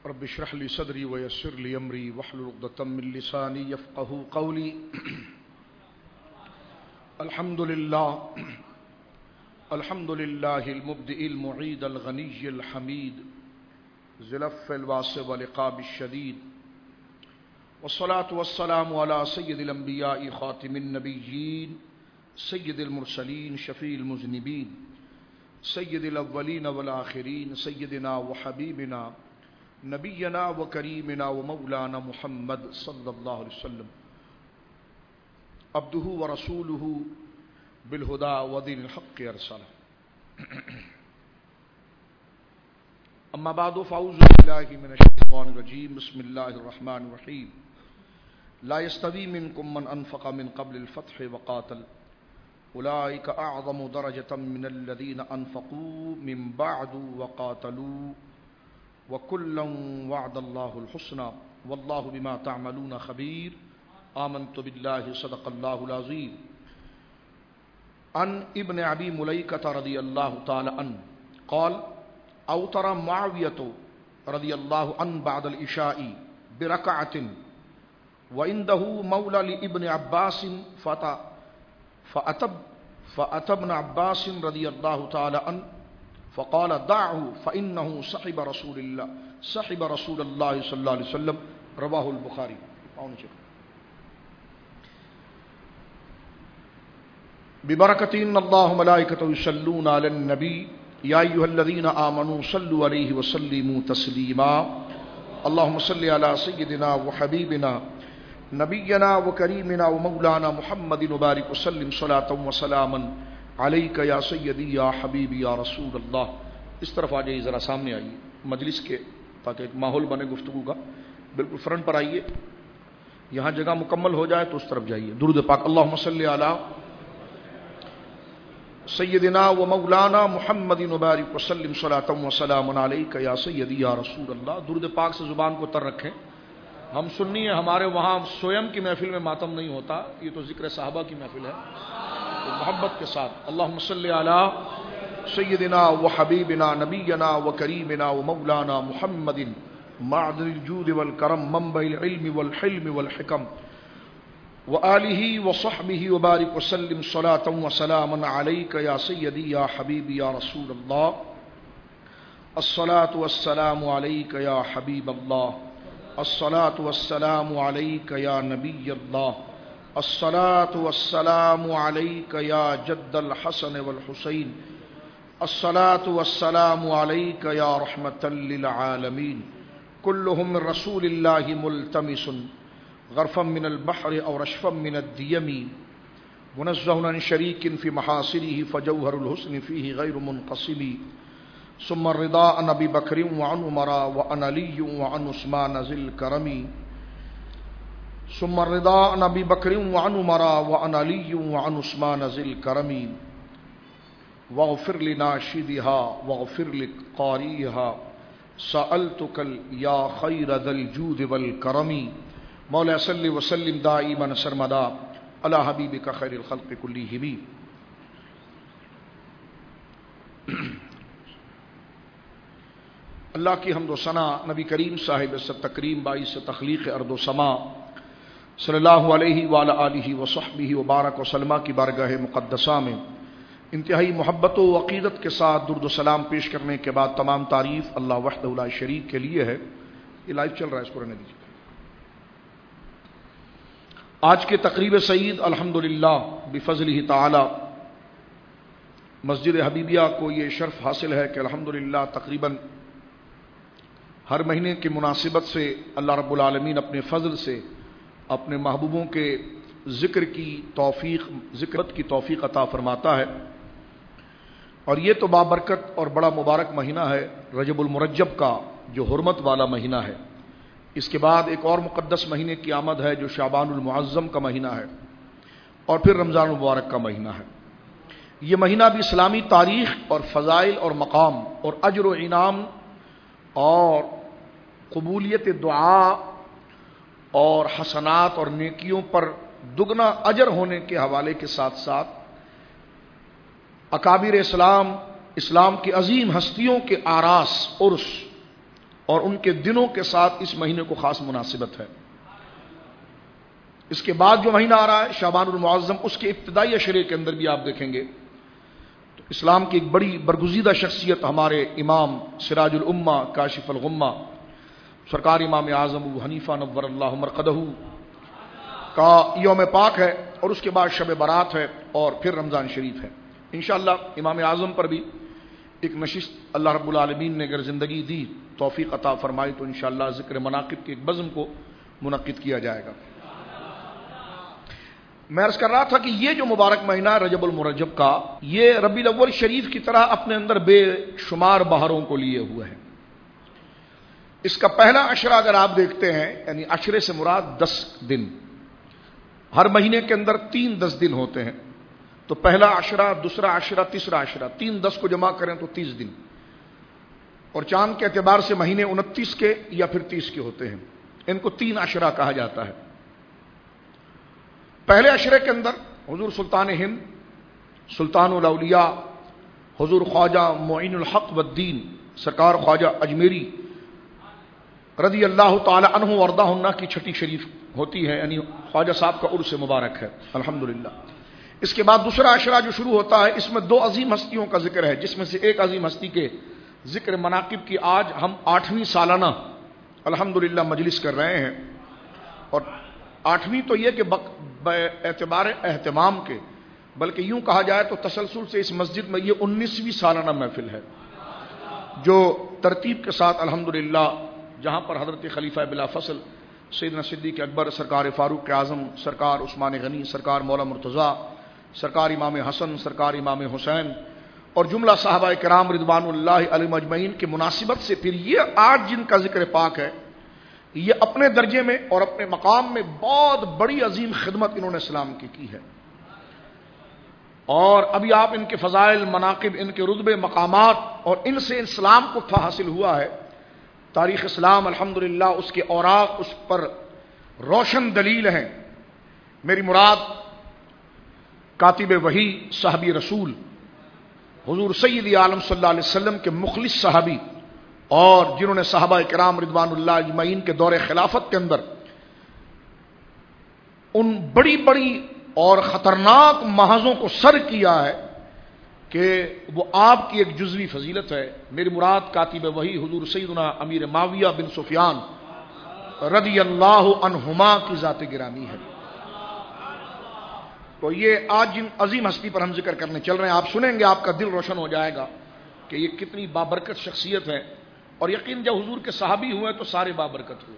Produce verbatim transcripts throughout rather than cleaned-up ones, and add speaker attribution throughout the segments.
Speaker 1: رب اشرح لي صدري ويسر لي امري واحلل عقدة من لساني يفقهوا قولي. الحمد لله الحمد لله المبدئ المعيد الغني الحميد ذي العفو الواسع والعقاب الشديد، والصلاة والسلام على سيد الأنبياء خاتم النبيين سيد المرسلين شفيع المذنبين سيد الأولين والآخرين سيدنا وحبيبنا نبينا وكريمنا ومولانا محمد صلى الله عليه وسلم عبده ورسوله بالهدى ودين الحق أرسله. أما بعد فأعوذ بالله من الشيطان الرجيم. بسم الله الرحمن الرحيم. لا يستوي منكم من أنفق من قبل الفتح وقاتل أولئك أعظم درجة من الذين أنفقوا من بعد وقاتلوا وكلا وعد الله الحسنى والله بما تعملون خبير. آمنت بالله صدق الله العظيم. عن ابن ابي مليكة رضي الله تعالى عنه قال: أوتر معاوية رضي الله عنه بعد العشاء بركعة وعنده مولى لابن عباس فأتى فأتى ابن عباس رضي الله تعالى عنه فقال: دعه فإنه صحب رسول الله صحب رسول الله صلى الله عليه وسلم. رواه البخاري. ببركة إن الله ملائكته يصلون على النبي يا أيها الذين آمنوا صلوا عليه وسلموا تسليما. اللهم صل على سيدنا وحبيبنا نبينا وكريمنا ومولانا محمد وبارك وسلم صلاة وسلاما علیک یا سیدی یا حبیبی یا رسول اللہ. اس طرف آ جائیے، ذرا سامنے آئیے مجلس کے، تاکہ ایک ماحول بنے گفتگو کا. بالکل فرنٹ پر آئیے، یہاں جگہ مکمل ہو جائے تو اس طرف جائیے. درود پاک. اللہم صلی علی سیدنا و مولانا محمد وبارک وسلم صلاۃ و سلاما علیک یا سیدی یا رسول اللہ. درود پاک سے زبان کو تر رکھیں. ہم سنی ہیں، ہمارے وہاں سویم کی محفل میں ماتم نہیں ہوتا، یہ تو ذکر صحابہ کی محفل ہے. محبت کے ساتھ اللہم صلی علی سیدنا و حبیبنا نبینا و کریمنا و مولانا محمد معدن الجود والکرم منبع العلم والحلم والحکم و آلہ و صحبہ وبارک وسلم صلاۃ و سلاما علیک یا سیدی یا حبیبی یا رسول اللہ. الصلاۃ والسلام علیک یا حبیب اللہ. الصلاۃ والسلام علیک یا نبی اللہ. الصلاۃ والسلام علیک یا جد الحسن والحسین. الصلاۃ والسلام علیک یا رحمۃ للعالمین. کلہم من رسول اللہ ملتمس غرفا من البحر او رشفا من الدیم منزہ عن شریک فی محاسنہ فجوہر الحسن فیہ غیر منقسم. ثم الرضا عن ابی بکر وعن عمر وعن علی وعن عثمان ذی الکرم. ثم الرضا عن ابی بکر وعن عمر وعن علی وعن عثمان ذی الکرم. واغفر لناشدها واغفر لقاریها سألتک یا خیر ذی الجود والکرم. مولا صلی وسلم دائما سرمدا علی حبیبک خیر الخلق کلہم. اللہ کی حمد و ثنا نبی کریم صاحب عزت تکریم باعث تخلیق ارض و سما صلی اللہ علیہ وعلی آلہ وصحبہ وبارک وسلم کی بارگاہ مقدسہ میں انتہائی محبت و عقیدت کے ساتھ درود و سلام پیش کرنے کے بعد تمام تعریف اللہ وحدہ لا شریک کے لیے ہے. یہ لائیو چل رہا ہے، اس کو رہنے دیجیے. آج کے تقریب سعید الحمدللہ بفضلہ تعالی مسجد حبیبیہ کو یہ شرف حاصل ہے کہ الحمدللہ تقریباً ہر مہینے کی مناسبت سے اللہ رب العالمین اپنے فضل سے اپنے محبوبوں کے ذکر کی توفیق ذکرت کی توفیق عطا فرماتا ہے. اور یہ تو بابرکت اور بڑا مبارک مہینہ ہے رجب المرجب کا، جو حرمت والا مہینہ ہے. اس کے بعد ایک اور مقدس مہینے کی آمد ہے جو شعبان المعظم کا مہینہ ہے، اور پھر رمضان المبارک کا مہینہ ہے. یہ مہینہ بھی اسلامی تاریخ اور فضائل اور مقام اور اجر و انعام اور قبولیت دعا اور حسنات اور نیکیوں پر دگنا اجر ہونے کے حوالے کے ساتھ ساتھ اکابر اسلام اسلام کی عظیم ہستیوں کے آراس عرس اور ان کے دنوں کے ساتھ اس مہینے کو خاص مناسبت ہے۔ اس کے بعد جو مہینہ آ رہا ہے شعبان المعظم، اس کے ابتدائی اشرے کے اندر بھی آپ دیکھیں گے تو اسلام کی ایک بڑی برگزیدہ شخصیت ہمارے امام سراج الامہ کاشف الغمہ سرکار امام اعظم ابو حنیفہ نور اللہ مرقدہ کا یوم پاک ہے، اور اس کے بعد شب برات ہے، اور پھر رمضان شریف ہے۔ انشاءاللہ امام اعظم پر بھی ایک نشست اللہ رب العالمین نے اگر زندگی دی، توفیق عطا فرمائی، تو انشاءاللہ ذکر مناقب کے ایک بزم کو منعقد کیا جائے گا۔ میں عرض کر رہا تھا کہ یہ جو مبارک مہینہ رجب المرجب کا، یہ ربیع الاول شریف کی طرح اپنے اندر بے شمار بہاروں کو لیے ہوئے ہیں۔ اس کا پہلا عشرہ اگر آپ دیکھتے ہیں، یعنی عشرے سے مراد دس دن، ہر مہینے کے اندر تین دس دن ہوتے ہیں، تو پہلا عشرہ، دوسرا عشرہ، تیسرا عشرہ، تین دس کو جمع کریں تو تیس دن، اور چاند کے اعتبار سے مہینے انتیس کے یا پھر تیس کے ہوتے ہیں، ان کو تین عشرہ کہا جاتا ہے۔ پہلے عشرے کے اندر حضور سلطان ہند سلطان الاولیاء حضور خواجہ معین الحق والدین سرکار خواجہ اجمیری رضی اللہ تعالی عنہ وارضہ عنہ کی چھٹی شریف ہوتی ہے، یعنی خواجہ صاحب کا عرس مبارک ہے الحمدللہ۔ اس کے بعد دوسرا عشرہ جو شروع ہوتا ہے، اس میں دو عظیم ہستیوں کا ذکر ہے، جس میں سے ایک عظیم ہستی کے ذکر مناقب کی آج ہم آٹھویں سالانہ الحمدللہ مجلس کر رہے ہیں، اور آٹھویں تو یہ کہ اعتبار اہتمام کے، بلکہ یوں کہا جائے تو تسلسل سے اس مسجد میں یہ انیسویں سالانہ محفل ہے، جو ترتیب کے ساتھ الحمدللہ جہاں پر حضرت خلیفہ بلا فصل سیدنا صدیق اکبر سرکار فاروق اعظم سرکار عثمان غنی سرکار مولا مرتضیٰ سرکار امام حسن سرکار امام حسین اور جملہ صحابہ کرام رضوان اللہ علیہم اجمعین کی مناسبت سے پھر یہ آج جن کا ذکر پاک ہے، یہ اپنے درجے میں اور اپنے مقام میں بہت بڑی عظیم خدمت انہوں نے اسلام کی کی ہے، اور ابھی آپ ان کے فضائل مناقب، ان کے رتبے مقامات اور ان سے اسلام کو حاصل ہوا ہے۔ تاریخ اسلام الحمدللہ اس کے اوراق اس پر روشن دلیل ہیں۔ میری مراد کاتب وحی صحابی رسول حضور سید عالم صلی اللہ علیہ وسلم کے مخلص صحابی، اور جنہوں نے صحابہ کرام رضوان اللہ اجمعین کے دور خلافت کے اندر ان بڑی بڑی اور خطرناک محاذوں کو سر کیا ہے کہ وہ آپ کی ایک جزوی فضیلت ہے۔ میری مراد کاتب وحی حضور سیدنا امیر معاویہ بن سفیان رضی اللہ عنہما کی ذات گرامی ہے۔ تو یہ آج جن عظیم ہستی پر ہم ذکر کرنے چل رہے ہیں، آپ سنیں گے آپ کا دل روشن ہو جائے گا کہ یہ کتنی بابرکت شخصیت ہے، اور یقین جب حضور کے صحابی ہوئے تو سارے بابرکت ہوئے،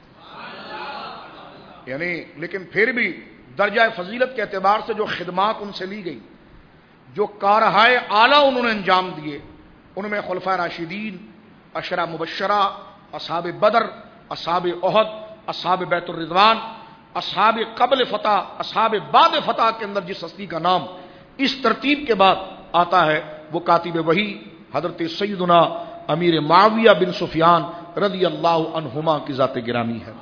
Speaker 1: یعنی لیکن پھر بھی درجہ فضیلت کے اعتبار سے جو خدمات ان سے لی گئی، جو کارہائے اعلیٰ انہوں نے انجام دیے، ان میں خلفائے راشدین، عشرہ مبشرہ، اصحاب بدر، اصحاب احد، اصحاب بیت الرضوان، اصحاب قبل فتح، اصحاب بعد فتح کے اندر جس ہستی کا نام اس ترتیب کے بعد آتا ہے وہ کاتب وحی حضرت سیدنا امیر معاویہ بن سفیان رضی اللہ عنہما کی ذات گرامی ہے۔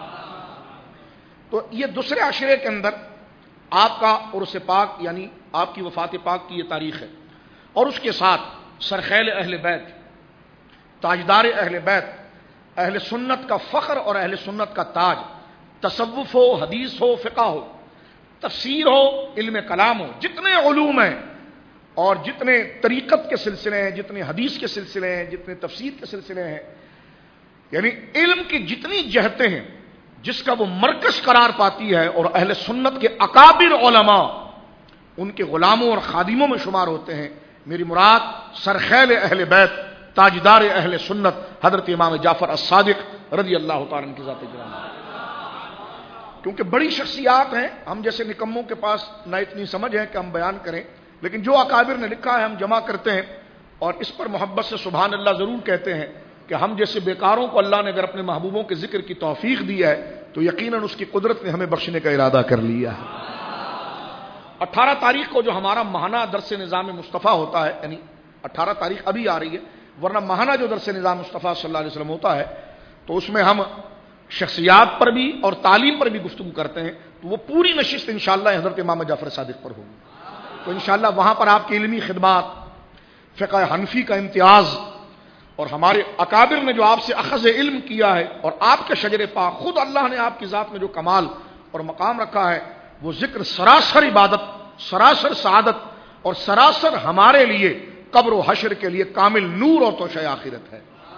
Speaker 1: تو یہ دوسرے عشرے کے اندر آپ کا عرس پاک یعنی آپ کی وفات پاک کی یہ تاریخ ہے، اور اس کے ساتھ سرخیل اہل بیت، تاجدار اہل بیت، اہل سنت کا فخر اور اہل سنت کا تاج، تصوف ہو، حدیث ہو، فقہ ہو، تفسیر ہو، علم کلام ہو، جتنے علوم ہیں اور جتنے طریقت کے سلسلے ہیں، جتنے حدیث کے سلسلے ہیں، جتنے تفسیر کے سلسلے ہیں، یعنی علم کی جتنی جہتیں ہیں جس کا وہ مرکز قرار پاتی ہے، اور اہل سنت کے اکابر علماء ان کے غلاموں اور خادموں میں شمار ہوتے ہیں۔ میری مراد سرخیل اہل بیت، تاجدار اہل سنت حضرت امام جعفر الصادق رضی اللہ تعالیٰ عنہ کی ذات گرامی، کیونکہ بڑی شخصیات ہیں، ہم جیسے نکموں کے پاس نہ اتنی سمجھ ہے کہ ہم بیان کریں، لیکن جو اکابر نے لکھا ہے ہم جمع کرتے ہیں، اور اس پر محبت سے سبحان اللہ ضرور کہتے ہیں کہ ہم جیسے بیکاروں کو اللہ نے اگر اپنے محبوبوں کے ذکر کی توفیق دی ہے تو یقیناً اس کی قدرت نے ہمیں بخشنے کا ارادہ کر لیا ہے۔ اٹھارہ تاریخ کو جو ہمارا ماہانہ درس نظام مصطفیٰ ہوتا ہے، یعنی اٹھارہ تاریخ ابھی آ رہی ہے، ورنہ ماہانہ جو درس نظام مصطفیٰ صلی اللہ علیہ وسلم ہوتا ہے تو اس میں ہم شخصیات پر بھی اور تعلیم پر بھی گفتگو کرتے ہیں، تو وہ پوری نشست انشاءاللہ حضرت امام جعفر صادق پر ہوگی۔ تو انشاءاللہ وہاں پر آپ کی علمی خدمات، فقہ حنفی کا امتیاز اور ہمارے اکابر نے جو آپ سے اخذ علم کیا ہے اور آپ کے شجر پاک خود اللہ نے آپ کی ذات میں جو کمال اور مقام رکھا ہے، وہ ذکر سراسر عبادت، سراسر سعادت اور سراسر ہمارے لیے قبر و حشر کے لیے کامل نور اور توشہ آخرت ہے۔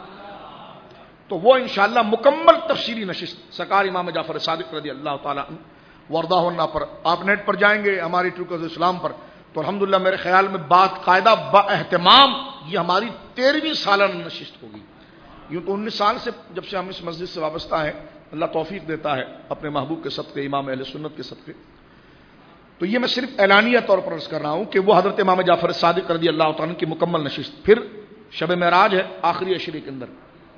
Speaker 1: تو وہ انشاءاللہ مکمل تفصیلی نشست سرکار امام جعفر صادق رضی اللہ تعالی عنہ وردہ عنہ پر آپ نیٹ پر جائیں گے، ہماری ٹرکز اسلام پر، تو الحمدللہ میرے خیال میں بات قاعدہ با اہتمام یہ ہماری تیرہویں سالانہ نشست ہوگی۔ یوں تو انیس سال سے جب سے ہم اس مسجد سے وابستہ ہیں، اللہ توفیق دیتا ہے اپنے محبوب کے صدقے، امام اہل سنت کے صدقے۔ تو یہ میں صرف اعلانیہ طور پر عرض کر رہا ہوں کہ وہ حضرت امام جعفر صادق رضی اللہ تعالیٰ کی مکمل نشست، پھر شب معراج ہے آخری عشرے کے اندر،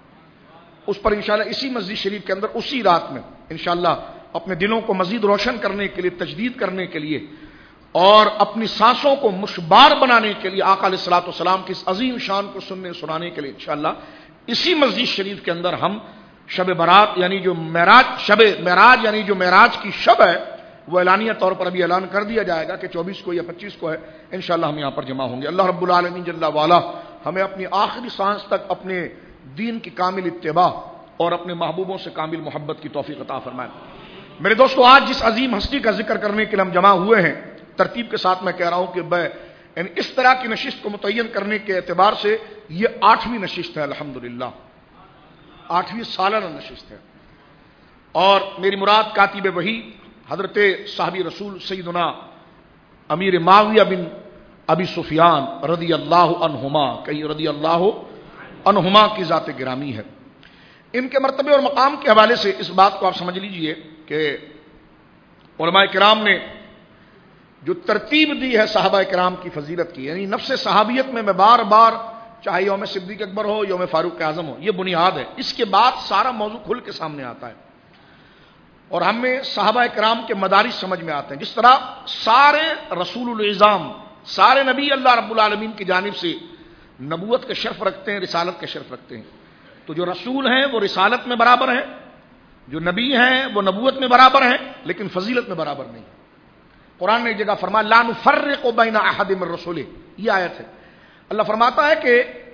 Speaker 1: اس پر انشاءاللہ اسی مسجد شریف کے اندر اسی رات میں انشاءاللہ اپنے دلوں کو مزید روشن کرنے کے لیے، تجدید کرنے کے لیے اور اپنی سانسوں کو مشبار بنانے کے لیے آقا علیہ الصلوۃ والسلام کی اس عظیم شان کو سننے سنانے کے لیے انشاءاللہ اسی مسجد شریف کے اندر ہم شب برات یعنی جو معراج شب معراج یعنی جو معراج کی شب ہے وہ اعلانیہ طور پر ابھی اعلان کر دیا جائے گا کہ چوبیس کو یا پچیس کو ہے، انشاءاللہ ہم یہاں پر جمع ہوں گے۔ اللہ رب العالمین جل وعلا ہمیں اپنی آخری سانس تک اپنے دین کی کامل اتباع اور اپنے محبوبوں سے کامل محبت کی توفیق عطا فرمائے۔ میرے دوستو، آج جس عظیم ہستی کا ذکر کرنے کے لیے ہم جمع ہوئے ہیں، ترتیب کے ساتھ میں کہہ رہا ہوں کہ میں یعنی اس طرح کی نشست کو متعین کرنے کے اعتبار سے یہ آٹھویں نشست ہے، الحمدللہ آٹھویں سالانہ نشست ہے، اور میری مراد کاتب وحی حضرت صحابی رسول سیدنا امیر معاویہ بن ابی سفیان رضی اللہ عنہما کئی رضی اللہ عنہما کی ذات گرامی ہے۔ ان کے مرتبے اور مقام کے حوالے سے اس بات کو آپ سمجھ لیجئے کہ علماء کرام نے جو ترتیب دی ہے صحابہ کرام کی فضیلت کی، یعنی نفس صحابیت میں میں بار بار چاہے یوم صدیق اکبر ہو، یوم فاروق اعظم ہو، یہ بنیاد ہے، اس کے بعد سارا موضوع کھل کے سامنے آتا ہے اور ہمیں صحابہ کرام کے مدارج سمجھ میں آتے ہیں۔ جس طرح سارے رسول العظام، سارے نبی اللہ رب العالمین کی جانب سے نبوت کا شرف رکھتے ہیں، رسالت کا شرف رکھتے ہیں، تو جو رسول ہیں وہ رسالت میں برابر ہیں، جو نبی ہیں وہ نبوت میں برابر ہیں، لیکن فضیلت میں برابر نہیں۔ قرآن نے ایک جگہ فرمایا لا نفرق بین احد من رسولہ، یہ آیت ہے۔ اللہ فرماتا ہے کہ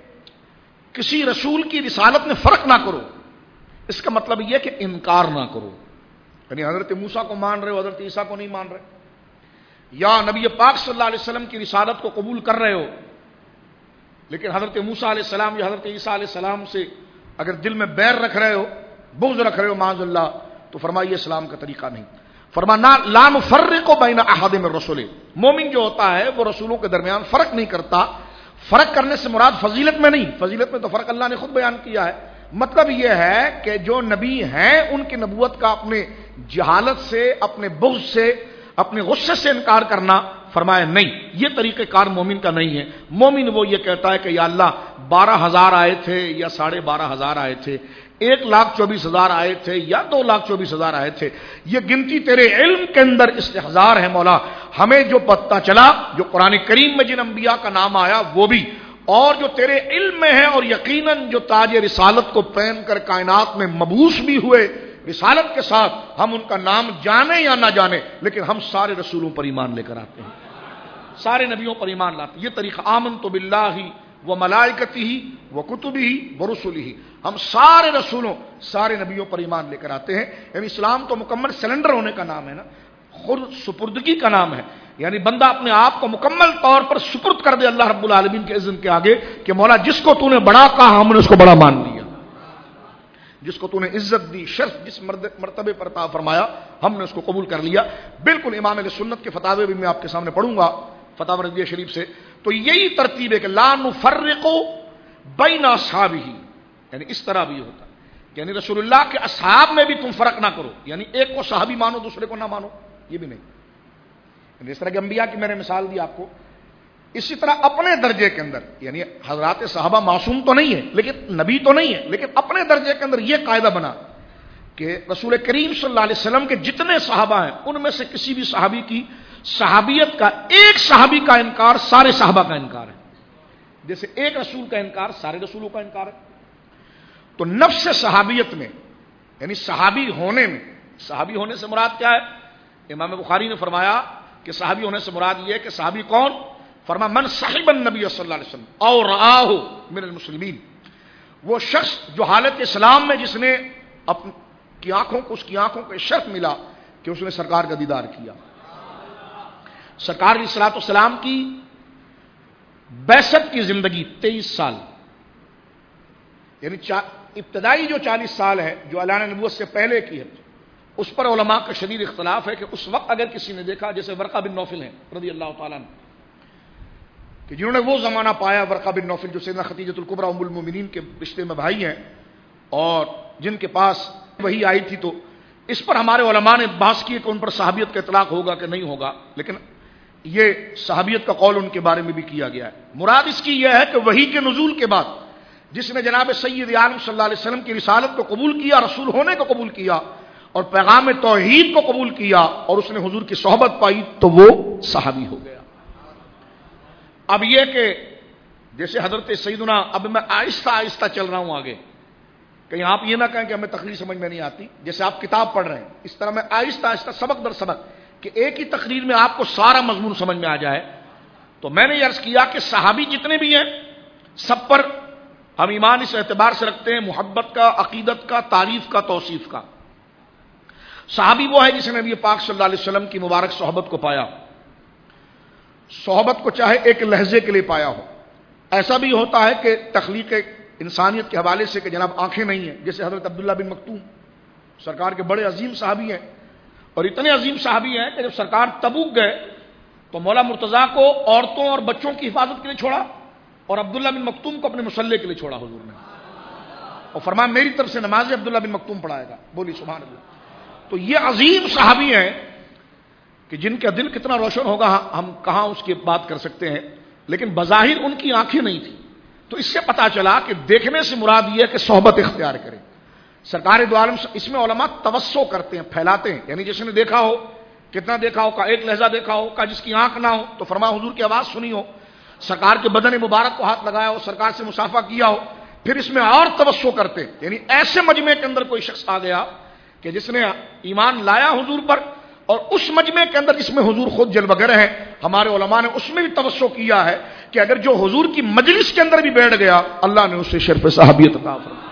Speaker 1: کسی رسول کی رسالت میں فرق نہ کرو، اس کا مطلب یہ کہ انکار نہ کرو، یعنی حضرت موسیٰ کو مان رہے ہو حضرت عیسیٰ کو نہیں مان رہے، یا نبی پاک صلی اللہ علیہ وسلم کی رسالت کو قبول کر رہے ہو لیکن حضرت موسیٰ علیہ السلام یا حضرت عیسیٰ علیہ السلام سے اگر دل میں بیر رکھ رہے ہو، بغض رکھ رہے ہو معاذ اللہ، تو فرمائیے اسلام کا طریقہ نہیں۔ فرمانا لا نفرق بین احد من رسولہ، مومن جو ہوتا ہے وہ رسولوں کے درمیان فرق نہیں کرتا۔ فرق کرنے سے مراد فضیلت میں نہیں، فضیلت میں تو فرق اللہ نے خود بیان کیا ہے، مطلب یہ ہے کہ جو نبی ہیں ان کی نبوت کا اپنے جہالت سے، اپنے بغض سے، اپنے غصے سے انکار کرنا، فرمایا نہیں، یہ طریقہ کار مومن کا نہیں ہے۔ مومن وہ یہ کہتا ہے کہ یا اللہ بارہ ہزار آئے تھے یا ساڑھے بارہ ہزار آئے تھے، ایک لاکھ چوبیس ہزار آئے تھے یا دو لاکھ چوبیس ہزار آئے تھے، یہ گنتی تیرے علم کے اندر استحضار ہے مولا، ہمیں جو پتہ چلا، جو قرآن کریم میں جن انبیاء کا نام آیا وہ بھی، اور جو تیرے علم میں ہے، اور یقیناً جو تاج رسالت کو پہن کر کائنات میں مبعوث بھی ہوئے رسالت کے ساتھ، ہم ان کا نام جانے یا نہ جانے لیکن ہم سارے رسولوں پر ایمان لے کر آتے ہیں، سارے نبیوں پر ایمان لاتے ہیں۔ یہ طریقہ آمنت باللہ و ملائکتہ و کتبہ و رسلہ، ہم سارے رسولوں سارے نبیوں پر ایمان لے کر آتے ہیں۔ یعنی اسلام تو مکمل سلنڈر ہونے کا نام ہے نا، خود سپردگی کا نام ہے، یعنی بندہ اپنے آپ کو مکمل طور پر سپرد کر دے اللہ رب العالمین کے اذن کے آگے کہ مولا جس کو تو نے بڑا کہا ہم نے اس کو بڑا مان لیا، جس کو تو نے عزت دی، شرف جس مرتبے پر عطا فرمایا ہم نے اس کو قبول کر لیا۔ بالکل امام اہل سنت کے فتاوی بھی میں آپ کے سامنے پڑھوں گا فتاوی رضویہ شریف سے، تو یہی ترتیب ہے کہ لا نفرق بین اصحابہ، یعنی اس طرح بھی ہوتا ہے، یعنی رسول اللہ کے اصحاب میں بھی تم فرق نہ کرو، یعنی ایک کو صحابی مانو دوسرے کو نہ مانو، یہ بھی نہیں، یعنی اس طرح کے انبیاء کی میں نے مثال دی آپ کو۔ اسی طرح اپنے درجے کے اندر، یعنی حضرات صحابہ معصوم تو نہیں ہے لیکن نبی تو نہیں ہے، لیکن اپنے درجے کے اندر یہ قاعدہ بنا کہ رسول کریم صلی اللہ علیہ وسلم کے جتنے صحابہ ہیں ان میں سے کسی بھی صحابی کی صحابیت کا ایک صحابی کا انکار سارے صحابہ کا انکار ہے، جیسے ایک رسول کا انکار سارے رسولوں کا انکار ہے۔ تو نفس صحابیت میں یعنی صحابی ہونے میں، صحابی ہونے سے مراد کیا ہے؟ امام بخاری نے فرمایا کہ صحابی ہونے سے مراد یہ ہے کہ صحابی کون؟ فرما من صاحب النبی صلی اللہ علیہ وسلم اور رآہ من المسلمین، وہ شخص جو حالت اسلام میں جس نے اپنی کی آنکھوں کو اس کی آنکھوں کو شرف ملا کہ اس نے سرکار کا دیدار کیا. سرکار علیہ الصلوۃ والسلام کی بعثت کی زندگی تیئیس سال، یعنی ابتدائی جو چالیس سال ہے جو اعلان نبوت سے پہلے کی ہے، اس پر علماء کا شدید اختلاف ہے کہ اس وقت اگر کسی نے دیکھا، جیسے ورقہ بن نوفل ہیں رضی اللہ تعالیٰ عنہ، کہ جنہوں نے وہ زمانہ پایا، ورقہ بن نوفل جو سیدنا خدیجۃ الکبریٰ ام المومنین کے رشتے میں بھائی ہیں اور جن کے پاس وہی آئی تھی، تو اس پر ہمارے علماء نے بحث کی کہ ان پر صحابیت کا اطلاق ہوگا کہ نہیں ہوگا، لیکن یہ صحابیت کا قول ان کے بارے میں بھی کیا گیا ہے. مراد اس کی یہ ہے کہ وحی کے نزول کے بعد جس نے جناب سید عالم صلی اللہ علیہ وسلم کی رسالت کو قبول کیا، رسول ہونے کو قبول کیا اور پیغام توحید کو قبول کیا اور اس نے حضور کی صحبت پائی، تو وہ صحابی ہو گیا. اب یہ کہ جیسے حضرت سیدنا، اب میں آہستہ آہستہ چل رہا ہوں آگے، کہیں آپ یہ نہ کہیں کہ ہمیں تقریر سمجھ میں نہیں آتی، جیسے آپ کتاب پڑھ رہے ہیں اس طرح میں آہستہ آہستہ سبق در سبق کہ ایک ہی تقریر میں آپ کو سارا مضمون سمجھ میں آ جائے. تو میں نے یہ عرض کیا کہ صحابی جتنے بھی ہیں سب پر ہم ایمان اس اعتبار سے رکھتے ہیں، محبت کا، عقیدت کا، تعریف کا، توصیف کا. صحابی وہ ہے جس نے نبی پاک صلی اللہ علیہ وسلم کی مبارک صحبت کو پایا، صحبت کو چاہے ایک لحظے کے لیے پایا ہو. ایسا بھی ہوتا ہے کہ تخلیق انسانیت کے حوالے سے کہ جناب آنکھیں نہیں ہیں، جیسے حضرت عبداللہ بن مکتوم سرکار کے بڑے عظیم صحابی ہیں، اور اتنے عظیم صحابی ہیں کہ جب سرکار تبوک گئے تو مولا مرتضیٰ کو عورتوں اور بچوں کی حفاظت کے لیے چھوڑا اور عبداللہ بن مکتوم کو اپنے مسلح کے لیے چھوڑا حضور نے، اور فرمایا میری طرف سے نماز عبداللہ بن مکتوم پڑھائے گا. بولی سبحان اللہ. تو یہ عظیم صحابی ہیں کہ جن کا دل کتنا روشن ہوگا ہم کہاں اس کی بات کر سکتے ہیں، لیکن بظاہر ان کی آنکھیں نہیں تھیں. تو اس سے پتا چلا کہ دیکھنے سے مراد یہ ہے کہ صحبت اختیار کریں. سرکار دو عالم اس میں علماء توسع کرتے ہیں، پھیلاتے ہیں، یعنی جس نے دیکھا ہو، کتنا دیکھا ہو، کا ایک لہجہ دیکھا ہو، کا جس کی آنکھ نہ ہو تو فرمایا حضور کی آواز سنی ہو، سرکار کے بدن مبارک کو ہاتھ لگایا ہو، سرکار سے مصافحہ کیا ہو. پھر اس میں اور توسع کرتے ہیں، یعنی ایسے مجمع کے اندر کوئی شخص آ گیا کہ جس نے ایمان لایا حضور پر، اور اس مجمع کے اندر جس میں حضور خود جلوگر ہیں، ہمارے علماء نے اس میں بھی توسع کیا ہے کہ اگر جو حضور کی مجلس کے اندر بھی بیٹھ گیا اللہ نے اسے شرف صحابیت عطا فرمائی.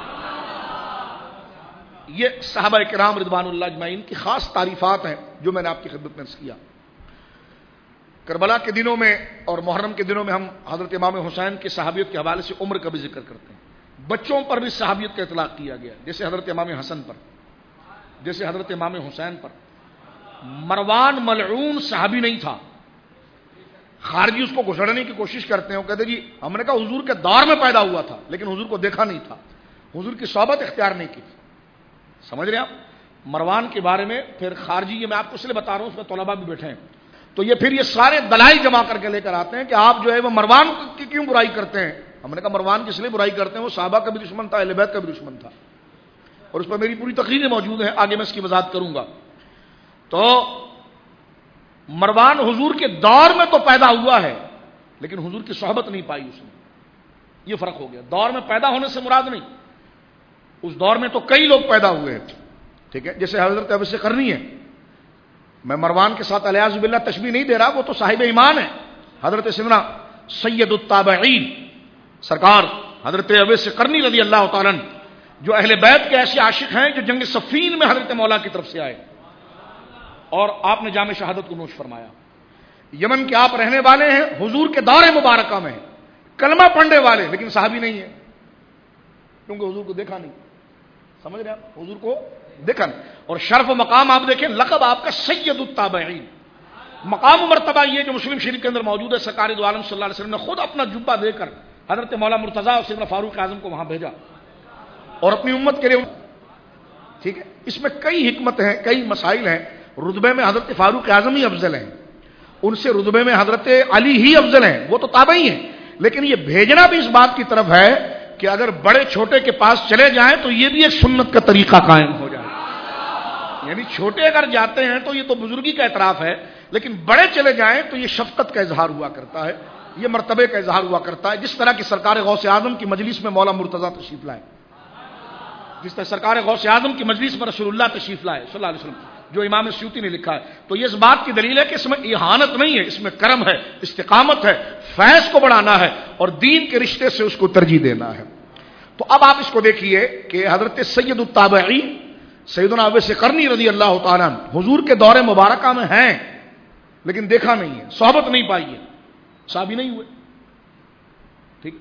Speaker 1: یہ صحابہ کرام رضوان اللہ اجمعین کی خاص تعریفات ہیں جو میں نے آپ کی خدمت میں عرض کیا. کربلا کے دنوں میں اور محرم کے دنوں میں ہم حضرت امام حسین کی صحابیت کے حوالے سے عمر کا بھی ذکر کرتے ہیں. بچوں پر بھی صحابیت کا اطلاق کیا گیا، جیسے حضرت امام حسن پر، جیسے حضرت امام حسین پر. مروان ملعون صحابی نہیں تھا، خارجی اس کو گھسڑنے کی کوشش کرتے ہیں، وہ کہتے جی ہم نے کہا حضور کے دور میں پیدا ہوا تھا لیکن حضور کو دیکھا نہیں تھا، حضور کی صحبت اختیار نہیں کی تھی. سمجھ رہے ہیں آپ؟ مروان کے بارے میں پھر خارجی، یہ میں آپ کو اس لیے بتا رہا ہوں، اس میں طلباء بھی بیٹھے ہیں، تو یہ پھر یہ سارے دلائل جمع کر کے لے کر آتے ہیں کہ آپ جو ہے وہ مروان کی کیوں برائی کرتے ہیں. ہم نے کہا مروان کس لیے برائی کرتے ہیں، وہ صحابہ کا بھی دشمن تھا، اہل بیت کا بھی دشمن تھا، اور اس پر میری پوری تقریریں موجود ہیں، آگے میں اس کی وضاحت کروں گا. تو مروان حضور کے دور میں تو پیدا ہوا ہے لیکن حضور کی صحبت نہیں پائی اس نے. یہ فرق ہو گیا. دور میں پیدا ہونے سے مراد نہیں، اس دور میں تو کئی لوگ پیدا ہوئے ہیں، ٹھیک ہے، جیسے حضرت ابو قرنی ہے. میں مروان کے ساتھ الیاذ باللہ تشبیہ نہیں دے رہا، وہ تو صاحب ایمان ہے. حضرت سیدنا سید التابعین سرکار حضرت ابو قرنی رضی اللہ تعالیٰ عنہ جو اہل بیت کے ایسے عاشق ہیں جو جنگ صفین میں حضرت مولا کی طرف سے آئے اور آپ نے جام شہادت کو نوش فرمایا. یمن کے آپ رہنے والے ہیں، حضور کے دور مبارکہ میں ہیں، کلمہ پڑھنے والے لیکن صحابی نہیں ہیں کیونکہ حضور کو دیکھا نہیں. سمجھ رہے آپ؟ حضور کو دیکھا نہیں. اور شرف و مقام آپ دیکھیں، لقب آپ کا سید التابعین. مقام و مرتبہ یہ جو مسلم شریف کے اندر موجود ہے، سرکار دو عالم صلی اللہ علیہ وسلم نے خود اپنا جبہ دے کر حضرت مولا مرتضیٰ اور سیدنا فاروق اعظم کو وہاں بھیجا اور اپنی امت کے لیے، ٹھیک ہے. اس میں کئی حکمت ہیں، کئی مسائل ہیں. رتبے میں حضرت فاروق اعظم ہی افضل ہیں، ان سے رتبے میں حضرت علی ہی افضل ہیں، وہ تو تابعی ہیں. لیکن یہ بھیجنا بھی اس بات کی طرف ہے کہ اگر بڑے چھوٹے کے پاس چلے جائیں تو یہ بھی ایک سنت کا طریقہ قائم ہو جائے. یعنی چھوٹے اگر جاتے ہیں تو یہ تو بزرگی کا اعتراف ہے، لیکن بڑے چلے جائیں تو یہ شفقت کا اظہار ہوا کرتا ہے، یہ مرتبے کا اظہار ہوا کرتا ہے. جس طرح کی سرکار غوث اعظم کی مجلس میں مولا مرتضیٰ تشریف لائے، جس طرح سرکار غوث اعظم کی مجلس میں رسول اللہ تشریف لائے صلی اللہ علیہ وسلم، جو امام سیوطی نے لکھا ہے. تو یہ اس بات کی دلیل ہے کہ اس میں اہانت نہیں ہے، اس میں کرم ہے، استقامت ہے، فیض کو بڑھانا ہے اور دین کے رشتے سے اس کو ترجیح دینا ہے. تو اب آپ اس کو دیکھیے کہ حضرت سید التابعین سیدنا اویس قرنی رضی اللہ تعالیٰ عنہ حضور کے دور مبارکہ میں ہیں لیکن دیکھا نہیں ہے، صحبت نہیں پائی ہے، صحابی نہیں ہوئے. ٹھیک.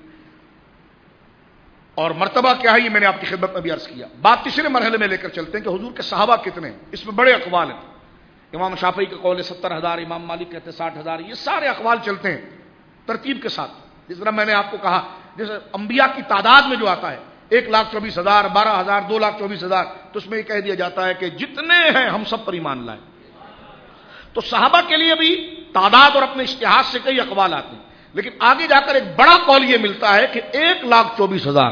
Speaker 1: اور مرتبہ کیا ہے یہ میں نے آپ کی خدمت میں بھی عرض کیا. بات تیسرے مرحلے میں لے کر چلتے ہیں کہ حضور کے صحابہ کتنے ہیں. اس میں بڑے اقوال ہیں. امام شافعی کے قول ستر ہزار، امام مالک کہتے ساٹھ ہزار. یہ سارے اقوال چلتے ہیں ترتیب کے ساتھ. جس طرح میں نے آپ کو کہا جیسے انبیاء کی تعداد میں جو آتا ہے ایک لاکھ چوبیس ہزار، بارہ ہزار، دو لاکھ چوبیس ہزار، تو اس میں یہ کہہ دیا جاتا ہے کہ جتنے ہیں ہم سب پر ایمان لائیں. تو صحابہ کے لیے بھی تعداد اور اپنے اشتہار سے کئی اقوال آتے ہیں، لیکن آگے جا کر ایک بڑا قول یہ ملتا ہے کہ ایک لاکھ چوبیس ہزار،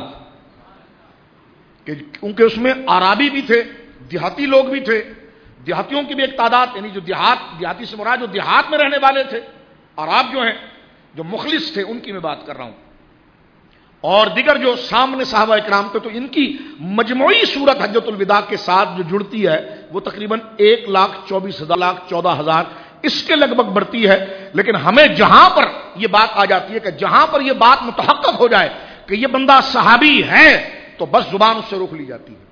Speaker 1: کیونکہ اس میں عرابی بھی تھے، دیہاتی لوگ بھی تھے. دیہاتیوں کی بھی ایک تعداد، یعنی جو دیہات، دیہاتی سے مراد جو دیہات میں رہنے والے تھے، عراب جو ہیں جو مخلص تھے ان کی میں بات کر رہا ہوں. اور دیگر جو سامنے صحابہ اکرام تھے تو ان کی مجموعی صورت حجۃ الوداع کے ساتھ جو جڑتی ہے وہ تقریباً ایک لاکھ چوبیس ہزار لاکھ چودہ ہزار اس کے لگ بھگ بڑھتی ہے. لیکن ہمیں جہاں پر یہ بات آ جاتی ہے کہ جہاں پر یہ بات متحقق ہو جائے کہ یہ بندہ صحابی ہے تو بس زبان اس سے روک لی جاتی ہے.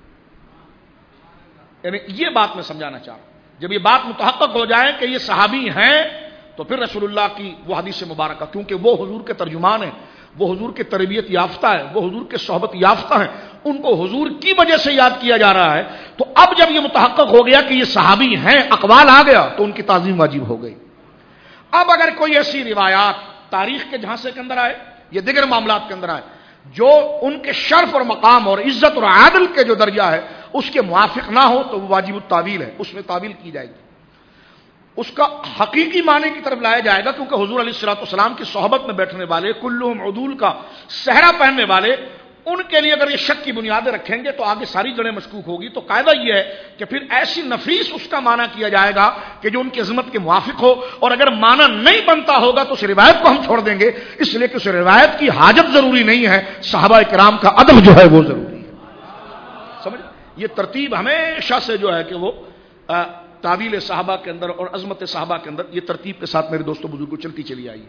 Speaker 1: یعنی یہ بات میں سمجھانا چاہ رہا ہوں، جب یہ بات متحقق ہو جائے کہ یہ صحابی ہیں تو پھر رسول اللہ کی وہ حدیث مبارکہ، کیونکہ وہ حضور کے ترجمان ہیں، وہ حضور کے تربیت یافتہ ہے، وہ حضور کے صحبت یافتہ ہیں، ان کو حضور کی وجہ سے یاد کیا جا رہا ہے. تو اب جب یہ متحقق ہو گیا کہ یہ صحابی ہیں، اقوال آ گیا تو ان کی تعظیم واجب ہو گئی. اب اگر کوئی ایسی روایات تاریخ کے جھانسے کے اندر آئے یا دیگر معاملات کے اندر آئے جو ان کے شرف اور مقام اور عزت اور عادل کے جو درجہ ہے اس کے موافق نہ ہو تو وہ واجب التاویل ہے، اس میں تعویل کی جائے گی. اس کا حقیقی معنی کی طرف لایا جائے گا، کیونکہ حضور علیہ الصلوۃ والسلام کی صحبت میں بیٹھنے والے کلہم عدول کا صحرا پہننے والے، ان کے لیے اگر یہ شک کی بنیادیں رکھیں گے تو آگے ساری جڑیں مشکوک ہوگی. تو قاعدہ یہ ہے کہ پھر ایسی نفیس اس کا معنی کیا جائے گا کہ جو ان کی عظمت کے موافق ہو، اور اگر معنی نہیں بنتا ہوگا تو اس روایت کو ہم چھوڑ دیں گے، اس لیے کہ اس روایت کی حاجت ضروری نہیں ہے، صحابہ کرام کا ادب جو ہے وہ ضروری ہے. سمجھ؟ یہ ترتیب ہمیشہ سے جو ہے کہ وہ تعویل صحابہ کے اندر اور عظمت صحابہ کے اندر یہ ترتیب کے ساتھ میرے دوستوں بزرگوں چلتی چلی آئی.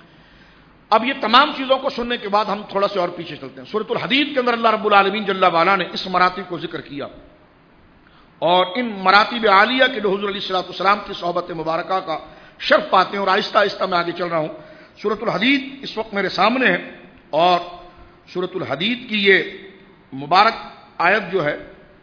Speaker 1: اب یہ تمام چیزوں کو سننے کے بعد ہم تھوڑا سا اور پیچھے چلتے ہیں. سورۃ الحدید کے اندر اللہ رب العالمین جل وعلا نے اس مراتب کو ذکر کیا، اور ان مراتب عالیہ کے جو حضور علیہ الصلوۃ والسلام کی صحبت مبارکہ کا شرف پاتے ہیں. اور آہستہ آہستہ میں آگے چل رہا ہوں. سورۃ الحدید اس وقت میرے سامنے ہے، اور سورۃ الحدید کی یہ مبارک آیت جو ہے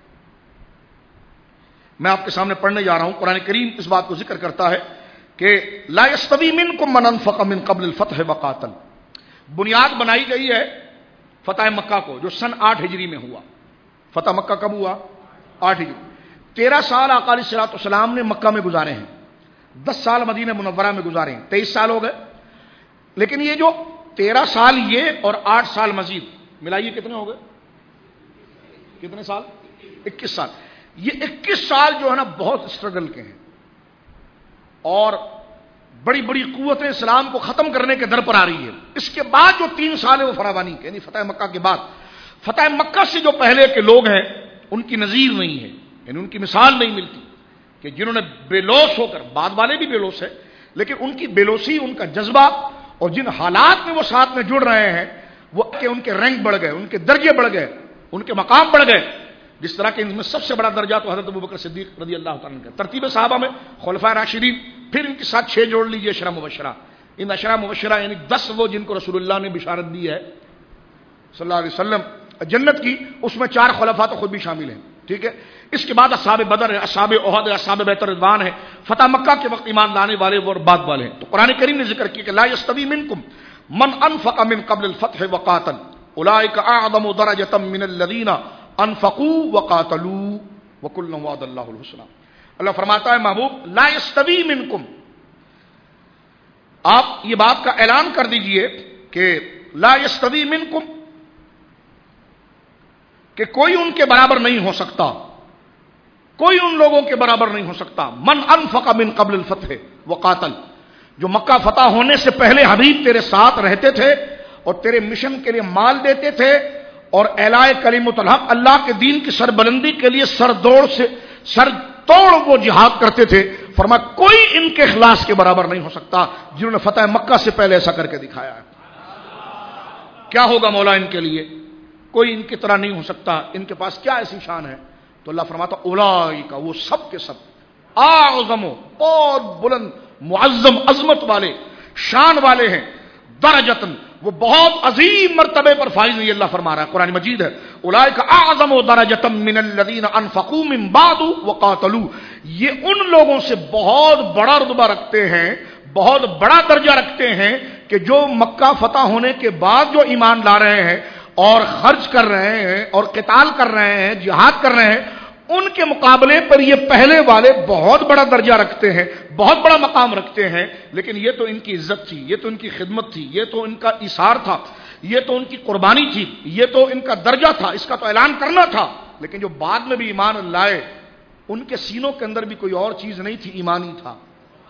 Speaker 1: میں آپ کے سامنے پڑھنے جا رہا ہوں. قرآن کریم اس بات کو ذکر کرتا ہے کہ لا یستوی منکم من انفق من قبل الفتح وقاتل. بنیاد بنائی گئی ہے فتح مکہ کو، جو سن آٹھ ہجری میں ہوا. فتح مکہ کب ہوا؟ آٹھ ہجری. تیرہ سال آقا علیہ الصلوۃ والسلام نے مکہ میں گزارے ہیں، دس سال مدینہ منورہ میں گزارے ہیں، تیئیس سال ہو گئے. لیکن یہ جو تیرہ سال یہ اور آٹھ سال مزید ملائیے کتنے ہو گئے؟ کتنے سال؟ اکیس سال. یہ اکیس سال جو ہے نا بہت اسٹرگل کے ہیں، اور بڑی بڑی قوتیں اسلام کو ختم کرنے کے در پر آ رہی ہے. اس کے بعد جو تین سال ہے وہ فراوانی کے، یعنی فتح مکہ کے بعد. فتح مکہ سے جو پہلے کے لوگ ہیں ان کی نظیر نہیں ہے، یعنی ان کی مثال نہیں ملتی کہ جنہوں نے بے لوث ہو کر، بعد والے بھی بے لوث ہے لیکن ان کی بے لوثی، ان کا جذبہ اور جن حالات میں وہ ساتھ میں جڑ رہے ہیں وہ کہ ان کے رینک بڑھ گئے، ان کے درجے بڑھ گئے، ان کے مقام بڑھ گئے. جس طرح کہ ان میں سب سے بڑا درجہ تو حضرت ابوبکر صدیق رضی اللہ تعالیٰ عنہ کا. ترتیب صحابہ میں خلفائے راشدین، پھر ان کے ساتھ چھ جوڑ لیجئے اشرا مبشرہ. ان اشرا مبشرہ یعنی دس وہ جن کو رسول اللہ نے بشارت دی ہے صلی اللہ علیہ وسلم جنت کی، اس میں چار خلفاء تو خود بھی شامل ہیں. ٹھیک ہے. اس کے بعد اصحاب بدر ہے، اصحاب احد ہے، اصحاب بیت رضوان ہے. فتح مکہ کے وقت ایمان لانے والے وہ بعد والے ہیں. تو قرآن کریم نے ذکر کیا کہ لا یستوی منکم من انفق من قبل الفتح وقاتل اولئک اعظم درجۃ من الذین انفقوا وقاتلوا وکلا وعد اللہ الحسنى. اللہ فرماتا ہے محبوب لا یستوی منکم، آپ یہ بات کا اعلان کر دیجئے کہ لا یستوی منکم، کہ کوئی ان کے برابر نہیں ہو سکتا، کوئی ان لوگوں کے برابر نہیں ہو سکتا. من انفق من قبل الفتح وقاتل، جو مکہ فتح ہونے سے پہلے حبیب تیرے ساتھ رہتے تھے اور تیرے مشن کے لیے مال دیتے تھے اور اعلاء کلمۃ الحق، اللہ کے دین کی سربلندی کے لیے سر دوڑ سے سر توڑ وہ جہاد کرتے تھے. فرمایا کوئی ان کے اخلاص کے برابر نہیں ہو سکتا جنہوں نے فتح مکہ سے پہلے ایسا کر کے دکھایا ہے. کیا ہوگا مولا ان کے لیے؟ کوئی ان کی طرح نہیں ہو سکتا، ان کے پاس کیا ایسی شان ہے؟ تو اللہ فرماتا اولئک، وہ سب کے سب اعظم، بہت بلند معظم عظمت والے شان والے ہیں، درجتن، وہ بہت عظیم مرتبے پر فائز ہیں. یہ اللہ فرما رہا ہے، قرآن مجید ہے، اولئک اعظم درجۃ من الذین انفقوا من بعد وقاتلوا، یہ ان لوگوں سے بہت بڑا رتبہ رکھتے ہیں، بہت بڑا درجہ رکھتے ہیں کہ جو مکہ فتح ہونے کے بعد جو ایمان لا رہے ہیں اور خرچ کر رہے ہیں اور قتال کر رہے ہیں، جہاد کر رہے ہیں، ان کے مقابلے پر یہ پہلے والے بہت بڑا درجہ رکھتے ہیں، بہت بڑا مقام رکھتے ہیں. لیکن یہ تو ان کی عزت تھی، یہ تو ان کی خدمت تھی، یہ تو ان کا ایثار تھا، یہ تو ان کی قربانی تھی، یہ تو ان کا درجہ تھا، اس کا تو اعلان کرنا تھا. لیکن جو بعد میں بھی ایمان لائے ان کے سینوں کے اندر بھی کوئی اور چیز نہیں تھی، ایمان ہی تھا.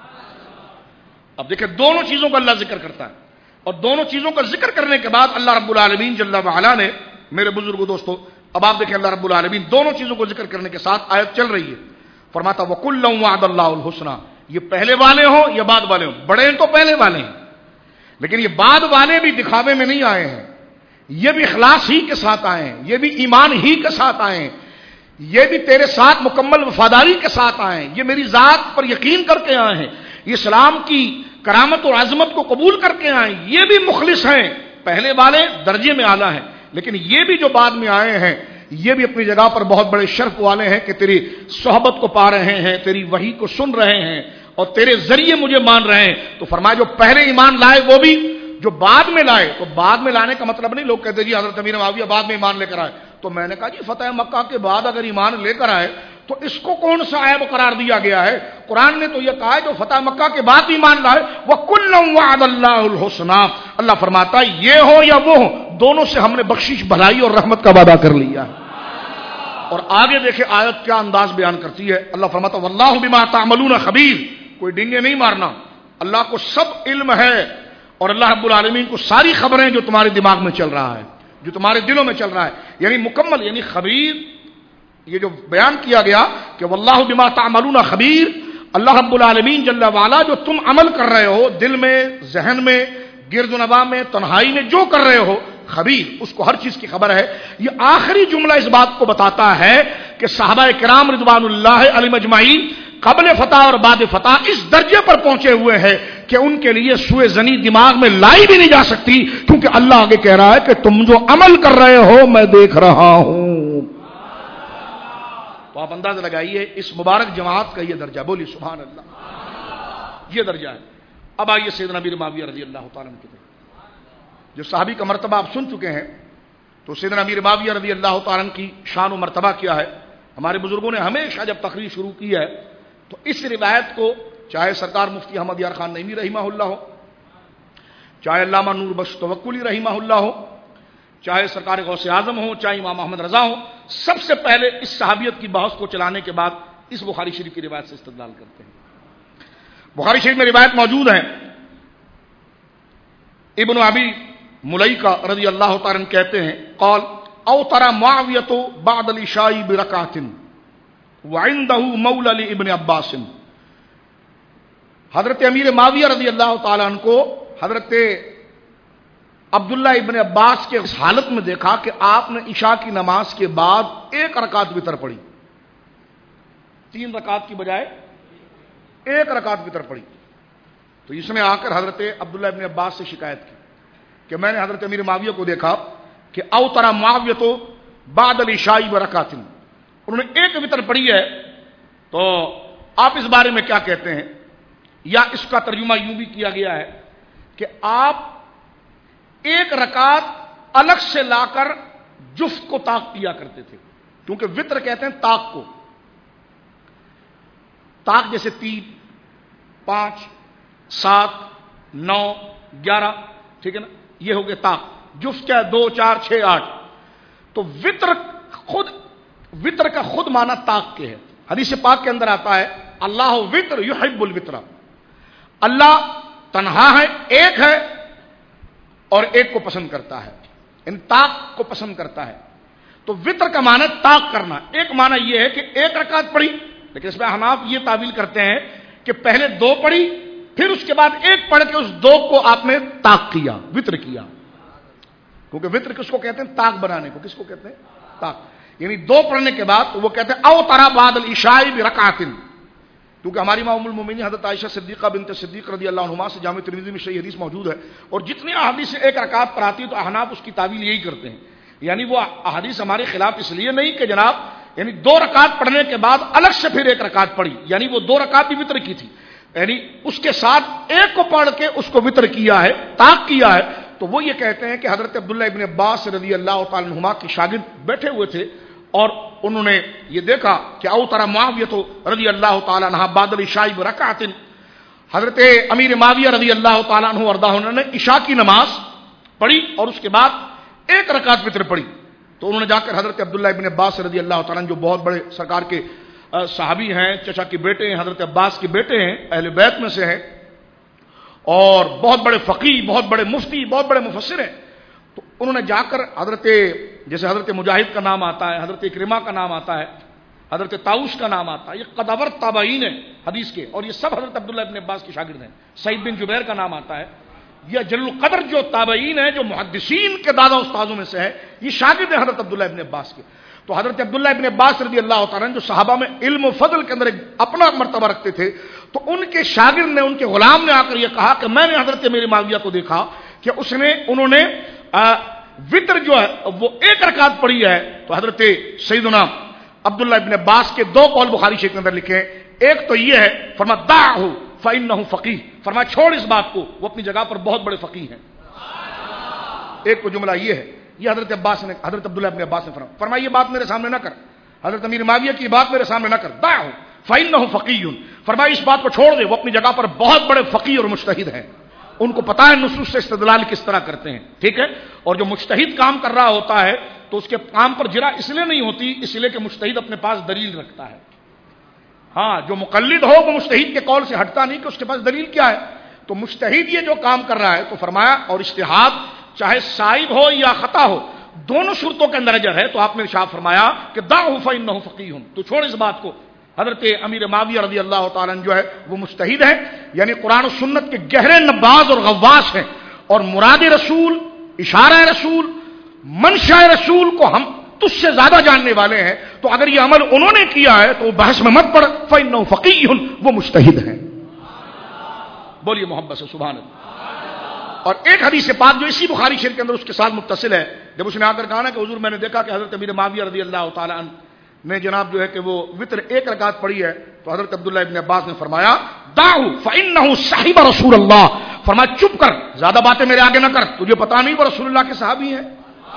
Speaker 1: اب دیکھیں دونوں چیزوں کا اللہ ذکر کرتا ہے، اور دونوں چیزوں کا ذکر کرنے کے بعد اللہ رب العالمین جل وعلا نے، میرے بزرگوں دوستو اب آپ دیکھیں اللہ رب العالمین دونوں چیزوں کو ذکر کرنے کے ساتھ آیت چل رہی ہے، فرماتا وَكُلًّا وَعَدَ اللَّهُ الْحُسْنَى، یہ پہلے والے ہوں یا بعد والے ہوں، بڑے ہیں تو پہلے والے ہیں، لیکن یہ بعد والے بھی دکھاوے میں نہیں آئے ہیں، یہ بھی اخلاص ہی کے ساتھ آئے ہیں، یہ بھی ایمان ہی کے ساتھ آئے ہیں، یہ بھی تیرے ساتھ مکمل وفاداری کے ساتھ آئے ہیں، یہ میری ذات پر یقین کر کے آئے ہیں، یہ اسلام کی کرامت اور عظمت کو قبول کر کے آئے ہیں، یہ بھی مخلص ہیں. پہلے والے درجے میں اعلیٰ ہیں، لیکن یہ بھی جو بعد میں آئے ہیں یہ بھی اپنی جگہ پر بہت بڑے شرف والے ہیں کہ تیری صحبت کو پا رہے ہیں، تیری وحی کو سن رہے ہیں اور تیرے ذریعے مجھے مان رہے ہیں. تو فرمایا جو پہلے ایمان لائے وہ بھی، جو بعد میں لائے. تو بعد میں لانے کا مطلب نہیں، لوگ کہتے جی حضرت امیر معاویہ بعد میں ایمان لے کر آئے. تو میں نے کہا جی فتح مکہ کے بعد اگر ایمان لے کر آئے تو اس کو کون سا عیب قرار دیا گیا ہے؟ قرآن نے تو یہ کہا ہے جو فتح مکہ کے بعد ایمان لائے وَكُلًّا وَعَدَ اللَّهُ الْحُسْنَى، اللہ فرماتا ہے یہ ہو یا وہ ہو، دونوں سے ہم نے بخشش، بھلائی اور رحمت کا وعدہ کر لیا ہے. اور آگے دیکھیں آیت کیا انداز بیان کرتی ہے. اللہ فرماتا وَاللَّهُ بِمَا تَعْمَلُونَ خَبِيرٌ، کوئی ڈنگے نہیں مارنا، اللہ کو سب علم ہے، اور اللہ رب العالمین کو ساری خبریں جو تمہارے دماغ میں چل رہا ہے، جو تمہارے دلوں میں چل رہا ہے، یعنی مکمل، یعنی خبیر. یہ جو بیان کیا گیا کہ واللہ بما تعملون خبیر، اللہ رب العالمین جل وعلا جو تم عمل کر رہے ہو، دل میں، ذہن میں، گرد و نواح میں، تنہائی میں جو کر رہے ہو، خبیر، اس کو ہر چیز کی خبر ہے. یہ آخری جملہ اس بات کو بتاتا ہے کہ صحابہ کرام رضوان اللہ علیہم اجمعین قبل فتح اور بعد فتح اس درجے پر پہنچے ہوئے ہیں کہ ان کے لیے سوء ظنی دماغ میں لائی بھی نہیں جا سکتی، کیونکہ اللہ آگے کہہ رہا ہے کہ تم جو عمل کر رہے ہو میں دیکھ رہا ہوں. تو آپ اندازہ لگائیے اس مبارک جماعت کا یہ درجہ، بولی سبحان اللہ، یہ درجہ ہے. اب آئیے سیدنا امیر معاویہ رضی اللہ تعالیٰ عنہ کی طرف. جو صحابی کا مرتبہ آپ سن چکے ہیں، تو سیدنا امیر معاویہ رضی اللہ تعالیٰ عنہ کی شان و مرتبہ کیا ہے. ہمارے بزرگوں نے ہمیشہ جب تقریر شروع کی ہے تو اس روایت کو، چاہے سرکار مفتی احمد یار خان نعیمی رحمہ اللہ ہو، چاہے علامہ نور بخش توکلی رحمہ اللہ ہو، چاہے سرکار غوث اعظم ہو، چاہے امام احمد رضا ہو، سب سے پہلے اس صحابیت کی بحث کو چلانے کے بعد اس بخاری شریف کی روایت سے استدلال کرتے ہیں. بخاری شریف میں روایت موجود ہے، ابن ابی ملیکہ رضی اللہ تعالی عنہ کہتے ہیں قال اوتر معاویہ بعد العشاء برکعۃ وعنده مولى لابن عباس. حضرت امیر معاویہ رضی اللہ تعالی عنہ کو حضرت عبداللہ ابن عباس کے اس حالت میں دیکھا کہ آپ نے عشاء کی نماز کے بعد ایک رکعت وتر پڑھی، تین رکعت کی بجائے ایک رکعت وتر پڑھی. تو اس نے آ کر حضرت عبداللہ ابن عباس سے شکایت کی کہ میں نے حضرت امیر معاویہ کو دیکھا کہ اوتر معاویہ تو بعد العشاء برکعۃ، انہوں نے ایک وتر پڑھی ہے، تو آپ اس بارے میں کیا کہتے ہیں؟ یا اس کا ترجمہ یوں بھی کیا گیا ہے کہ آپ ایک رکعت الگ سے لا کر جفت کو طاق کیا کرتے تھے، کیونکہ وتر کہتے ہیں طاق کو. طاق جیسے تین، پانچ، سات، نو، گیارہ، ٹھیک ہے نا، یہ ہو گیا طاق. جفت کیا ہے؟ دو، چار، چھ، آٹھ. تو وتر خود، وتر کا خود معنی طاق کے ہے. حدیث پاک کے اندر آتا ہے اللہ وتر یحب الوتر، اللہ تنہا ہے، ایک ہے اور ایک کو پسند کرتا ہے، ان طاق کو پسند کرتا ہے. تو وتر کا معنی طاق کرنا. ایک معنی یہ ہے کہ ایک رکعت پڑھی، لیکن اس میں حناف یہ تعویل کرتے ہیں کہ پہلے دو پڑھی پھر اس کے بعد ایک پڑھ کے اس دو کو آپ نے طاق کیا، وتر کیا. کیونکہ وطر کس کو کہتے ہیں؟ طاق بنانے کو. کس کو کہتے ہیں؟ طاق. یعنی دو پڑھنے کے بعد وہ کہتے ہیں او ترا بعد العشاء برکعت، کیونکہ ہماری ماں ام المومنین حضرت عائشہ صدیقہ بنت صدیق رضی اللہ عنہما سے جامع ترمذی میں صحیح حدیث موجود ہے، اور جتنی احادیث ایک رکعت پر آتی ہے تو احناف اس کی تعویل یہی کرتے ہیں. یعنی وہ احادیث ہمارے خلاف اس لیے نہیں کہ جناب یعنی دو رکعت پڑھنے کے بعد الگ سے پھر ایک رکعت پڑھی، یعنی وہ دو رکعت بھی وطر کی تھی، یعنی اس کے ساتھ ایک کو پڑھ کے اس کو وطر کیا ہے، طاق کیا ہے. تو وہ یہ کہتے ہیں کہ حضرت عبداللہ ابن عباس رضی اللہ تعالی عنہما کے شاگرد بیٹھے ہوئے تھے اور انہوں نے یہ دیکھا کہ او ترى معاویہ رضی اللہ تعالی عنہ بعد العشاء برکعت، حضرت امیر معاویہ رضی اللہ تعالی عنہ وارضاہ عنہ نے عشاء کی نماز پڑھی اور اس کے بعد ایک رکعت وطر پڑھی. تو انہوں نے جا کر حضرت عبداللہ ابن عباس رضی اللہ تعالی عنہ جو بہت بڑے سرکار کے صحابی ہیں، چچا کے بیٹے ہیں، حضرت عباس کے بیٹے ہیں، اہل بیت میں سے ہیں اور بہت بڑے فقیہ، بہت بڑے مفتی، بہت بڑے مفسر ہیں. تو انہوں نے جا کر حضرت جیسے حضرت مجاہد کا نام آتا ہے، حضرت اکرمہ کا نام آتا ہے، حضرت طاؤس کا نام آتا ہے، یہ قدور تابعین ہیں حدیث کے، اور یہ سب حضرت عبداللہ ابن عباس کے شاگرد ہیں. سعید بن جبیر کا نام آتا ہے. یہ جل القدر جو تابعین ہیں، جو محدثین کے دادا استادوں میں سے ہے، یہ شاگرد ہیں حضرت عبداللہ ابن عباس کے. تو حضرت عبداللہ ابن عباس رضی اللہ تعالیٰ عنہ جو صحابہ میں علم و فضل کے اندر ایک اپنا مرتبہ رکھتے تھے، تو ان کے شاگرد نے، ان کے غلام نے آ کر یہ کہا کہ میں نے حضرت امیر معاویہ کو دیکھا کہ اس نے انہوں نے وطر جو ہے وہ ایک رکعت پڑھی ہے. تو حضرت سیدنا عبداللہ ابن عباس کے دو قول بخاری شریف کے اندر لکھے، ایک تو یہ ہے فرما دعہ فإنہ فقیہ، فرما چھوڑ اس بات کو، وہ اپنی جگہ پر بہت بڑے فقیہ ہیں. ایک تو جملہ یہ ہے، یہ حضرت عباس نے، حضرت عبداللہ ابن عباس نے فرمایا فرمایا یہ بات میرے سامنے نہ کر، حضرت امیر معاویہ کی بات میرے سامنے نہ کر، دعہ فإنہ فقیہ، فرمایا اس بات کو چھوڑ دے، وہ اپنی جگہ پر بہت بڑے فقیہ اور مجتہد ہیں، ان کو پتہ ہے نصوص سے استدلال کس طرح کرتے ہیں. ٹھیک ہے. اور جو مجتہد کام کر رہا ہوتا ہے تو اس کے کام پر جرا اس لیے نہیں ہوتی، اس لیے کہ مجتہد اپنے پاس دلیل رکھتا ہے. ہاں جو مقلد ہو وہ مجتہد کے قول سے ہٹتا نہیں کہ اس کے پاس دلیل کیا ہے. تو مجتہد یہ جو کام کر رہا ہے تو فرمایا، اور اجتہاد چاہے صائب ہو یا خطا ہو دونوں صورتوں کے اندر اجر ہے. تو آپ نے ارشاد فرمایا کہ دعہ فإنہ فقیہ، تو چھوڑ اس بات کو. حضرت امیر معاویہ رضی اللہ تعالیٰ عنہ جو ہے وہ مجتہد ہے، یعنی قرآن و سنت کے گہرے نباز اور غواص ہیں، اور مراد رسول، اشارہ رسول، منشاء رسول کو ہم تجھ سے زیادہ جاننے والے ہیں. تو اگر یہ عمل انہوں نے کیا ہے تو بحث میں مت پڑ، فإنہ فقیہ، وہ مجتہد ہیں. بولیے محبت سے سبحان اللہ. اور ایک حدیث پاک جو اسی بخاری شریف کے اندر اس کے ساتھ متصل ہے، جب اس نے آ کر کہا نا کہ حضور میں نے دیکھا کہ حضرت امیر معاویہ رضی اللہ تعالیٰ عنہ نے جناب جو ہے کہ وہ وطر ایک رکعت پڑھی ہے، تو حضرت عبداللہ ابن عباس نے فرمایا دعہ فإنہ صاحب رسول اللہ، فرمایا چپ کر، زیادہ باتیں میرے آگے نہ کر، تجھے پتا نہیں وہ رسول اللہ کے صحابی ہیں.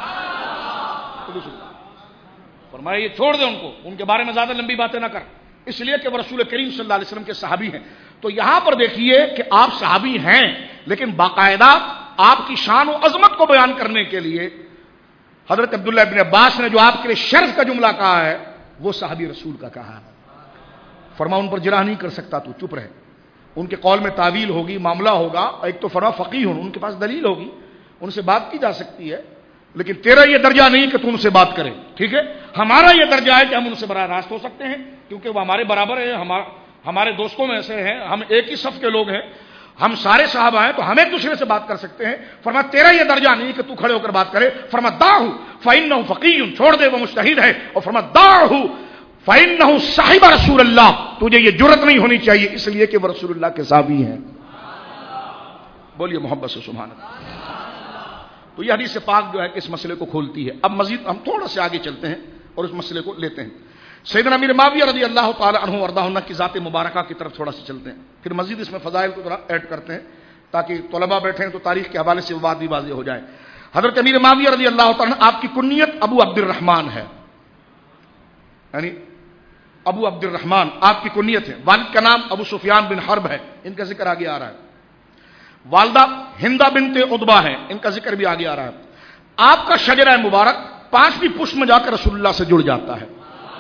Speaker 1: فرمایا یہ چھوڑ دے ان کو، ان کے بارے میں زیادہ لمبی باتیں نہ کر، اس لیے کہ وہ رسول کریم صلی اللہ علیہ وسلم کے صحابی ہیں. تو یہاں پر دیکھیے کہ آپ صحابی ہیں، لیکن باقاعدہ آپ کی شان و عظمت کو بیان کرنے کے لیے حضرت عبداللہ ابن عباس نے جو آپ کے لیے شرف کا جملہ کہا ہے وہ صحابی رسول کا کہا ہے. فرما ان پر جرح نہیں کر سکتا، تو چپ رہے. ان کے قول میں تعویل ہوگی، معاملہ ہوگا. ایک تو فرما فقیہ ہوں، ان کے پاس دلیل ہوگی، ان سے بات کی جا سکتی ہے، لیکن تیرا یہ درجہ نہیں کہ تو ان سے بات کرے. ٹھیک ہے. ہمارا یہ درجہ ہے کہ ہم ان سے براہ راست ہو سکتے ہیں، کیونکہ وہ ہمارے برابر ہیں، ہمارے دوستوں میں سے ہیں، ہم ایک ہی صف کے لوگ ہیں، ہم سارے صحابہ ہیں، تو ہم ایک دوسرے سے بات کر سکتے ہیں. فرما تیرا یہ درجہ نہیں کہ تو کھڑے ہو کر بات کرے. فرما دعہ فإنہ فقیہ، چھوڑ دے وہ مجتہد ہے. اور فرما دعہ فإنہ صاحب رسول اللہ، تجھے یہ جرت نہیں ہونی چاہیے اس لیے کہ وہ رسول اللہ کے صحابی ہیں. بولیے محبت سے سبحان اللہ. تو یہ حدیث پاک جو ہے کہ اس مسئلے کو کھولتی ہے. اب مزید ہم تھوڑا سے آگے چلتے ہیں اور اس مسئلے کو لیتے ہیں. سیدنا امیر معاویہ رضی اللہ تعالی عنہ وارضاہ عنہ کی ذات مبارکہ کی طرف تھوڑا سا چلتے ہیں، پھر مزید اس میں فضائل کو ایڈ کرتے ہیں تاکہ طلباء بیٹھیں تو تاریخ کے حوالے سے بات بھی واضح ہو جائے. حضرت امیر معاویہ رضی اللہ تعالی عنہ آپ کی کنیت ابو عبد الرحمن ہے، یعنی ابو عبد الرحمن آپ کی کنیت ہے. والد کا نام ابو سفیان بن حرب ہے، ان کا ذکر آگے آ رہا ہے. والدہ ہندہ بنت عتبہ ہے، ان کا ذکر بھی آگے آ رہا ہے. آپ کا شجرہ مبارک پانچویں پشت میں جا کر رسول اللہ سے جڑ جاتا ہے،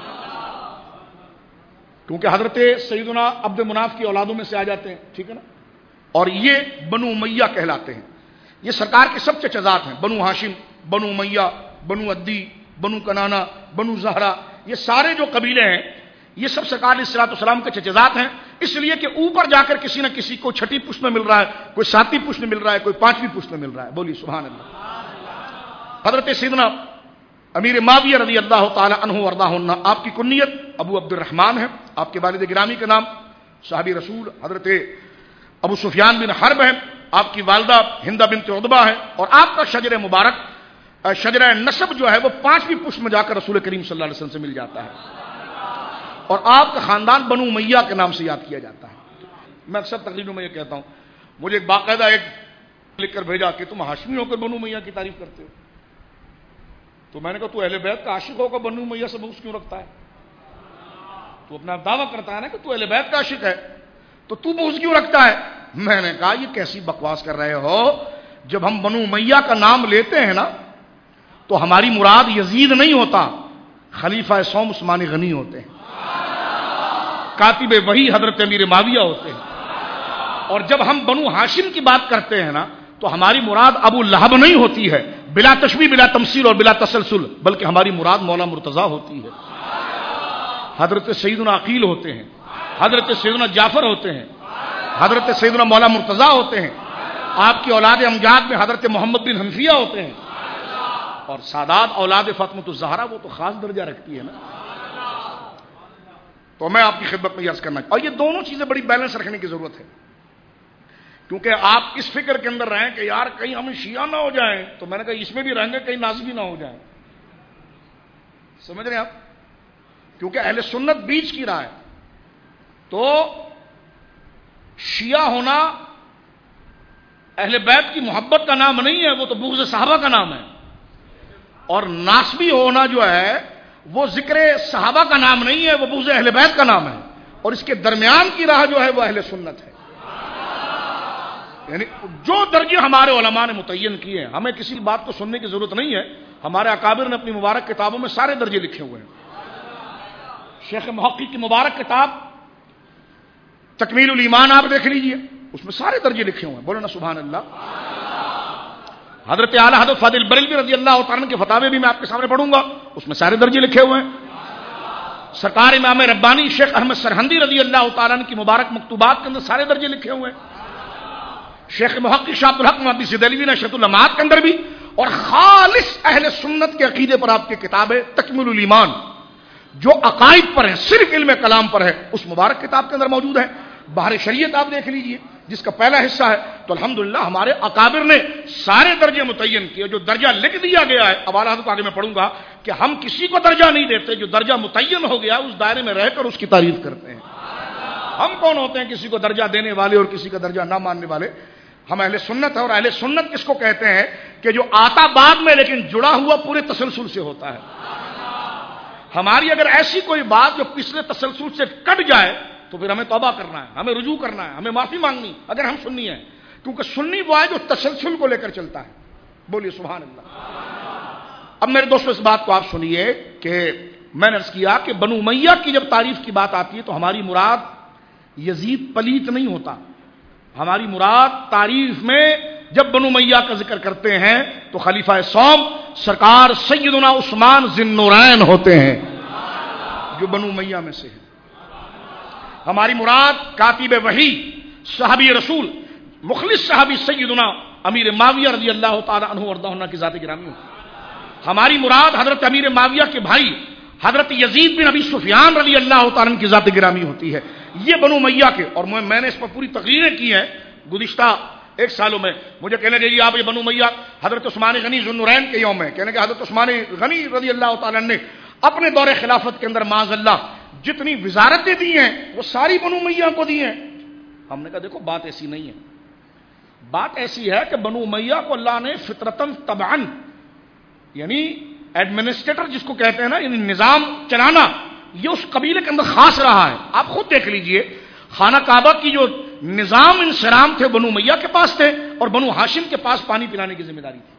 Speaker 1: کیونکہ حضرت سیدنا عبد مناف کی اولادوں میں سے آ جاتے ہیں. ٹھیک ہے نا. اور یہ بنو امیہ کہلاتے ہیں. یہ سرکار کے سب چچزاد ہیں، بنو ہاشم، بنو امیہ، بنو عدی، بنو کنانہ، بنو زہرہ، یہ سارے جو قبیلے ہیں یہ سب سرکار علیہ الصلوۃ والسلام کے چچزاد ہیں. اس لیے کہ اوپر جا کر کسی نہ کسی کو چھٹی پشت میں مل رہا ہے، کوئی ساتویں پشت میں مل رہا ہے، کوئی پانچویں پشت میں مل رہا ہے. بولیے سبحان اللہ. حضرت سیدنا امیر معاویہ رضی اللہ تعالی عنہ وارضاہ عنہ، آپ کی کنیت ابو عبد الرحمن ہے، آپ کے والد گرامی کا نام صحابی رسول حضرت ابو سفیان بن حرب ہے، آپ کی والدہ ہندہ بنت عتبہ ہے، اور آپ کا شجر مبارک شجرہ نسب جو ہے وہ پانچویں پشت میں جا کر رسول کریم صلی اللہ علیہ وسلم سے مل جاتا ہے، اور آپ کا خاندان بنو امیہ کے نام سے یاد کیا جاتا ہے۔ میں اکثر تقریروں میں یہ کہتا ہوں، مجھے ایک باقاعدہ ایک لکھ کر بھیجا کہ تم ہاشمی ہو کر بنو امیہ کی تعریف کرتے ہو، تو میں نے کہا تو اہل بیت کا عاشق ہو کر بنو امیہ سے بغض کیوں رکھتا ہے؟ تو اپنا دعویٰ کرتا ہے نا کہ تو اہل بیت کا عاشق ہے، تو تو بغض کیوں رکھتا ہے؟ میں نے کہا یہ کیسی بکواس کر رہے ہو، جب ہم بنو امیہ کا نام لیتے ہیں نا تو ہماری مراد یزید نہیں ہوتا، خلیفہ سوم عثمان غنی ہوتے ہیں، کاتب وحی حضرت امیر معاویہ ہوتے ہیں، اور جب ہم بنو ہاشم کی بات کرتے ہیں نا تو ہماری مراد ابو لہب نہیں ہوتی ہے، بلا تشبیہ بلا تمثیل اور بلا تسلسل، بلکہ ہماری مراد مولا مرتضیٰ ہوتی ہے، حضرت سیدنا عقیل ہوتے ہیں، حضرت سیدنا جعفر ہوتے ہیں، حضرت سیدنا مولا مرتضیٰ ہوتے ہیں، آپ کی اولاد امجاد میں حضرت محمد بن حنفیہ ہوتے ہیں، اور سادات اولاد فاطمہ الزہرا وہ تو خاص درجہ رکھتی ہے نا۔ تو میں آپ کی خدمت میں عرض کرنا، اور یہ دونوں چیزیں بڑی بیلنس رکھنے کی ضرورت ہے، کیونکہ آپ اس فکر کے اندر رہیں کہ یار کہیں ہم شیعہ نہ ہو جائیں، تو میں نے کہا اس میں بھی رہیں گے کہیں نازبی نہ ہو جائیں، سمجھ رہے ہیں آپ؟ کیونکہ اہل سنت بیچ کی راہ ہے، تو شیعہ ہونا اہل بیت کی محبت کا نام نہیں ہے، وہ تو بغض صحابہ کا نام ہے، اور ناسبی ہونا جو ہے وہ ذکر صحابہ کا نام نہیں ہے، وہ بغض اہل بیت کا نام ہے، اور اس کے درمیان کی راہ جو ہے وہ اہل سنت ہے۔ یعنی جو درجے ہمارے علماء نے متعین کیے ہیں، ہمیں کسی بات کو سننے کی ضرورت نہیں ہے، ہمارے اکابر نے اپنی مبارک کتابوں میں سارے درجے لکھے ہوئے ہیں۔ شیخ محقق کی مبارک کتاب تکمیل الایمان آپ دیکھ لیجئے، اس میں سارے درجے لکھے ہوئے ہیں، بولو نا سبحان اللہ۔ حضرت اعلی حضرت فاضل بریلوی رضی اللہ تعالیٰ کے فتاوے بھی میں آپ کے سامنے پڑھوں گا، اس میں سارے درجے لکھے ہوئے ہیں۔ سرکار امام ربانی شیخ احمد سرہندی رضی اللہ تعالیٰ کی مبارک مکتوبات کے اندر سارے درجے لکھے ہوئے ہیں۔ شیخ محقق شاہ عبد الحق محدث دہلوی نے شرح اللمعات کے اندر بھی، اور خالص اہل سنت کے عقیدے پر آپ کی کتاب ہے تکمیل الایمان، جو عقائد پر ہے، صرف علم کلام پر ہے، اس مبارک کتاب کے اندر موجود ہے۔ بحر شریعت آپ دیکھ لیجئے جس کا پہلا حصہ ہے، تو الحمدللہ ہمارے اکابر نے سارے درجے متعین کیے، جو درجہ لکھ دیا گیا ہے، اب اعلیٰ حضرت آگے میں پڑھوں گا کہ ہم کسی کو درجہ نہیں دیتے، جو درجہ متعین ہو گیا اس دائرے میں رہ کر اس کی تعریف کرتے ہیں۔ ہم کون ہوتے ہیں کسی کو درجہ دینے والے اور کسی کا درجہ نہ ماننے والے؟ ہم اہل سنت ہیں، اور اہل سنت کس کو کہتے ہیں کہ جو آتا بعد میں لیکن جڑا ہوا پورے تسلسل سے ہوتا ہے۔ ہماری اگر ایسی کوئی بات جو پچھلے تسلسل سے کٹ جائے تو پھر ہمیں توبہ کرنا ہے، ہمیں رجوع کرنا ہے، ہمیں معافی مانگنی اگر ہم سنی ہیں، کیونکہ سنی وہ ہے جو تسلسل کو لے کر چلتا ہے۔ بولیے سبحان اللہ۔ اب میرے دوستوں اس بات کو آپ سنیے کہ میں نے عرض کیا کہ بنو امیہ کی جب تعریف کی بات آتی ہے تو ہماری مراد یزید پلیت نہیں ہوتا، ہماری مراد تعریف میں جب بنو امیہ کا ذکر کرتے ہیں تو خلیفہ سوم سرکار سیدنا عثمان ذی النورین ہوتے ہیں جو بنو امیہ میں سے ہیں۔ ہماری مراد کاتب وحی صحابی رسول مخلص صحابی سیدنا امیر معاویہ رضی اللہ تعالی عنہ وارضاہ عنہ کی ذات گرامی ہوتی ہے۔ ہماری مراد حضرت امیر معاویہ کے بھائی حضرت یزید بن ابی سفیان رضی اللہ تعالی عنہ کی ذات گرامی ہوتی ہے۔ یہ بنو امیہ کے، اور میں نے اس پر پوری تقریریں کی ہیں گزشتہ ایک سالوں میں۔ مجھے کہنے لگے جی آپ یہ بنو امیہ حضرت عثمان غنی ذو النورین کے یوم ہے، کہنے کہ حضرت عثمان غنی رضی اللہ تعالی عنہ نے اپنے دور خلافت کے اندر معاذ اللہ جتنی وزارتیں دی ہیں وہ ساری بنو امیہ کو دی ہیں۔ ہم نے کہا دیکھو بات ایسی نہیں ہے، بات ایسی ہے کہ بنو امیہ کو اللہ نے فطرتاً طبعاً، یعنی ایڈمنسٹریٹر جس کو کہتے ہیں نا، یعنی نظام چلانا، یہ اس قبیلے کے اندر خاص رہا ہے۔ آپ خود دیکھ لیجئے خانہ کعبہ کی جو نظام انصرام تھے بنو امیہ کے پاس تھے، اور بنو ہاشم کے پاس پانی پلانے کی ذمہ داری تھی۔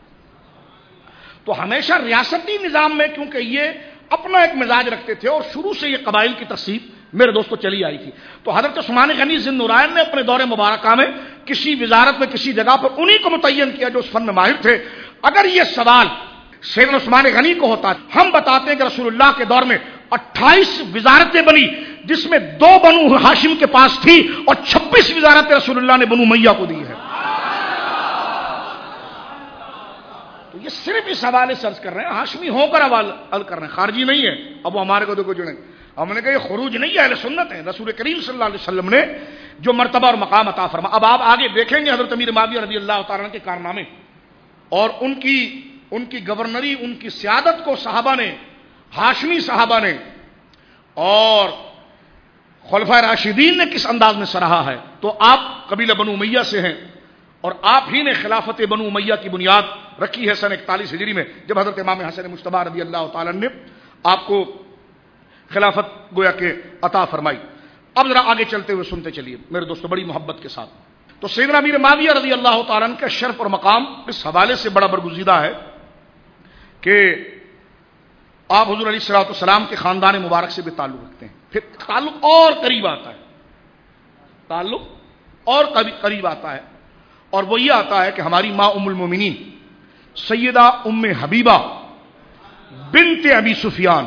Speaker 1: تو ہمیشہ ریاستی نظام میں کیونکہ یہ اپنا ایک مزاج رکھتے تھے، اور شروع سے یہ قبائل کی تقسیم میرے دوستوں چلی آئی تھی، تو حضرت عثمان غنی ذی النورین نے اپنے دور مبارکہ میں کسی وزارت میں کسی جگہ پر انہی کو متعین کیا جو اس فن میں ماہر تھے۔ اگر یہ سوال سیدنا عثمان غنی کو ہوتا، ہم بتاتے ہیں کہ رسول اللہ کے دور میں اٹھائیس وزارتیں بنی جس میں دو بنو ہاشم کے پاس تھی، اور چھبیس وزارتیں رسول اللہ نے بنو امیہ کو دی ہے۔ تو یہ صرف اس حوالے سے عرض کر رہے ہیں، ہاشمی ہو کر حوالہ کر رہے ہیں، خارجی نہیں ہے. اب وہ ہمارے کو دیکھو جو نہیں، ہم نے کہا یہ خروج نہیں ہے، اہل سنت ہے. رسول کریم صلی اللہ علیہ وسلم نے جو مرتبہ اور مقام عطا فرما. اب آپ آگے دیکھیں گے حضرت امیر معاویہ رضی اللہ تعالیٰ عنہ کے کارنامے اور ان کی ان کی گورنری، ان کی سیادت کو صحابہ نے، ہاشمی صحابہ نے اور خلفائے راشدین نے کس انداز میں سراہا ہے. تو آپ قبیلہ بنو امیہ سے ہیں اور آپ ہی نے خلافت بنو امیہ کی بنیاد رکھی ہے سن اکتالیس ہجری میں، جب حضرت امام حسن مجتبی رضی اللہ تعالیٰ نے آپ کو خلافت گویا کہ عطا فرمائی. اب ذرا آگے چلتے ہوئے سنتے چلیے میرے دوستو بڑی محبت کے ساتھ. تو سیدنا امیر معاویہ رضی اللہ تعالیٰ عنہ کا شرف اور مقام اس حوالے سے بڑا برگزیدہ ہے کہ آپ حضور علیہ الصلوۃ والسلام کے خاندان مبارک سے بھی تعلق رکھتے ہیں. پھر تعلق اور قریب آتا ہے، تعلق اور قریب آتا ہے اور وہ یہ آتا ہے کہ ہماری ماں ام المومنین سیدہ ام حبیبہ بنت ابی سفیان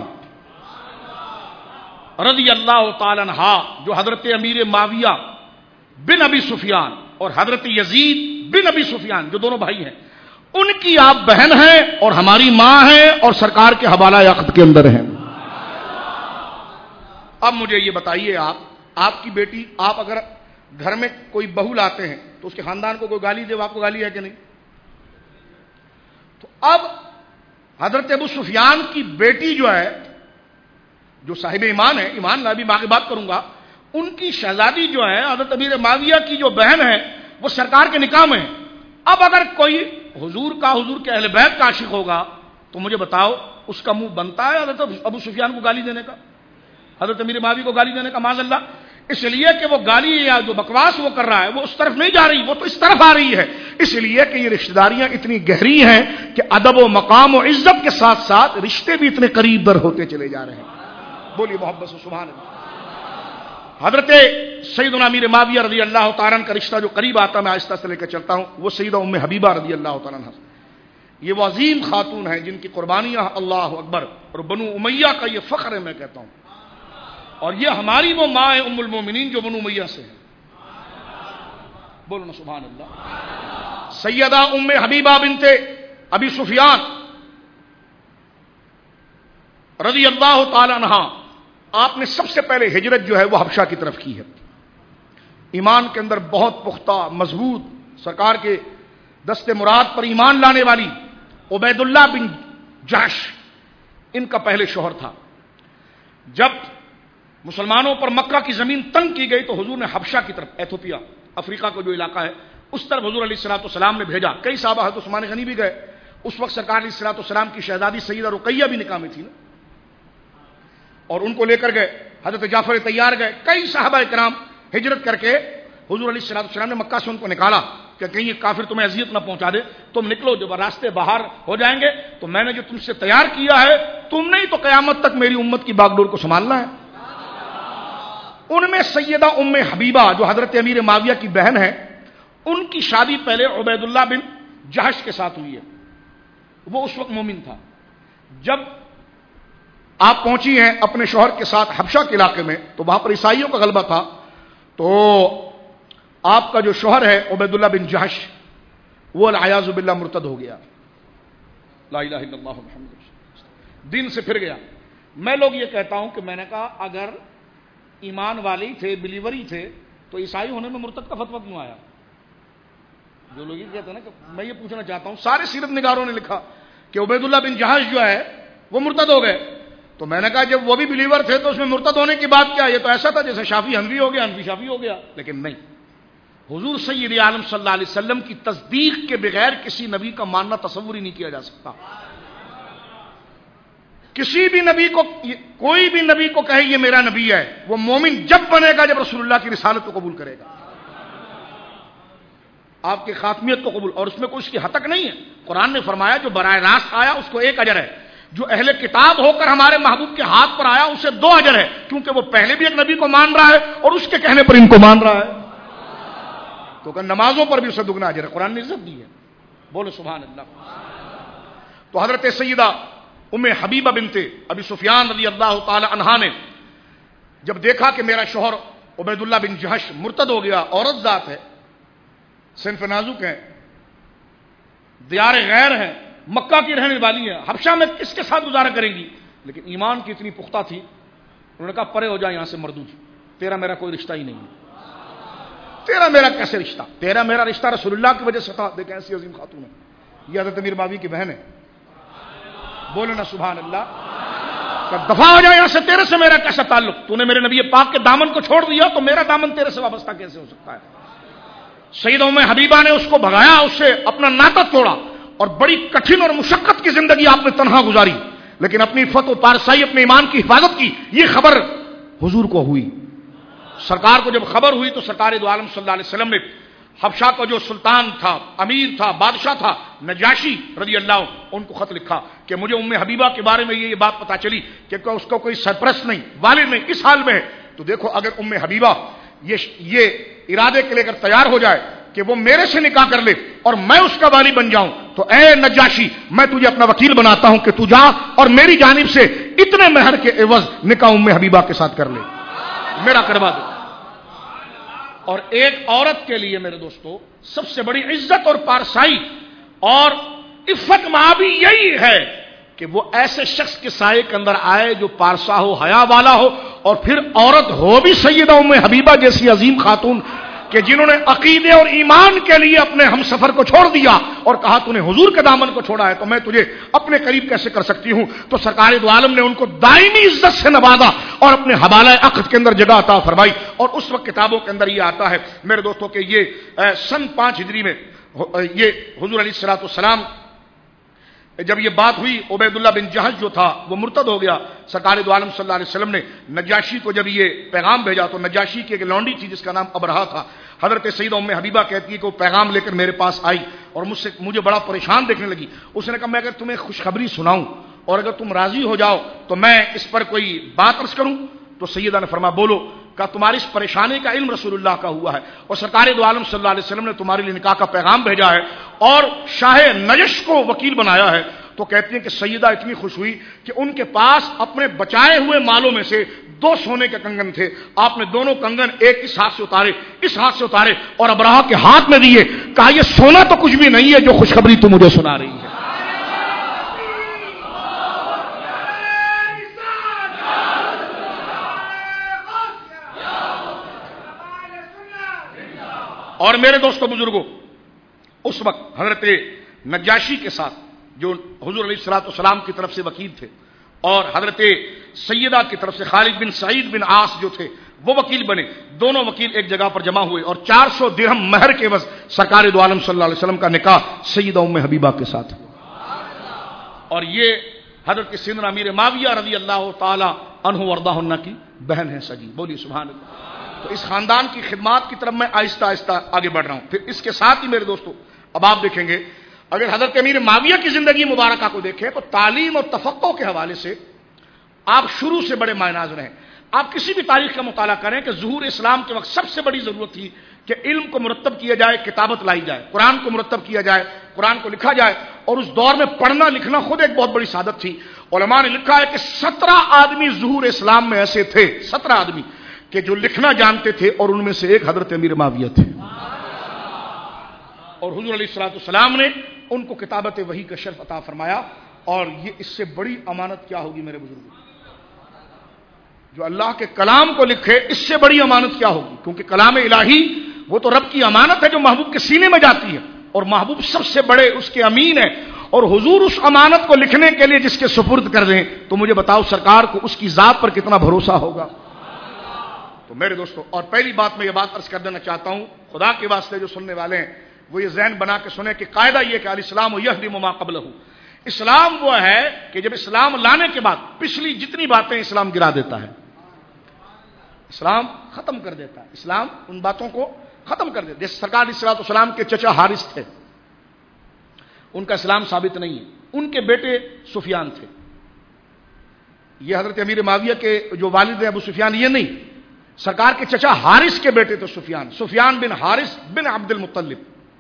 Speaker 1: رضی اللہ تعالی عنہا، جو حضرت امیر معاویہ بن ابی سفیان اور حضرت یزید بن ابی سفیان جو دونوں بھائی ہیں، ان کی آپ بہن ہیں اور ہماری ماں ہیں اور سرکار کے حوالہ عقد کے اندر ہیں. اب مجھے یہ بتائیے، آپ آپ کی بیٹی، آپ اگر گھر میں کوئی بہو لاتے ہیں تو اس کے خاندان کو کوئی گالی دے، وہ آپ کو گالی ہے کہ نہیں؟ تو اب حضرت ابو سفیان کی بیٹی جو ہے، جو صاحب ایمان ہے، ایمان میں ابھی باقی بات کروں گا، ان کی شہزادی جو ہے حضرت امیر معاویہ کی جو بہن ہے وہ سرکار کے نکاح میں ہے. اب اگر کوئی حضور کا، حضور کے اہل بیت کا عاشق ہوگا تو مجھے بتاؤ اس کا منہ بنتا ہے حضرت ابو سفیان کو گالی دینے کا، حضرت امیر معاویہ کو گالی دینے کا؟ معاذ اللہ. اس لیے کہ وہ گالی یا جو بکواس وہ کر رہا ہے وہ اس طرف نہیں جا رہی، وہ تو اس طرف آ رہی ہے. اس لیے کہ یہ رشتہ داریاں اتنی گہری ہیں کہ ادب و مقام و عزت کے ساتھ ساتھ رشتے بھی اتنے قریب در ہوتے چلے جا رہے ہیں. بولیے محبت سے سبحان اللہ. حضرت سیدنا امیر معاویہ رضی اللہ تعالیٰ عنہ کا رشتہ جو قریب آتا ہے، میں آہستہ سے لے کر چلتا ہوں، وہ سیدہ ام حبیبہ رضی اللہ تعالیٰ عنہ. یہ وہ عظیم خاتون ہیں جن کی قربانیاں، اللہ اکبر، اور بنو امیہ کا یہ فخر ہے میں کہتا ہوں. اور یہ ہماری وہ ماں ہے ام المومنین جو بنو امیہ سے ہے. بولو نا سبحان اللہ. سیدہ ام حبیبہ بنت ابی سفیان رضی اللہ تعالی عنہا، آپ نے سب سے پہلے ہجرت جو ہے وہ حبشہ کی طرف کی ہے. ایمان کے اندر بہت پختہ مضبوط، سرکار کے دست مراد پر ایمان لانے والی عبید اللہ بن جحش ان کا پہلے شوہر تھا. جب مسلمانوں پر مکہ کی زمین تنگ کی گئی تو حضور نے حبشہ کی طرف، ایتھوپیا افریقہ کا جو علاقہ ہے، اس طرف حضور علیہ الصلوۃ والسلام نے بھیجا. کئی صحابہ حضرت عثمان غنی بھی گئے. اس وقت سرکار علیہ الصلوۃ والسلام کی شہزادی سیدہ رقیہ بھی نکاح میں تھی نا، اور ان کو لے کر گئے. حضرت جعفر تیار گئے. کئی صحابہ کرام ہجرت کر کے حضور علیہ الصلوۃ والسلام نے مکہ سے ان کو نکالا کہ کہیں یہ کافر تمہیں اذیت نہ پہنچا دے، تم نکلو، جب راستے باہر ہو جائیں گے تو میں نے جو تم سے تیار کیا ہے، تم نے ہی تو قیامت تک میری امت کی باغڈور کو سنبھالنا ہے. ان میں سیدہ ام حبیبہ جو حضرت امیر معاویہ کی بہن ہے، ان کی شادی پہلے عبید اللہ بن جحش کے ساتھ ہوئی ہے. وہ اس وقت مومن تھا. جب آپ پہنچی ہیں اپنے شوہر کے ساتھ حبشہ کے علاقے میں تو وہاں پر عیسائیوں کا غلبہ تھا، تو آپ کا جو شوہر ہے عبید اللہ بن جحش وہ العیاذ باللہ مرتد ہو گیا. لا الہ الا اللہ محمد رسول اللہ، دین سے پھر گیا. میں لوگ یہ کہتا ہوں کہ میں نے کہا اگر ایمان والے تھے، بلیوری تھے، تو عیسائی ہونے میں مرتد کا فتویٰ کیوں آیا؟ جو لوگ یہ کہتے ہیں نا کہ میں یہ پوچھنا چاہتا ہوں، سارے سیرت نگاروں نے لکھا کہ عبید اللہ بن جحش جو ہے وہ مرتد ہو گئے. تو میں نے کہا جب وہ بھی بلیور تھے تو اس میں مرتد ہونے کی بات کیا؟ یہ تو ایسا تھا جیسے شافی حنفی ہو گیا، حنفی شافی ہو گیا. لیکن نہیں، حضور سید عالم صلی اللہ علیہ وسلم کی تصدیق کے بغیر کسی نبی کا ماننا تصور ہی نہیں کیا جا سکتا. کسی بھی نبی کو، کوئی بھی نبی کو کہے یہ میرا نبی ہے، وہ مومن جب بنے گا جب رسول اللہ کی رسالت کو قبول کرے گا، آپ کی خاتمیت کو قبول، اور اس میں کوئی اس کی ہتک نہیں ہے. قرآن نے فرمایا جو براہ راست آیا اس کو ایک اجر ہے، جو اہل کتاب ہو کر ہمارے محبوب کے ہاتھ پر آیا اسے دو اجر ہے، کیونکہ وہ پہلے بھی ایک نبی کو مان رہا ہے اور اس کے کہنے پر ان کو مان رہا ہے. تو کہ نمازوں پر بھی اسے دگنا اجر ہے، قرآن نے عزت دی ہے. بولو سبحان اللہ. تو حضرت سیدہ ام حبیبہ بنت ابی سفیان رضی اللہ تعالی عنہا نے جب دیکھا کہ میرا شوہر عبید اللہ بن جحش مرتد ہو گیا، عورت ذات ہے، صنف نازک ہے، دیار غیر ہے، مکہ کی رہنے والی ہیں، حبشہ میں کس کے ساتھ گزارا کریں گی، لیکن ایمان کی اتنی پختہ تھی، انہوں نے کہا پرے ہو جائے یہاں سے مردود، تیرا میرا کوئی رشتہ ہی نہیں ہے، تیرا میرا کیسے رشتہ، تیرا میرا رشتہ رسول اللہ کی وجہ سے تھا، دیکھ ایسی عظیم خاتون ہے، یہ حضرت امیر معاویہ کی بہن ہے، بولو نا سبحان اللہ، کہ دفاع ہو جائے یہاں سے، تیرے سے میرا کیسا تعلق، تو نے میرے نبی پاک کے دامن کو چھوڑ دیا تو میرا دامن تیرے سے وابستہ کیسے ہو سکتا ہے۔ سیدہ ام حبیبہ نے اس کو بھگایا، اس سے اپنا ناطہ توڑا، اور بڑی کٹھن اور مشقت کی زندگی آپ نے تنہا گزاری، لیکن اپنی فتح و پارسائی، اپنے ایمان کی حفاظت کی۔ یہ خبر حضور کو ہوئی، سرکار کو جب خبر ہوئی تو سرکار دو عالم صلی اللہ علیہ وسلم نے حبشہ کا جو سلطان تھا، امیر تھا، بادشاہ تھا، نجاشی رضی اللہ عنہ، ان کو خط لکھا کہ مجھے ام حبیبہ کے بارے میں یہ بات پتا چلی کہ اس کا کوئی سرپرست نہیں، والد نہیں، اس حال میں ہے، تو دیکھو اگر ام حبیبہ یہ یہ ارادے کے لے کر تیار ہو جائے کہ وہ میرے سے نکاح کر لے اور میں اس کا والی بن جاؤں، تو اے نجاشی میں تجھے اپنا وکیل بناتا ہوں کہ تو جا اور میری جانب سے اتنے مہر کے عوض نکاح ام حبیبہ کے ساتھ کر لے، میرا کروا دے۔ اور ایک عورت کے لیے میرے دوستو سب سے بڑی عزت اور پارسائی اور عفت ماں بھی یہی ہے کہ وہ ایسے شخص کے سائے کے اندر آئے جو پارسا ہو، حیا والا ہو، اور پھر عورت ہو بھی سیدہ ام حبیبہ جیسی عظیم خاتون کہ جنہوں نے عقیدے اور ایمان کے لیے اپنے ہم سفر کو چھوڑ دیا اور کہا تو نے حضور کے دامن کو چھوڑا ہے تو میں تجھے اپنے قریب کیسے کر سکتی ہوں، تو سرکار دو عالم نے ان کو دائمی عزت سے نوازا اور اپنے حوالہ عقد کے اندر جگہ عطا فرمائی۔ اور اس وقت کتابوں کے اندر یہ آتا ہے میرے دوستوں کہ یہ سن پانچ ہجری میں یہ حضور علیہ الصلوۃ والسلام جب یہ بات ہوئی، عبید اللہ بن جہش جو تھا وہ مرتد ہو گیا، سرکار دو عالم صلی اللہ علیہ وسلم نے نجاشی کو جب یہ پیغام بھیجا تو نجاشی کی ایک لونڈی تھی جس کا نام ابرہا تھا، حضرت سیدہ ام حبیبہ کہتی ہے کہ وہ پیغام لے کر میرے پاس آئی اور مجھ سے مجھے بڑا پریشان دیکھنے لگی، اس نے کہا میں اگر تمہیں خوشخبری سناؤں اور اگر تم راضی ہو جاؤ تو میں اس پر کوئی بات عرض کروں، تو سیدہ نے فرمایا بولو، کہ تمہاری اس پریشانی کا علم رسول اللہ کا ہوا ہے اور سرکار دو عالم صلی اللہ علیہ وسلم نے تمہارے لیے نکاح کا پیغام بھیجا ہے اور شاہ نجش کو وکیل بنایا ہے۔ تو کہتی ہیں کہ سیدہ اتنی خوش ہوئی کہ ان کے پاس اپنے بچائے ہوئے مالوں میں سے دو سونے کے کنگن تھے، آپ نے دونوں کنگن ایک اس ہاتھ سے اتارے اس ہاتھ سے اتارے اور ابرہا کے ہاتھ میں دیے، کہا یہ سونا تو کچھ بھی نہیں ہے جو خوشخبری تو مجھے سنا رہی ہے۔ اور میرے دوستوں بزرگوں، اس وقت حضرت نجاشی کے ساتھ جو حضور علیہ الصلوۃ والسلام کی طرف سے وکیل تھے اور حضرت سیدہ کی طرف سے خالد بن سعید بن عاص جو تھے وہ وکیل بنے، دونوں وکیل ایک جگہ پر جمع ہوئے اور چار سو درہم مہر کے عوض سرکار دو عالم صلی اللہ علیہ وسلم کا نکاح سیدہ ام حبیبہ کے ساتھ، اور یہ حضرت سیدنا امیر معاویہ رضی اللہ تعالی عنہ وارضاہ عنہ کی بہن ہے سجی، بولیے سبحان اللہ۔ تو اس خاندان کی خدمات کی طرف میں آہستہ آہستہ آگے بڑھ رہا ہوں۔ پھر اس کے ساتھ ہی میرے دوستو اب آپ دیکھیں گے اگر حضرت امیر معاویہ کی زندگی مبارکہ کو دیکھیں تو تعلیم اور تفقہ کے حوالے سے آپ شروع سے بڑے مائناز رہے ہیں۔ آپ کسی بھی تاریخ کا مطالعہ کریں کہ ظہور اسلام کے وقت سب سے بڑی ضرورت تھی کہ علم کو مرتب کیا جائے، کتابت لائی جائے، قرآن کو مرتب کیا جائے، قرآن کو لکھا جائے، اور اس دور میں پڑھنا لکھنا خود ایک بہت بڑی سعادت تھی۔ علماء نے لکھا ہے کہ سترہ آدمی ظہور اسلام میں ایسے تھے، سترہ آدمی کہ جو لکھنا جانتے تھے اور ان میں سے ایک حضرت امیر معاویہ تھے، اور حضور علیہ الصلوۃ والسلام نے ان کو کتابت وحی کا شرف عطا فرمایا۔ اور یہ اس سے بڑی امانت کیا ہوگی میرے بزرگوں، جو اللہ کے کلام کو لکھے، اس سے بڑی امانت کیا ہوگی، کیونکہ کلام الہی وہ تو رب کی امانت ہے جو محبوب کے سینے میں جاتی ہے، اور محبوب سب سے بڑے اس کے امین ہے، اور حضور اس امانت کو لکھنے کے لیے جس کے سپرد کر دیں تو مجھے بتاؤ سرکار کو اس کی ذات پر کتنا بھروسہ ہوگا۔ تو میرے دوستو، اور پہلی بات میں یہ بات عرض کر دینا چاہتا ہوں، خدا کے واسطے جو سننے والے ہیں وہ یہ ذہن بنا کے سنیں کہ قاعدہ یہ کہ الاسلام یہدم ما قبلہ، اسلام وہ ہے کہ جب اسلام لانے کے بعد پچھلی جتنی باتیں اسلام گرا دیتا ہے، اسلام ختم کر دیتا ہے، اسلام ان باتوں کو ختم کر دیتا ہے۔ جیسے سرکار علیہ الصلوۃ والسلام کے چچا حارث تھے، ان کا اسلام ثابت نہیں ہے، ان کے بیٹے سفیان تھے، یہ حضرت امیر معاویہ کے جو والد ہیں ابو سفیان یہ نہیں، سرکار کے چچا حارث کے بیٹے تھے سفیان، سفیان بن حارث بن عبد المطلب،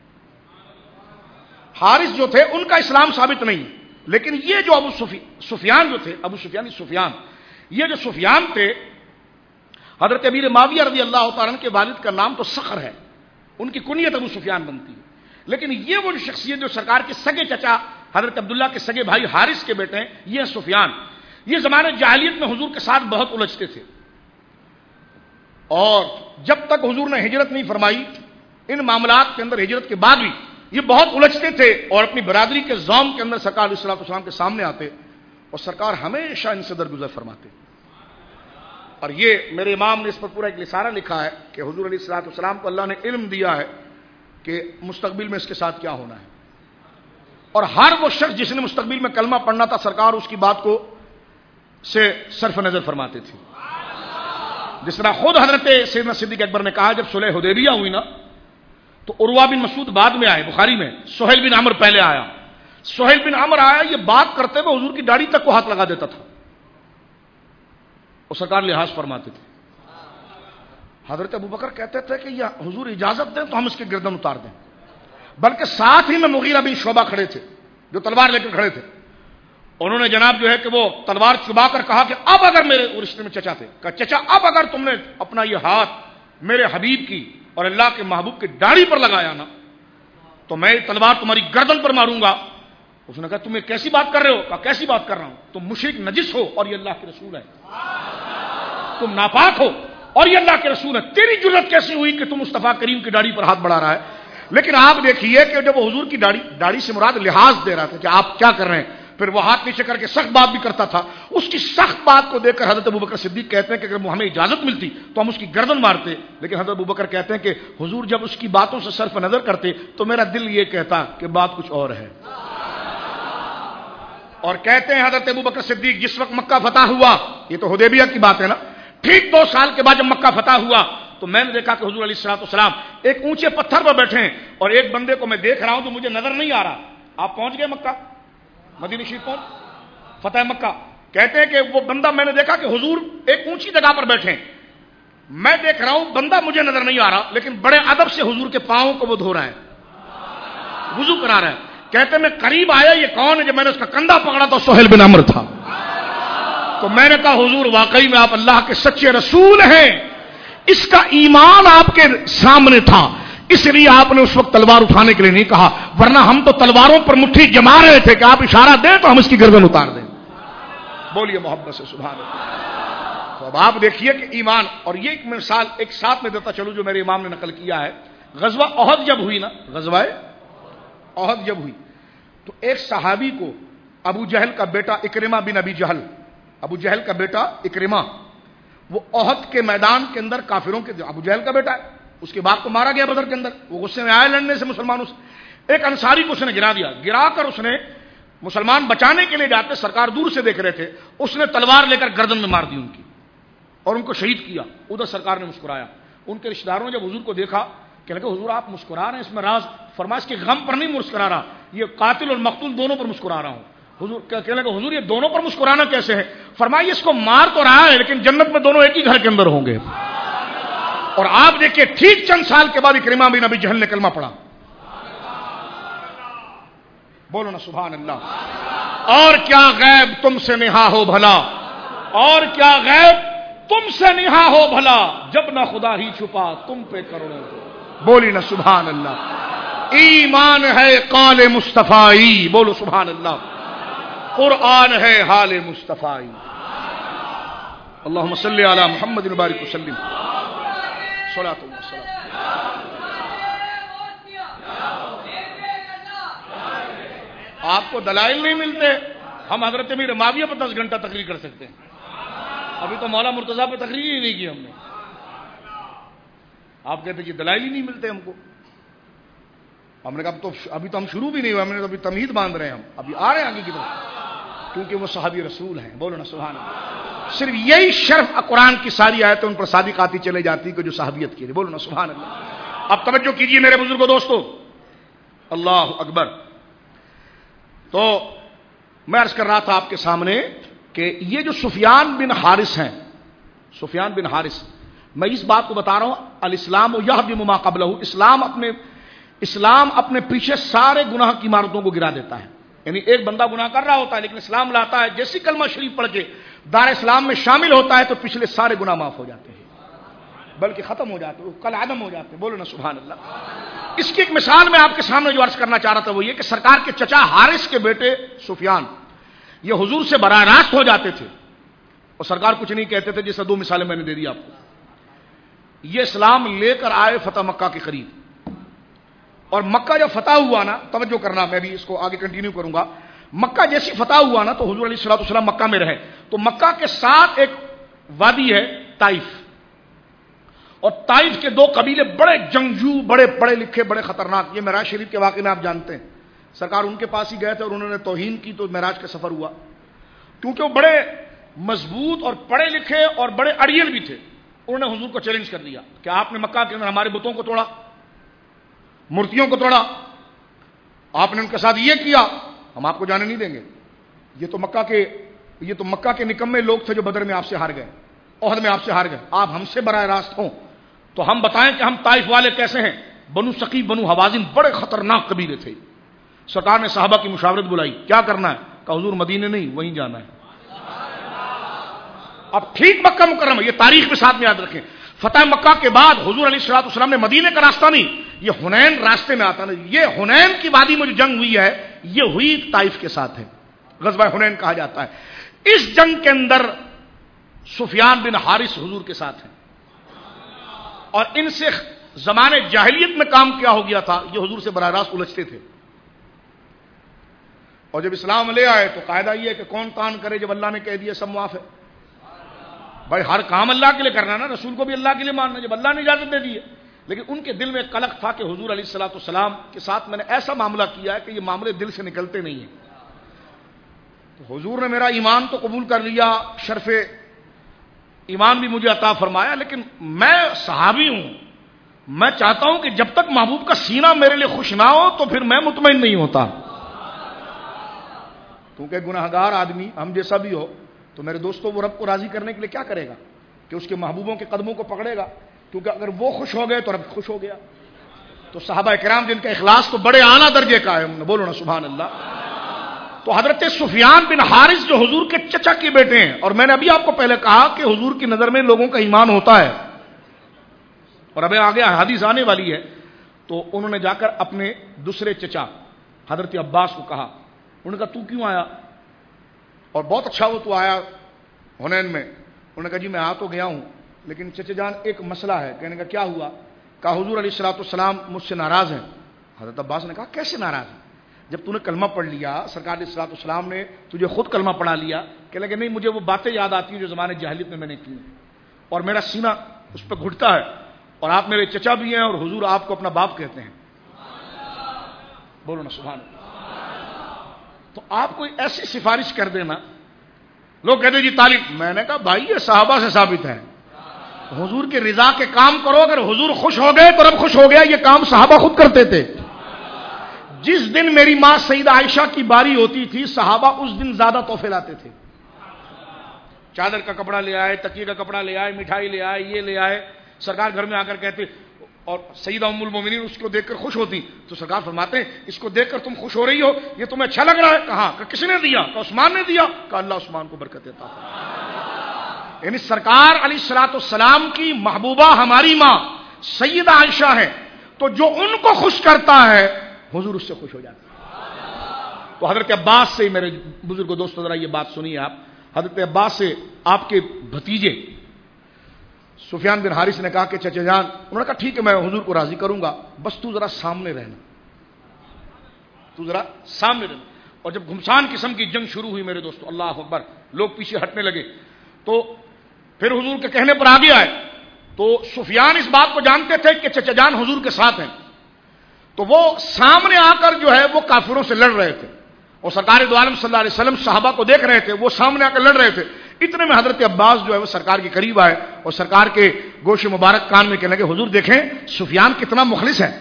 Speaker 1: حارث جو تھے ان کا اسلام ثابت نہیں، لیکن یہ جو ابو سفیان جو تھے، ابو سفیان سفیان یہ جو سفیان تھے، حضرت امیر معاویہ رضی اللہ تعالیٰ عنہ کے والد کا نام تو صخر ہے، ان کی کنیت ابو سفیان بنتی ہے، لیکن یہ وہ جو شخصیت جو سرکار کے سگے چچا حضرت عبداللہ کے سگے بھائی حارث کے بیٹے ہیں، یہ ہیں سفیان۔ یہ زمانے جاہلیت میں حضور کے ساتھ بہت الجھتے تھے، اور جب تک حضور نے ہجرت نہیں فرمائی، ان معاملات کے اندر ہجرت کے بعد بھی یہ بہت الجھتے تھے، اور اپنی برادری کے زوم کے اندر سرکار علیہ الصلوۃ والسلام کے سامنے آتے، اور سرکار ہمیشہ ان سے درگزر فرماتے۔ اور یہ میرے امام نے اس پر پورا ایک رسالہ لکھا ہے کہ حضور علیہ الصلوۃ والسلام کو اللہ نے علم دیا ہے کہ مستقبل میں اس کے ساتھ کیا ہونا ہے، اور ہر وہ شخص جس نے مستقبل میں کلمہ پڑھنا تھا سرکار اس کی بات کو سے صرف نظر فرماتے تھے۔ جس طرح خود حضرت سیدنا صدیق اکبر نے کہا، جب صلح حدیبیہ ہوئی نا تو عروہ بن مسعود بعد میں آئے، بخاری میں سہیل بن عمرو پہلے آیا۔ سہیل بن عمرو آیا، یہ بات کرتے ہوئے حضور کی داڑھی تک کو ہاتھ لگا دیتا تھا، اور سرکار لحاظ فرماتے تھے۔ حضرت ابوبکر کہتے تھے کہ یہ حضور اجازت دیں تو ہم اس کے گردن اتار دیں، بلکہ ساتھ ہی میں مغیرہ بن شعبہ کھڑے تھے جو تلوار لے کر کھڑے تھے، انہوں نے جناب جو ہے کہ وہ تلوار چبا کر کہا کہ اب اگر میرے رشتے میں چچا تھے، کہا چچا اب اگر تم نے اپنا یہ ہاتھ میرے حبیب کی اور اللہ کے محبوب کی داڑھی پر لگایا نا تو میں تلوار تمہاری گردن پر ماروں گا۔ اس نے کہا تم یہ کیسی بات کر رہے ہو؟ کہا کیسی بات کر رہا ہوں، تم مشرک نجس ہو اور یہ اللہ کے رسول ہے، تم ناپاک ہو اور یہ اللہ کے رسول ہے، تیری جرت کیسی ہوئی کہ تم مصطفیٰ کریم کی داڑھی پر ہاتھ بڑھا رہا ہے؟ لیکن آپ دیکھیے کہ جب وہ حضور کی داڑھی داڑھی سے مراد لحاظ دے رہا تھا کہ آپ کیا کر رہے ہیں، پھر وہ ہاتھ نیچے کر کے سخت بات بھی کرتا تھا، اس کی سخت بات کو دیکھ کر حضرت ابوبکر صدیق کہتے ہیں کہ اگر ہمیں اجازت ملتی تو ہم اس کی گردن مارتے، لیکن حضرت ابوبکر کہتے ہیں کہ حضور جب اس کی باتوں سے صرف نظر کرتے تو میرا دل یہ کہتا کہ بات کچھ اور ہے۔ اور کہتے ہیں حضرت ابوبکر صدیق جس وقت مکہ فتح ہوا، یہ تو حدیبیہ کی بات ہے نا، ٹھیک دو سال کے بعد جب مکہ فتح ہوا تو میں نے دیکھا کہ حضور علیہ الصلوۃ والسلام ایک اونچے پتھر پر بیٹھے ہیں، اور ایک بندے کو میں دیکھ رہا ہوں جو مجھے نظر نہیں آ رہا۔ آپ پہنچ گئے مکہ، مدینہ شریف پہنچ فتح مکہ، کہتے ہیں کہ وہ بندہ میں نے دیکھا کہ حضور ایک اونچی جگہ پر بیٹھے ہیں، میں دیکھ رہا ہوں بندہ مجھے نظر نہیں آ رہا، لیکن بڑے ادب سے حضور کے پاؤں کو وہ دھو رہا ہے، وضو کرا رہا ہے۔ کہتے ہیں میں قریب آیا، یہ کون ہے؟ جب میں نے اس کا کندھا پکڑا تو سہیل بن عمرو تھا۔ تو میں نے کہا حضور واقعی میں آپ اللہ کے سچے رسول ہیں، اس کا ایمان آپ کے سامنے تھا، اس لیے آپ نے اس وقت تلوار اٹھانے کے لیے نہیں کہا، ورنہ ہم تو تلواروں پر مٹھی جما رہے تھے کہ آپ اشارہ دیں تو ہم اس کی گردن اتار دیں۔ بولیے محبت سے سبحان اللہ۔ تو اب آپ دیکھیے کہ ایمان، اور یہ ایک مثال ایک ساتھ میں دیتا چلوں جو میرے امام نے نقل کیا ہے، غزوہ احد جب ہوئی نا، غزوہ احد جب ہوئی تو ایک صحابی کو ابو جہل کا بیٹا اکرمہ بن ابی جہل، ابو جہل کا بیٹا اکرمہ، وہ احد کے میدان کے اندر کافروں کے، ابو جہل کا بیٹا ہے، اس کے باپ کو مارا گیا بدر کے اندر، وہ غصے میں آئے لڑنے سے مسلمانوں سے، ایک انصاری کو اس نے گرا دیا، گرا کر اس نے مسلمان بچانے کے لیے جاتے، سرکار دور سے دیکھ رہے تھے، اس نے تلوار لے کر گردن میں مار دی ان کی اور ان کو شہید کیا۔ ادھر سرکار نے مسکرایا، ان کے رشتہ داروں نے جب حضور کو دیکھا کہ لگا حضور آپ مسکرا رہے ہیں، اس میں راز فرمایا اس کے غم پر نہیں مسکرا رہا، یہ قاتل اور مقتول دونوں پر مسکرا رہا ہوں۔ حضور کہنے لگا حضور یہ دونوں پر مسکرانا کیسے ہے؟ فرمایا اس کو مار تو رہا ہے لیکن جنت میں دونوں ایک ہی گھر کے اندر ہوں گے۔ اور آپ دیکھیے ٹھیک چند سال کے بعد اکرمہ بن ابی جہل نے کلمہ پڑھا، بولو نا سبحان اللہ۔ اور کیا غیب تم سے نہا ہو بھلا، اور کیا غیب تم سے نہا ہو بھلا، جب نہ خدا ہی چھپا تم پہ کروڑوں، بولی نا سبحان اللہ۔ ایمان ہے قال مصطفی، بولو سبحان اللہ۔ قرآن ہے حال مصطفی۔ اللہم صلی علی محمد وبارک وسلم، صلاۃ و سلام۔ آپ کو دلائل نہیں ملتے، ہم حضرت امیر معاویہ پر دس گھنٹہ تقریر کر سکتے ہیں، ابھی تو مولا مرتضیٰ پہ تقریر ہی نہیں کی ہم نے۔ آپ کہتے ہیں کہ دلائل ہی نہیں ملتے ہم کو، ہم نے کہا اب تو ابھی تو ہم شروع بھی نہیں ہوئے، ہم نے تو ابھی تمہید باندھ رہے ہیں، ہم ابھی آ رہے ہیں آگے کی طرف، کیونکہ وہ صحابی رسول ہیں، بولو نا سبحان اللہ۔ صرف یہی شرف قرآن کی ساری آیتیں ان پر صادق آتی چلے جاتی کہ جو صحابیت کی، بولو نا سبحان اللہ۔ اب توجہ کیجیے میرے بزرگوں دوستو، اللہ اکبر۔ تو میں عرض کر رہا تھا آپ کے سامنے کہ یہ جو سفیان بن حارث ہیں، سفیان بن حارث، میں اس بات کو بتا رہا ہوں، الاسلام یہدم ما قبلہ، اسلام اپنے اسلام اپنے پیچھے سارے گناہ کی عمارتوں کو گرا دیتا ہے۔ یعنی ایک بندہ گناہ کر رہا ہوتا ہے لیکن اسلام لاتا ہے، جیسی کلمہ شریف پڑھ کے دار اسلام میں شامل ہوتا ہے تو پچھلے سارے گناہ معاف ہو جاتے ہیں، بلکہ ختم ہو جاتے ہیں، کل عدم ہو جاتے ہیں، بولو نا سبحان اللہ۔ اس کی ایک مثال میں آپ کے سامنے جو عرض کرنا چاہ رہا تھا وہ یہ کہ سرکار کے چچا حارث کے بیٹے سفیان یہ حضور سے براہ راست ہو جاتے تھے اور سرکار کچھ نہیں کہتے تھے، جیسے دو مثالیں میں نے دے دی آپ کو. یہ اسلام لے کر آئے فتح مکہ کے قریب، اور مکہ جب فتح ہوا نا، توجہ کرنا میں بھی اس کو آگے کنٹینیو کروں گا، مکہ جیسی فتح ہوا نا تو حضور علیہ الصلوۃ والسلام مکہ میں رہے. تو مکہ کے ساتھ ایک وادی ہے طائف، اور طائف کے دو قبیلے بڑے جنگجو، بڑے پڑھے لکھے، بڑے خطرناک. یہ معراج شریف کے واقعے میں آپ جانتے ہیں، سرکار ان کے پاس ہی گئے تھے اور انہوں نے توہین کی تو معراج کا سفر ہوا. کیونکہ وہ بڑے مضبوط اور پڑھے لکھے اور بڑے اڑیل بھی تھے، انہوں نے حضور کو چیلنج کر دیا کہ آپ نے مکہ کے اندر ہمارے بتوں کو توڑا، مورتیوں کو توڑا، آپ نے ان کے ساتھ یہ کیا، ہم آپ کو جانے نہیں دیں گے. یہ تو مکہ کے یہ تو مکہ کے نکمے لوگ تھے جو بدر میں آپ سے ہار گئے، احد میں آپ سے ہار گئے، آپ ہم سے براہ راست ہوں تو ہم بتائیں کہ ہم طائف والے کیسے ہیں. بنو ثقیف، بنو حوازن بڑے خطرناک قبیلے تھے. سرکار نے صحابہ کی مشاورت بلائی، کیا کرنا ہے؟ کہ حضور مدینے نہیں وہیں جانا ہے. اب ٹھیک مکہ مکرمہ، یہ تاریخ کے ساتھ میں یاد رکھیں، فتح مکہ کے بعد حضور علیہ الصلوۃ والسلام نے مدینے کا راستہ نہیں، یہ حنین راستے میں آتا نا. یہ حنین کی وادی میں جو جنگ ہوئی ہے یہ ہوئی طائف کے ساتھ ہے، غزوہ حنین کہا جاتا ہے. اس جنگ کے اندر سفیان بن حارث حضور کے ساتھ ہیں، اور ان سے زمانے جاہلیت میں کام کیا ہو گیا تھا، یہ حضور سے براہ راست الجھتے تھے. اور جب اسلام لے آئے تو قاعدہ یہ ہے کہ کون کان کرے، جب اللہ نے کہہ دیا سب معاف ہے. بھائی ہر کام اللہ کے لیے کرنا نا، رسول کو بھی اللہ کے لیے ماننا جب اللہ نے اجازت دے دی ہے. لیکن ان کے دل میں ایک قلق تھا کہ حضور علیہ الصلوۃ والسلام کے ساتھ میں نے ایسا معاملہ کیا ہے کہ یہ معاملے دل سے نکلتے نہیں ہیں. تو حضور نے میرا ایمان تو قبول کر لیا، شرف ایمان بھی مجھے عطا فرمایا، لیکن میں صحابی ہوں، میں چاہتا ہوں کہ جب تک محبوب کا سینہ میرے لیے خوش نہ ہو تو پھر میں مطمئن نہیں ہوتا. کیونکہ گناہگار آدمی ہم جیسا بھی ہو تو میرے دوستوں وہ رب کو راضی کرنے کے لیے کیا کرے گا کہ اس کے محبوبوں کے قدموں کو پکڑے گا، کیونکہ اگر وہ خوش ہو گئے تو رب خوش ہو گیا. تو صحابہ کرام جن کا اخلاص تو بڑے اعلیٰ درجے کا ہے، بولو نا سبحان اللہ. تو حضرت سفیان بن حارث جو حضور کے چچا کے بیٹے ہیں، اور میں نے ابھی آپ کو پہلے کہا کہ حضور کی نظر میں لوگوں کا ایمان ہوتا ہے، اور ابھی آگے حدیث آنے والی ہے. تو انہوں نے جا کر اپنے دوسرے چچا حضرت عباس کو کہا، انہوں نے کہا تو کیوں آیا؟ اور بہت اچھا وہ تو آیا حنین میں. انہوں نے کہا جی میں آ تو گیا ہوں لیکن چچا جان ایک مسئلہ ہے. کہنے کا کیا ہوا؟ کہا حضور علیہ الصلوۃ والسلام مجھ سے ناراض ہیں. حضرت عباس نے کہا کیسے ناراض ہیں؟ جب تو نے کلمہ پڑھ لیا، سرکار علیہ الصلوۃ والسلام نے تجھے خود کلمہ پڑھا لیا. کہنے لگے نہیں مجھے وہ باتیں یاد آتی ہیں جو زمانے جاہلیت میں میں نے کی اور میرا سینہ اس پہ گھٹتا ہے، اور آپ میرے چچا بھی ہیں اور حضور آپ کو اپنا باپ کہتے ہیں. بولو نا سبحان اللہ. تو آپ کوئی ایسی سفارش کر دینا، لوگ کہتے جی تعلیم. میں نے کہا بھائی یہ صحابہ سے ثابت ہے، حضور کے رضا کے کام کرو، اگر حضور خوش ہو گئے تو رب خوش ہو گیا. یہ کام صحابہ خود کرتے تھے. جس دن میری ماں سیدہ عائشہ کی باری ہوتی تھی صحابہ اس دن زیادہ تحفے لاتے تھے. چادر کا کپڑا لے آئے، تکیے کا کپڑا لے آئے، مٹھائی لے آئے، یہ لے آئے. سرکار گھر میں آ کر کہتے، اور سیدہ ام المومنین اس کو دیکھ کر خوش ہوتی. تو سرکار فرماتے ہیں اس کو دیکھ کر تم خوش ہو رہی ہو، یہ تمہیں اچھا لگ رہا ہے؟ کہا کہ کس نے دیا؟ کہ عثمان نے دیا. کہ اللہ عثمان کو برکت دیتا. یعنی سرکار علیہ الصلوۃ والسلام کی محبوبہ ہماری ماں سیدہ عائشہ ہے، تو جو ان کو خوش کرتا ہے حضور اس سے خوش ہو جاتا ہے. تو حضرت عباس سے، میرے بزرگ دوستو ذرا یہ بات سنیے آپ، حضرت عباس سے آپ کے بھتیجے سفیان بن حارث نے کہا کہ چچا جان، انہوں نے کہا ٹھیک ہے میں حضور کو راضی کروں گا، بس تو ذرا سامنے رہنا، تو ذرا سامنے رہنا. اور جب گھمسان قسم کی جنگ شروع ہوئی میرے دوستو، اللہ اکبر، لوگ پیچھے ہٹنے لگے، تو پھر حضور کے کہنے پر آگے آئے. تو سفیان اس بات کو جانتے تھے کہ چچا جان حضور کے ساتھ ہیں، تو وہ سامنے آ کر جو ہے وہ کافروں سے لڑ رہے تھے، اور سرکار دو عالم صلی اللہ علیہ وسلم صحابہ کو دیکھ رہے تھے، وہ سامنے آ کر لڑ رہے تھے. اتنے میں حضرت عباس جو ہے وہ سرکار کے قریب آئے اور سرکار کے گوش مبارک کان میں کہنے لگے حضور دیکھیں سفیان کتنا مخلص ہے،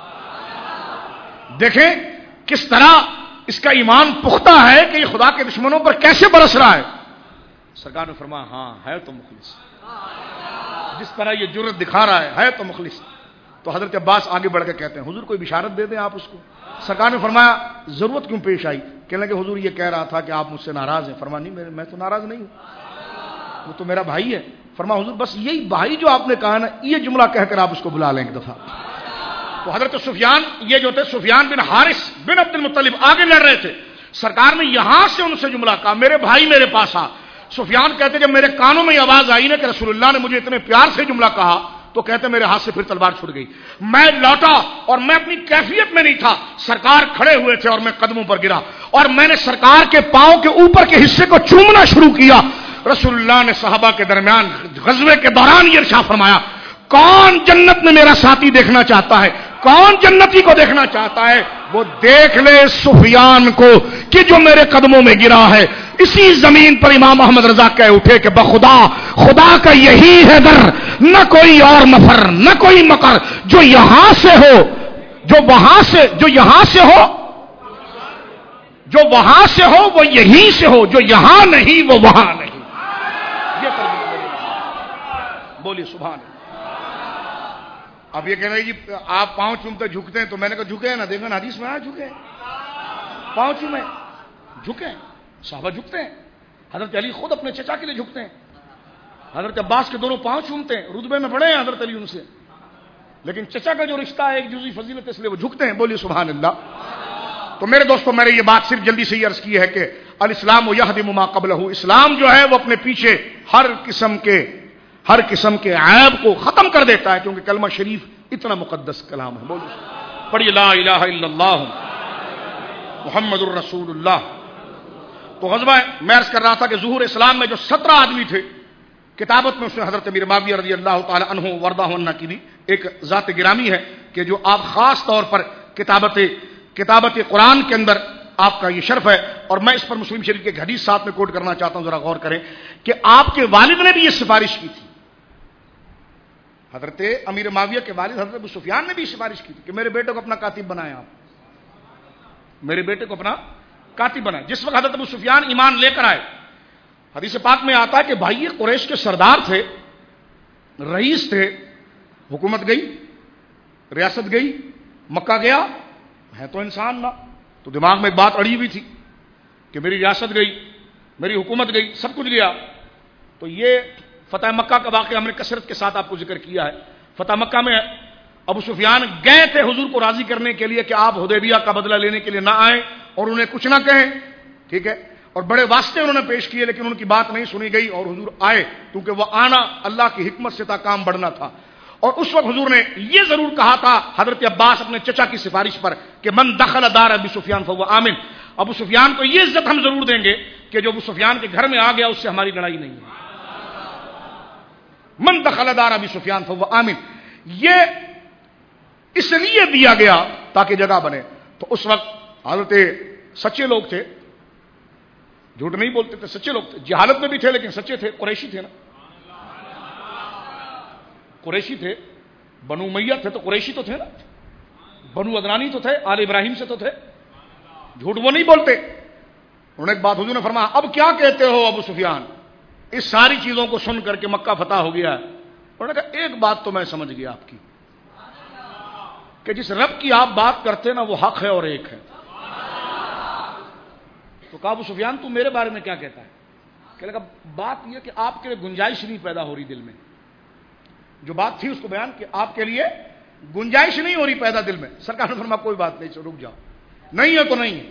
Speaker 1: دیکھیں کس طرح اس کا ایمان پختہ ہے کہ یہ خدا کے دشمنوں پر کیسے برس رہا ہے. سرکار نے فرمایا ہاں ہے تو مخلص، جس طرح یہ جرت دکھا رہا ہے ہے تو مخلص. تو حضرت عباس آگے بڑھ کے کہتے ہیں حضور کوئی بشارت دے دیں آپ اس کو. سرکار نے فرمایا ضرورت کیوں پیش آئی؟ کہنے لگے حضور یہ کہہ رہا تھا کہ آپ مجھ سے ناراض ہیں. فرمایا نہیں میں تو ناراض نہیں ہوں، وہ تو میرا بھائی ہے. فرمایا حضور بس یہی بھائی جو آپ نے کہا نا، یہ جملہ کہہ کر آپ اس کو بلا لیں ایک دفعہ. تو تو حضرت سفیان یہ جو تھے سفیان بن حارث بن عبد المطلب آگے لڑ رہے تھے. سرکار نے یہاں سے ان سے جملہ کہا میرے بھائی میرے پاس آ. سفیان کہتے جب میرے کانوں میں یہ آواز آئی نا کہ رسول اللہ نے مجھے اتنے پیار سے جملہ کہا تو کہتے میرے ہاتھ سے پھر تلوار چھوٹ گئی. میں لوٹا اور میں اپنی کیفیت میں نہیں تھا, سرکار کھڑے ہوئے تھے اور میں قدموں پر گرا اور میں نے سرکار کے پاؤں کے اوپر کے حصے کو چومنا شروع کیا. رسول اللہ نے صحابہ کے درمیان غزوے کے دوران یہ ارشاد فرمایا کون جنت میں میرا ساتھی دیکھنا چاہتا ہے, کون جنتی کو دیکھنا چاہتا ہے, وہ دیکھ لے سفیان کو کہ جو میرے قدموں میں گرا ہے. اسی زمین پر امام احمد رضا کہہ اٹھے کہ بخدا خدا کا یہی ہے در, نہ کوئی اور مفر نہ کوئی مکر, جو یہاں سے ہو جو وہاں سے جو یہاں سے ہو جو وہاں سے ہو وہ یہیں سے ہو, جو یہاں نہیں وہ وہاں نہیں. یہ بولی سبحان اللہ. اب یہ کہہ رہے جی آپ پاؤں چومتے جھکتے ہیں, تو میں نے کہا جھکے ہیں نا, دیکھا نا حدیث میں آ جھکے پاؤں چومے جھکے, صحابہ جھکتے ہیں. حضرت علی خود اپنے چچا کے لیے جھکتے ہیں, حضرت عباس کے دونوں پاؤں چومتے ہیں, رتبے میں بڑے ہیں حضرت علی ان سے, لیکن چچا کا جو رشتہ ہے ایک جزوی فضیلت اس لیے وہ جھکتے ہیں. بولیے سبحان اللہ. تو میرے دوستوں میں نے یہ بات صرف جلدی سے یہ عرض کی ہے کہ الاسلام یہدم ما قبلہ, اسلام جو ہے وہ اپنے پیچھے ہر قسم کے ہر قسم کے عیب کو ختم کر دیتا ہے, کیونکہ کلمہ شریف اتنا مقدس کلام ہے. بولو پڑھیے لا الہ الا اللہ محمد الرسول اللہ. تو غزوہ میں عرض کر رہا تھا کہ ظہور اسلام میں جو سترہ آدمی تھے, کتابت میں اس میں حضرت امیر معاویہ رضی اللہ تعالی عنہ وردہ عنہ کی بھی ایک ذات گرامی ہے کہ جو آپ خاص طور پر کتابت کتابت قرآن کے اندر آپ کا یہ شرف ہے. اور میں اس پر مسلم شریف کے ایک حدیث ساتھ میں کوٹ کرنا چاہتا ہوں, ذرا غور کریں کہ آپ کے والد نے بھی یہ سفارش کی تھی. حضرت امیر معاویہ کے والد حضرت ابو سفیان نے بھی سفارش کی تھی کہ میرے بیٹے کو اپنا کاتب بنائیں, آپ میرے بیٹے کو اپنا کاتب بنائیں. جس وقت حضرت ابو سفیان ایمان لے کر آئے, حدیث پاک میں آتا ہے کہ بھائی یہ قریش کے سردار تھے, رئیس تھے, حکومت گئی, ریاست گئی, مکہ گیا, ہے تو انسان نہ, تو دماغ میں ایک بات اڑی ہوئی تھی کہ میری ریاست گئی, میری حکومت گئی, سب کچھ گیا. تو یہ فتح مکہ کا واقعہ ہم نے کثرت کے ساتھ آپ کو ذکر کیا ہے. فتح مکہ میں ابو سفیان گئے تھے حضور کو راضی کرنے کے لیے کہ آپ حدیبیہ کا بدلہ لینے کے لیے نہ آئیں اور انہیں کچھ نہ کہیں, ٹھیک ہے, اور بڑے واسطے انہوں نے پیش کیے لیکن ان کی بات نہیں سنی گئی اور حضور آئے, کیونکہ وہ آنا اللہ کی حکمت سے تھا, کام بڑھنا تھا. اور اس وقت حضور نے یہ ضرور کہا تھا حضرت عباس اپنے چچا کی سفارش پر کہ من دخل دار ابو سفیان فهو آمن, ابو سفیان کو یہ عزت ہم ضرور دیں گے کہ جو ابو سفیان کے گھر میں آ گیا اس سے ہماری لڑائی نہیں ہے. من دخل دار ابو سفیان فهو آمن, یہ اس لیے دیا گیا تاکہ جگہ بنے. تو اس وقت حضرت سچے لوگ تھے, جھوٹ نہیں بولتے تھے, سچے لوگ تھے, جہالت میں بھی تھے لیکن سچے تھے, قریشی تھے نا, قریشی تھے, بنو امیہ تھے تو قریشی تو تھے نا, بنو عدنانی تو تھے, آل ابراہیم سے تو تھے, جھوٹ وہ نہیں بولتے. انہوں نے ایک بات حضور نے فرمایا اب کیا کہتے ہو ابو سفیان, اس ساری چیزوں کو سن کر کے مکہ فتح ہو گیا ہے. انہوں نے کہا ایک بات تو میں سمجھ گیا آپ کی, کہ جس رب کی آپ بات کرتے نا وہ حق ہے اور ایک ہے. تو کہا ابو سفیان تو میرے بارے میں کیا کہتا ہے؟ کہ لگا بات یہ کہ آپ کے لیے گنجائش نہیں پیدا ہو رہی دل میں, جو بات تھی اس کو بیان کہ آپ کے لیے گنجائش نہیں ہو رہی پیدا دل میں. سرکار نے فرمایا کوئی بات نہیں, رک جاؤ, نہیں ہے تو نہیں ہے,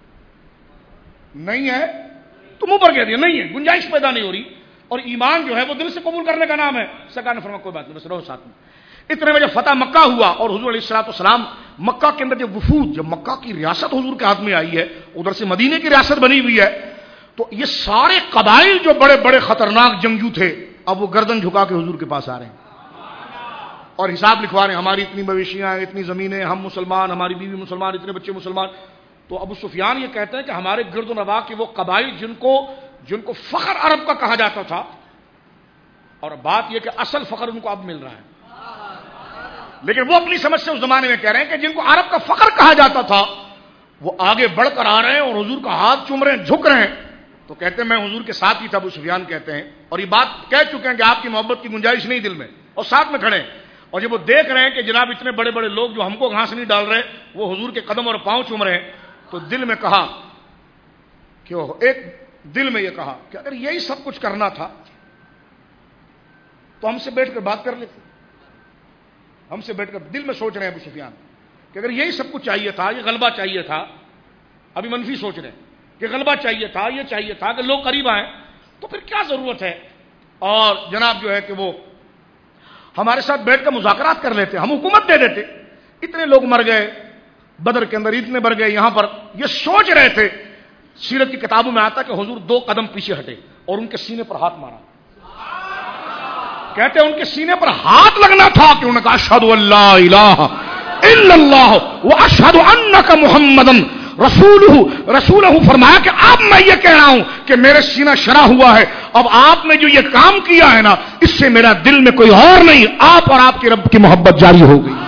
Speaker 1: نہیں ہے تو منہ پر کہہ دیا نہیں ہے, گنجائش پیدا نہیں ہو رہی, اور ایمان جو ہے وہ دل سے قبول کرنے کا نام ہے. سرکار نے فرمایا کوئی بات نہیں, بس رہو ساتھ میں. اتنے میں جب فتح مکہ ہوا اور حضور علیہ الصلوۃ والسلام مکہ کے اندر جب وفود, جب مکہ کی ریاست حضور کے ہاتھ میں آئی ہے, ادھر سے مدینے کی ریاست بنی ہوئی ہے, تو یہ سارے قبائل جو بڑے بڑے خطرناک جنگجو تھے اب وہ گردن جھکا کے حضور کے پاس آ رہے ہیں اور حساب لکھوا رہے ہیں, ہماری اتنی مویشیاں, اتنی زمینیں, ہم مسلمان, ہماری بیوی مسلمان, اتنے بچے مسلمان. تو ابو سفیان یہ کہتے ہیں کہ ہمارے گرد و نواح کے وہ قبائل جن کو جن کو فخر عرب کا کہا جاتا تھا, اور بات یہ کہ اصل فخر ان کو اب مل رہا ہے, لیکن وہ اپنی سمجھ سے اس زمانے میں کہہ رہے ہیں کہ جن کو عرب کا فخر کہا جاتا تھا وہ آگے بڑھ کر آ رہے ہیں اور حضور کا ہاتھ چوم رہے ہیں, جھک رہے ہیں. تو کہتے ہیں میں حضور کے ساتھ ہی تھا, ابو سفیان کہتے ہیں, اور یہ بات کہہ چکے ہیں کہ آپ کی محبت کی گنجائش نہیں دل میں, اور ساتھ میں کھڑے ہیں. اور جب وہ دیکھ رہے ہیں کہ جناب اتنے بڑے بڑے لوگ جو ہم کو گھاس نہیں ڈال رہے وہ حضور کے قدم اور پاؤں چوم رہے ہیں, تو دل میں کہا کہ ایک دل میں یہ کہا کہ اگر یہی سب کچھ کرنا تھا تو ہم سے بیٹھ کر بات کر لیتے, ہم سے بیٹھ کر دل میں سوچ رہے ہیں ابو سفیان کہ اگر یہی سب کچھ چاہیے تھا، یہ غلبہ چاہیے تھا، ابھی منفی سوچ رہے ہیں کہ غلبہ چاہیے تھا، یہ چاہیے تھا کہ لوگ قریب آئیں، تو پھر کیا ضرورت ہے؟ اور جناب جو ہے کہ وہ ہمارے ساتھ بیٹھ کر مذاکرات کر لیتے، ہم حکومت دے دیتے، اتنے لوگ مر گئے بدر کے اندر، اتنے مر گئے یہاں پر. یہ سوچ رہے تھے. سیرت کی کتابوں میں آتا کہ حضور دو قدم پیچھے ہٹے اور ان کے سینے پر ہاتھ مارا. کہتے ہیں ان کے سینے پر ہاتھ لگنا تھا کہ انہوں نے کہا اشہد اللہ الہ الا اللہ واشہد انک محمدن رسولہ رسولہ. فرمایا کہ اب میں یہ کہہ رہا ہوں کہ میرے سینہ شرح ہوا ہے، اب آپ نے جو یہ کام کیا ہے نا، اس سے میرا دل میں کوئی اور نہیں، آپ اور آپ کے رب کی محبت جاری ہو گئی.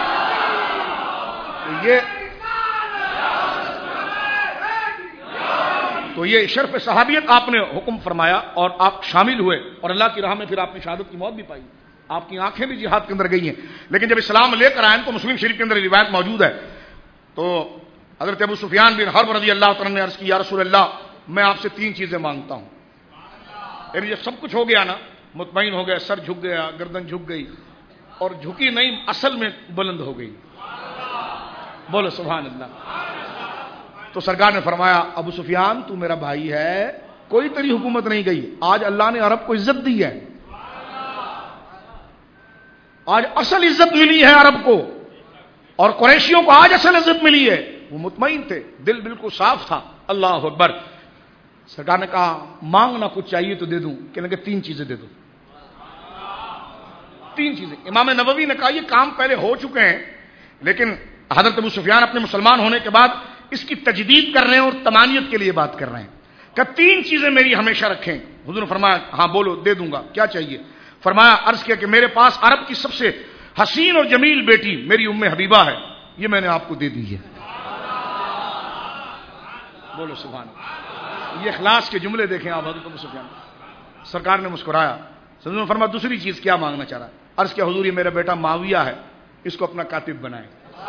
Speaker 1: یہ تو یہ شرف صحابیت آپ نے حکم فرمایا اور آپ شامل ہوئے، اور اللہ کی راہ میں پھر آپ نے شہادت کی موت بھی پائی. آپ کی آنکھیں بھی جہاد کے اندر گئی ہیں. لیکن جب اسلام لے کر آئے تو مسلم شریف کے اندر روایت موجود ہے. تو حضرت ابو سفیان بن حرب رضی اللہ تعالیٰ نے عرض کی یا رسول اللہ میں آپ سے تین چیزیں مانگتا ہوں. یعنی جب سب کچھ ہو گیا نا، مطمئن ہو گیا، سر جھک گیا، گردن جھک گئی، اور جھکی نہیں اصل میں بلند ہو گئی. بولو سبحان اللہ. تو سرکار نے فرمایا ابو سفیان تو میرا بھائی ہے، کوئی تیری حکومت نہیں گئی. آج اللہ نے عرب کو عزت دی ہے، آج اصل عزت ملی ہے عرب کو، اور قریشیوں کو آج اصل عزت ملی ہے. وہ مطمئن تھے، دل بالکل صاف تھا. اللہ اکبر. سرکار نے کہا مانگنا کچھ چاہیے تو دے دوں. کہنے کہ تین چیزیں دے دو. تین چیزیں. امام نووی نے کہا یہ کام پہلے ہو چکے ہیں، لیکن حضرت ابو سفیان اپنے مسلمان ہونے کے بعد اس کی تجدید کر رہے ہیں اور تمانیت کے لیے بات کر رہے ہیں کہ تین چیزیں میری ہمیشہ رکھیں. حضور نے فرمایا ہاں بولو دے دوں گا، کیا چاہیے؟ فرمایا عرض کیا کہ میرے پاس عرب کی سب سے حسین اور جمیل بیٹی میری ام حبیبہ ہے، یہ میں نے آپ کو دے دی ہے. بولو سبحان اللہ. یہ اخلاص کے جملے دیکھیں آپ حضرت ابو سفیان. سرکار نے مسکرایا. حضور نے فرمایا دوسری چیز کیا مانگنا چاہ رہا ہے؟ عرض کیا حضور یہ میرا بیٹا معاویہ ہے، اس کو اپنا کاتب بنائیں.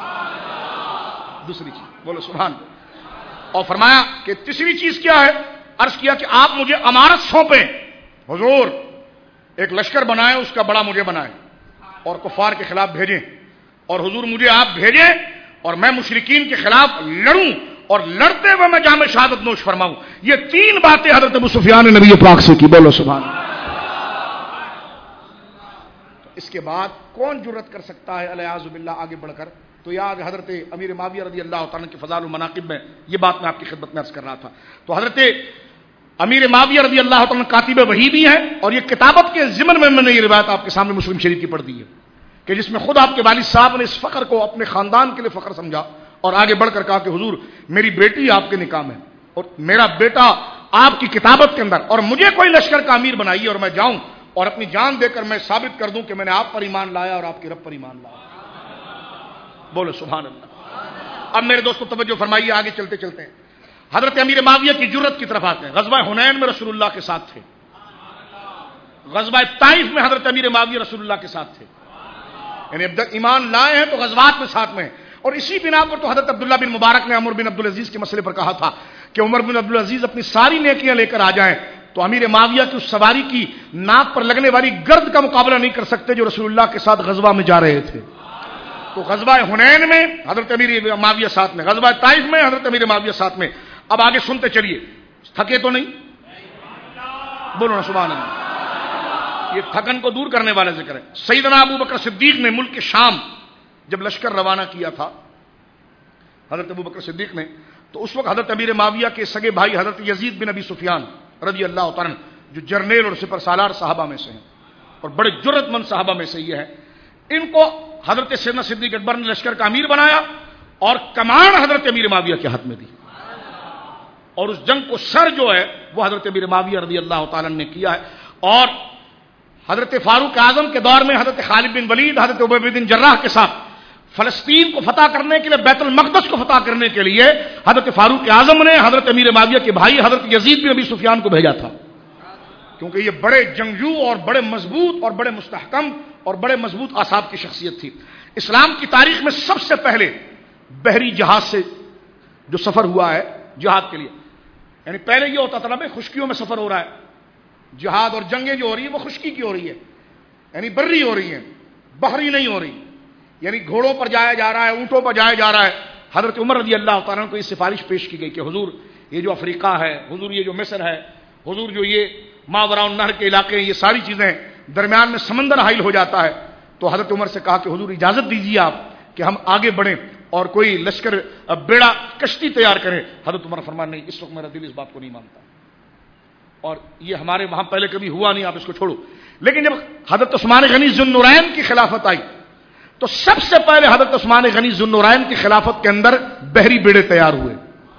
Speaker 1: دوسری چیز. بولو سبحان. اور فرمایا کہ تیسری چیز کیا ہے؟ عرض کیا کہ آپ مجھے امارت سونپیں. حضور ایک لشکر بنائیں، اس کا بڑا مجھے بنائیں اور کفار کے خلاف بھیجیں، اور حضور مجھے آپ بھیجیں اور میں مشرکین کے خلاف لڑوں اور لڑتے ہوئے میں جام شہادت نوش فرماؤں. یہ تین باتیں حضرت ابو سفیان نے نبی پاک سے کی. بولو سبحان. اس کے بعد کون جرت کر سکتا ہے الیاذ باللہ آگے بڑھ کر؟ تو یاد حضرت امیر معاویہ رضی اللہ تعالیٰ کے فضائل و مناقب میں یہ بات میں آپ کی خدمت میں عرض کر رہا تھا. تو حضرت امیر معاویہ رضی اللہ تعالیٰ کاتب وحی بھی ہیں، اور یہ کتابت کے ضمن میں میں نے یہ روایت آپ کے سامنے مسلم شریف کی پڑھ دی ہے کہ جس میں خود آپ کے والد صاحب نے اس فخر کو اپنے خاندان کے لیے فخر سمجھا اور آگے بڑھ کر کہا کہ حضور میری بیٹی آپ کے نکاح میں اور میرا بیٹا آپ کی کتابت کے اندر، اور مجھے کوئی لشکر کا امیر بنائیے اور میں جاؤں اور اپنی جان دے کر میں ثابت کر دوں کہ میں نے آپ پر ایمان لایا اور آپ کے رب پر ایمان لایا. بولو سبحان اللہ. اب میرے دوستو توجہ فرمائیے، آگے چلتے چلتے ہیں حضرت امیر معاویہ کی جرت کی طرف آتے ہیں. غزوہ حنین میں رسول اللہ کے ساتھ تھے، غزوہ طائف میں حضرت امیر معاویہ رسول اللہ کے ساتھ تھے. یعنی اب تک ایمان لائے ہیں تو غزوات میں ساتھ میں ہیں. اور اسی بنا پر تو حضرت عبداللہ بن مبارک نے عمر بن عبدالعزیز کے مسئلے پر کہا تھا کہ عمر بن عبدالعزیز اپنی ساری نیکیاں لے کر آ جائیں تو امیر معاویہ کی اس سواری کی ناک پر لگنے والی گرد کا مقابلہ نہیں کر سکتے جو رسول اللہ کے ساتھ غزوہ میں جا رہے تھے. تو غزوہ حنین میں حضرت امیر معاویہ ساتھ میں، غزوہ طائف میں حضرت امیر معاویہ ساتھ میں. اب آگے سنتے چلیے. تھکے تو نہیں؟ بولو نا سبحان اللہ. یہ تھکن کو دور کرنے والا ذکر ہے. سیدنا ابو بکر صدیق نے ملک شام جب لشکر روانہ کیا تھا حضرت ابو بکر صدیق نے، تو اس وقت حضرت امیر معاویہ کے سگے بھائی حضرت یزید بن ابی سفیان رضی اللہ تعالیٰ جو جرنیل اور سپر سالار صحابہ میں سے ہیں اور بڑے جرت مند صحابہ میں سے یہ ہے، ان کو حضرت سیدنا صدیق اکبر نے لشکر کا امیر بنایا اور کمان حضرت امیر معاویہ کے ہاتھ میں دی، اور اس جنگ کو سر جو ہے وہ حضرت امیر معاویہ رضی اللہ تعالیٰ نے کیا ہے. اور حضرت فاروق اعظم کے دور میں حضرت خالد بن ولید حضرت عبید بن جراح کے ساتھ فلسطین کو فتح کرنے کے لیے، بیت المقدس کو فتح کرنے کے لیے حضرت فاروق اعظم نے حضرت امیر معاویہ کے بھائی حضرت یزید بن ابی سفیان کو بھیجا تھا، کیونکہ یہ بڑے جنگجو اور بڑے مضبوط اور بڑے مستحکم اور بڑے مضبوط اعصاب کی شخصیت تھی. اسلام کی تاریخ میں سب سے پہلے بحری جہاز سے جو سفر ہوا ہے جہاد کے لیے، یعنی پہلے یہ ہوتا تھا نا بھائی خشکیوں میں سفر ہو رہا ہے، جہاد اور جنگیں جو ہو رہی ہیں وہ خشکی کی ہو رہی ہے، یعنی بری ہو رہی ہیں، بحری نہیں ہو رہی. یعنی گھوڑوں پر جایا جا رہا ہے، اونٹوں پر جایا جا رہا ہے. حضرت عمر رضی اللہ تعالیٰ کو یہ سفارش پیش کی گئی کہ حضور یہ جو افریقہ ہے، حضور یہ جو مصر ہے، حضور جو یہ ماوراء النہر کے علاقے ہیں، یہ ساری چیزیں درمیان میں سمندر حائل ہو جاتا ہے. تو حضرت عمر سے کہا کہ حضور اجازت دیجیے آپ کہ ہم آگے بڑھیں اور کوئی لشکر بیڑا کشتی تیار کریں. حضرت عمر فرمایا نہیں، اس وقت میرا دل اس بات کو نہیں مانتا، اور یہ ہمارے وہاں پہلے کبھی ہوا نہیں، آپ اس کو چھوڑو. لیکن جب حضرت عثمان غنی ذو النورین کی خلافت آئی تو سب سے پہلے حضرت عثمان غنی ذو النورین کی خلافت کے اندر بحری بیڑے تیار ہوئے.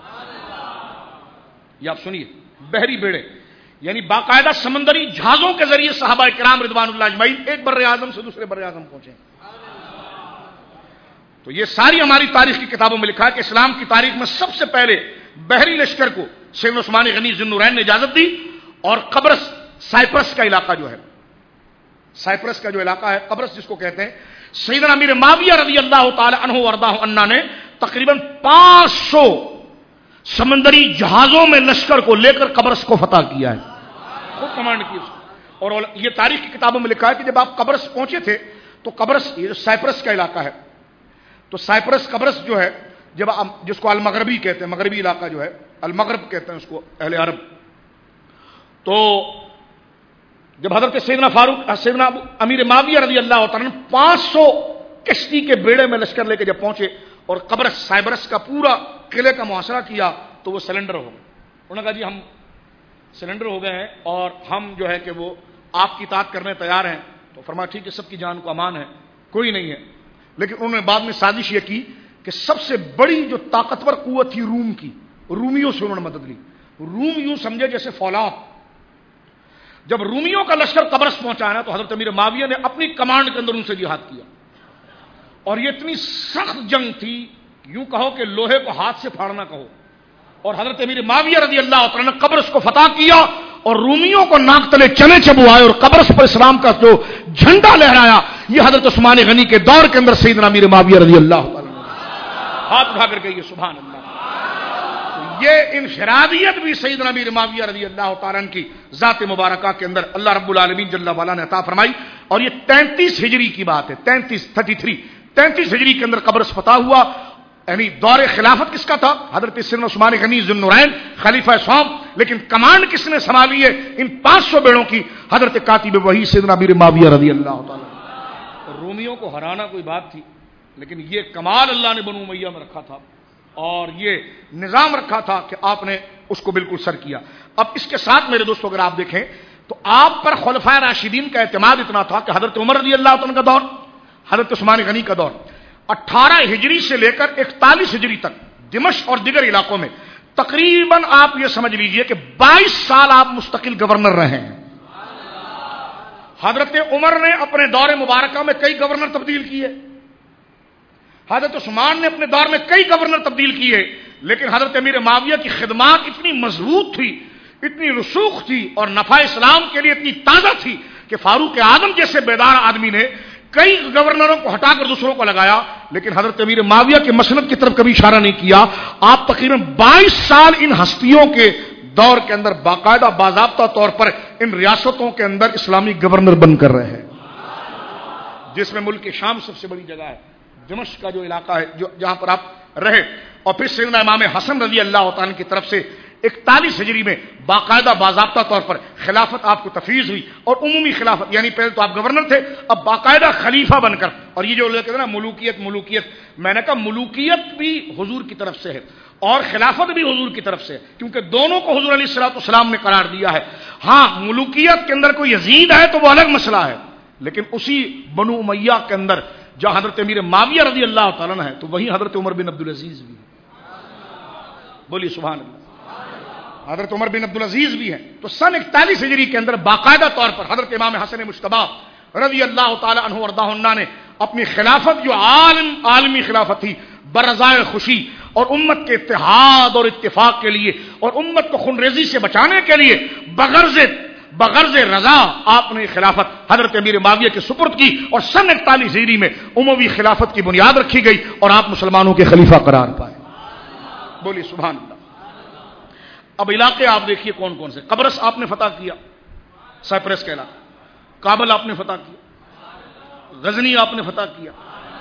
Speaker 1: یہ آپ سنیے، بحری بیڑے یعنی باقاعدہ سمندری جہازوں کے ذریعے صحابہ کرام رضوان اللہ اجمعین ایک بر اعظم سے دوسرے بر اعظم پہنچے. تو یہ ساری ہماری تاریخ کی کتابوں میں لکھا ہے کہ اسلام کی تاریخ میں سب سے پہلے بحری لشکر کو سیدنا عثمان غنی ذو النورین نے اجازت دی. اور قبرص، سائپرس کا علاقہ جو ہے، سائپرس کا جو علاقہ ہے قبرص جس کو کہتے ہیں، سیدنا امیر معاویہ رضی اللہ تعالی عنہ وارضاہ عنہ نے تقریباً پانچ سو سمندری جہازوں میں لشکر کو لے کر قبرص کو فتح کیا ہے، خود کمانڈ کی اس کو. اور یہ تاریخ کی کتابوں میں لکھا ہے کہ جب آپ قبرص پہنچے تھے تو قبرص، یہ جو سائپرس کا علاقہ ہے، تو سائپرس قبرص جو ہے، جب جس کو المغربی کہتے ہیں، مغربی علاقہ جو ہے المغرب کہتے ہیں اس کو اہل عرب. تو جب حضرت سیدنا فاروق سیدنا امیر معاویہ رضی اللہ تعالیٰ نے پانچ سو کشتی کے بیڑے میں لشکر لے کے جب پہنچے اور قبرص سائبرس کا پورا قلعے کا محاصرہ کیا تو وہ سلنڈر ہو گئے. انہوں نے کہا جی ہم سلنڈر ہو گئے ہیں اور ہم جو ہے کہ وہ آپ کی اطاعت کرنے تیار ہیں. تو فرمایا ٹھیک ہے، سب کی جان کو امان ہے، کوئی نہیں ہے. لیکن انہوں نے بعد میں سازش یہ کی کہ سب سے بڑی جو طاقتور قوت تھی روم کی، رومیوں سے انہوں نے مدد لی. روم یوں سمجھے جیسے فولاد. جب رومیوں کا لشکر قبرص پہنچا نا تو حضرت امیر معاویہ نے اپنی کمانڈ کے اندر ان سے جہاد کیا. اور یہ اتنی سخت جنگ تھی، یوں کہو کہ لوہے کو ہاتھ سے پھاڑنا کہو. اور حضرت امیر معاویہ رضی اللہ تعالیٰ نے قبرص کو فتح کیا اور رومیوں کو ناک تلے چنے چبوائے اور قبرص پر اسلام کا جو جھنڈا لہرایا. یہ حضرت عثمان غنی کے دور کے اندر سیدنا امیر معاویہ رضی اللہ تعالیٰ نے ہاتھ اٹھا کر کہیے سبحان اللہ. یہ انفرادیت بھی سیدنا امیر معاویہ رضی اللہ تعالیٰ کی ذات مبارکہ کے اندر اللہ رب العالمین جل وعلا نے عطا فرمائی. اور یہ تینتیس ہجری کی بات ہے، تینتیس تھرٹی تھری تینتیس ہجری کے اندر قبرص فتح ہوا. یعنی دور خلافت کس کا تھا؟ حضرت سیدنا عثمان غنی ذو النورین خلیفہ سوم. لیکن کمانڈ کس نے سنبھالی ہے ان پانچ سو بیڑوں کی؟ حضرت کاتب وحی سیدنا امیر معاویہ رضی اللہ تعالیٰ. رومیوں کو ہرانا کوئی بات تھی، لیکن یہ کمال اللہ نے بنو امیہ میں رکھا تھا اور یہ نظام رکھا تھا کہ آپ نے اس کو بالکل سر کیا. اب اس کے ساتھ میرے دوستو اگر آپ دیکھیں تو آپ پر خلفائے راشدین کا اعتماد اتنا تھا کہ حضرت عمر رضی اللہ عنہ کا دور، حضرت عثمان غنی کا دور، اٹھارہ ہجری سے لے کر اکتالیس ہجری تک دمشق اور دیگر علاقوں میں تقریباً آپ یہ سمجھ لیجئے کہ بائیس سال آپ مستقل گورنر رہے ہیں. حضرت عمر نے اپنے دور مبارکہ میں کئی گورنر تبدیل کیے، حضرت عثمان نے اپنے دور میں کئی گورنر تبدیل کیے، لیکن حضرت امیر معاویہ کی خدمات اتنی مضبوط تھی، اتنی رسوخ تھی اور نفع اسلام کے لیے اتنی تازہ تھی کہ فاروق اعظم جیسے بیدار آدمی نے کئی گورنروں کو ہٹا کر دوسروں کو لگایا، لیکن حضرت امیر معاویہ کی مسند کی طرف کبھی اشارہ نہیں کیا. آپ تقریباً بائیس سال ان ہستیوں کے دور کے اندر باقاعدہ باضابطہ طور پر ان ریاستوں کے اندر اسلامی گورنر بن کر رہے ہیں، جس میں ملک شام سب سے بڑی جگہ ہے، دمشق کا جو علاقہ ہے جو جہاں پر آپ رہے. اور پھر سیدنا امام حسن رضی اللہ تعالیٰ کی طرف سے اکتالیس ہجری میں باقاعدہ باضابطہ طور پر خلافت آپ کو تفویض ہوئی اور عمومی خلافت، یعنی پہلے تو آپ گورنر تھے، اب باقاعدہ خلیفہ بن کر. اور یہ جو کہتے ہیں نا ملوکیت ملوکیت میں نے کہا ملوکیت بھی حضور کی طرف سے ہے اور خلافت بھی حضور کی طرف سے ہے، کیونکہ دونوں کو حضور علیہ الصلوۃ والسلام نے قرار دیا ہے. ہاں ملوکیت کے اندر کوئی یزید ہے تو وہ الگ مسئلہ ہے، لیکن اسی بنو امیہ کے اندر جہاں حضرت امیر معاویہ رضی اللہ تعالیٰ عنہ ہے تو وہیں حضرت عمر بن عبدالعزیز بھی ہے. بولیے سبحان اللہ. حضرت عمر بن عبدالعزیز بھی ہیں. تو سن اکتالیس ہجری کے اندر باقاعدہ طور پر حضرت امام حسن مجتبی رضی اللہ تعالی عنہ وارضاہ عنہ نے اپنی خلافت جو عالم عالمی خلافت تھی برضائے خوشی اور امت کے اتحاد اور اتفاق کے لیے اور امت کو خونریزی سے بچانے کے لیے بغرض بغرض رضا آپ نے خلافت حضرت امیر معاویہ کے سپرد کی اور سن اکتالیس ہجری میں عمومی خلافت کی بنیاد رکھی گئی اور آپ مسلمانوں کے خلیفہ قرار پائے. بولیے سبحان اللہ. اب علاقے آپ دیکھیے کون کون سے. قبرص آپ نے فتح کیا، سائپرس کا علاقہ. کابل آپ نے فتح کیا، غزنی آپ نے فتح کیا،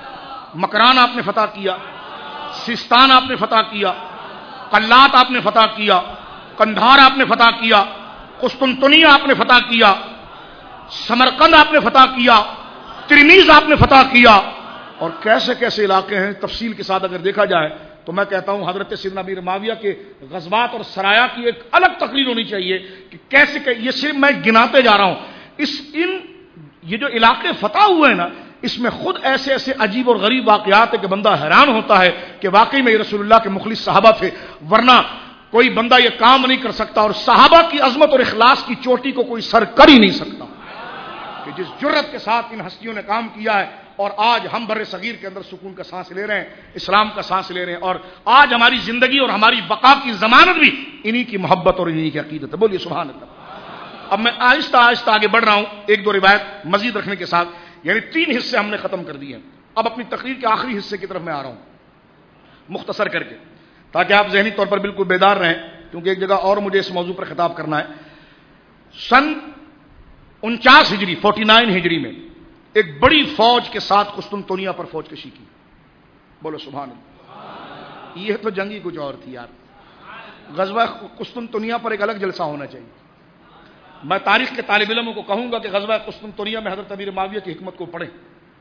Speaker 1: مکران آپ نے فتح کیا، سستان آپ نے فتح کیا، قلات آپ نے فتح کیا، قندھار آپ نے فتح کیا، قسطنطنیہ آپ نے فتح کیا، سمرقند آپ نے فتح کیا، ترمیز آپ نے فتح کیا، اور کیسے کیسے علاقے ہیں تفصیل کے ساتھ اگر دیکھا جائے تو میں کہتا ہوں حضرت سیدنا امیر معاویہ کے غزوات اور سرایا کی ایک الگ تقریر ہونی چاہیے کہ کیسے کہ یہ صرف میں گناتے جا رہا ہوں. اس ان یہ جو علاقے فتح ہوئے ہیں نا، اس میں خود ایسے ایسے عجیب اور غریب واقعات ہے کہ بندہ حیران ہوتا ہے کہ واقعی میں رسول اللہ کے مخلص صحابہ تھے، ورنہ کوئی بندہ یہ کام نہیں کر سکتا، اور صحابہ کی عظمت اور اخلاص کی چوٹی کو کوئی سر کر ہی نہیں سکتا کہ جس جرت کے ساتھ ان ہستیوں نے کام کیا ہے. اور آج ہم بر صغیر کے اندر سکون کا سانس لے رہے ہیں، اسلام کا سانس لے رہے ہیں، اور آج ہماری زندگی اور ہماری بقا کی ضمانت بھی انہی کی محبت اور انہی کی عقیدت ہے. بولیے سبحان اللہ. اب میں آہستہ آہستہ آگے بڑھ رہا ہوں ایک دو روایت مزید رکھنے کے ساتھ، یعنی تین حصے ہم نے ختم کر دیے ہیں. اب اپنی تقریر کے آخری حصے کی طرف میں آ رہا ہوں مختصر کر کے، تاکہ آپ ذہنی طور پر بالکل بیدار رہیں، کیونکہ ایک جگہ اور مجھے اس موضوع پر خطاب کرنا ہے. سن انچاس ہجری فورٹی نائن ہجری میں ایک بڑی فوج کے ساتھ قسطنطنیہ پر فوج کشی کی. بولو سبحان اللہ. یہ تو جنگی کچھ اور تھی یار. غزوہ قسطنطنیہ پر ایک الگ جلسہ ہونا چاہیے. میں تاریخ کے طالب علموں کو کہوں گا کہ غزوہ قسطنطنیہ میں حضرت امیر معاویہ کی حکمت کو پڑھیں.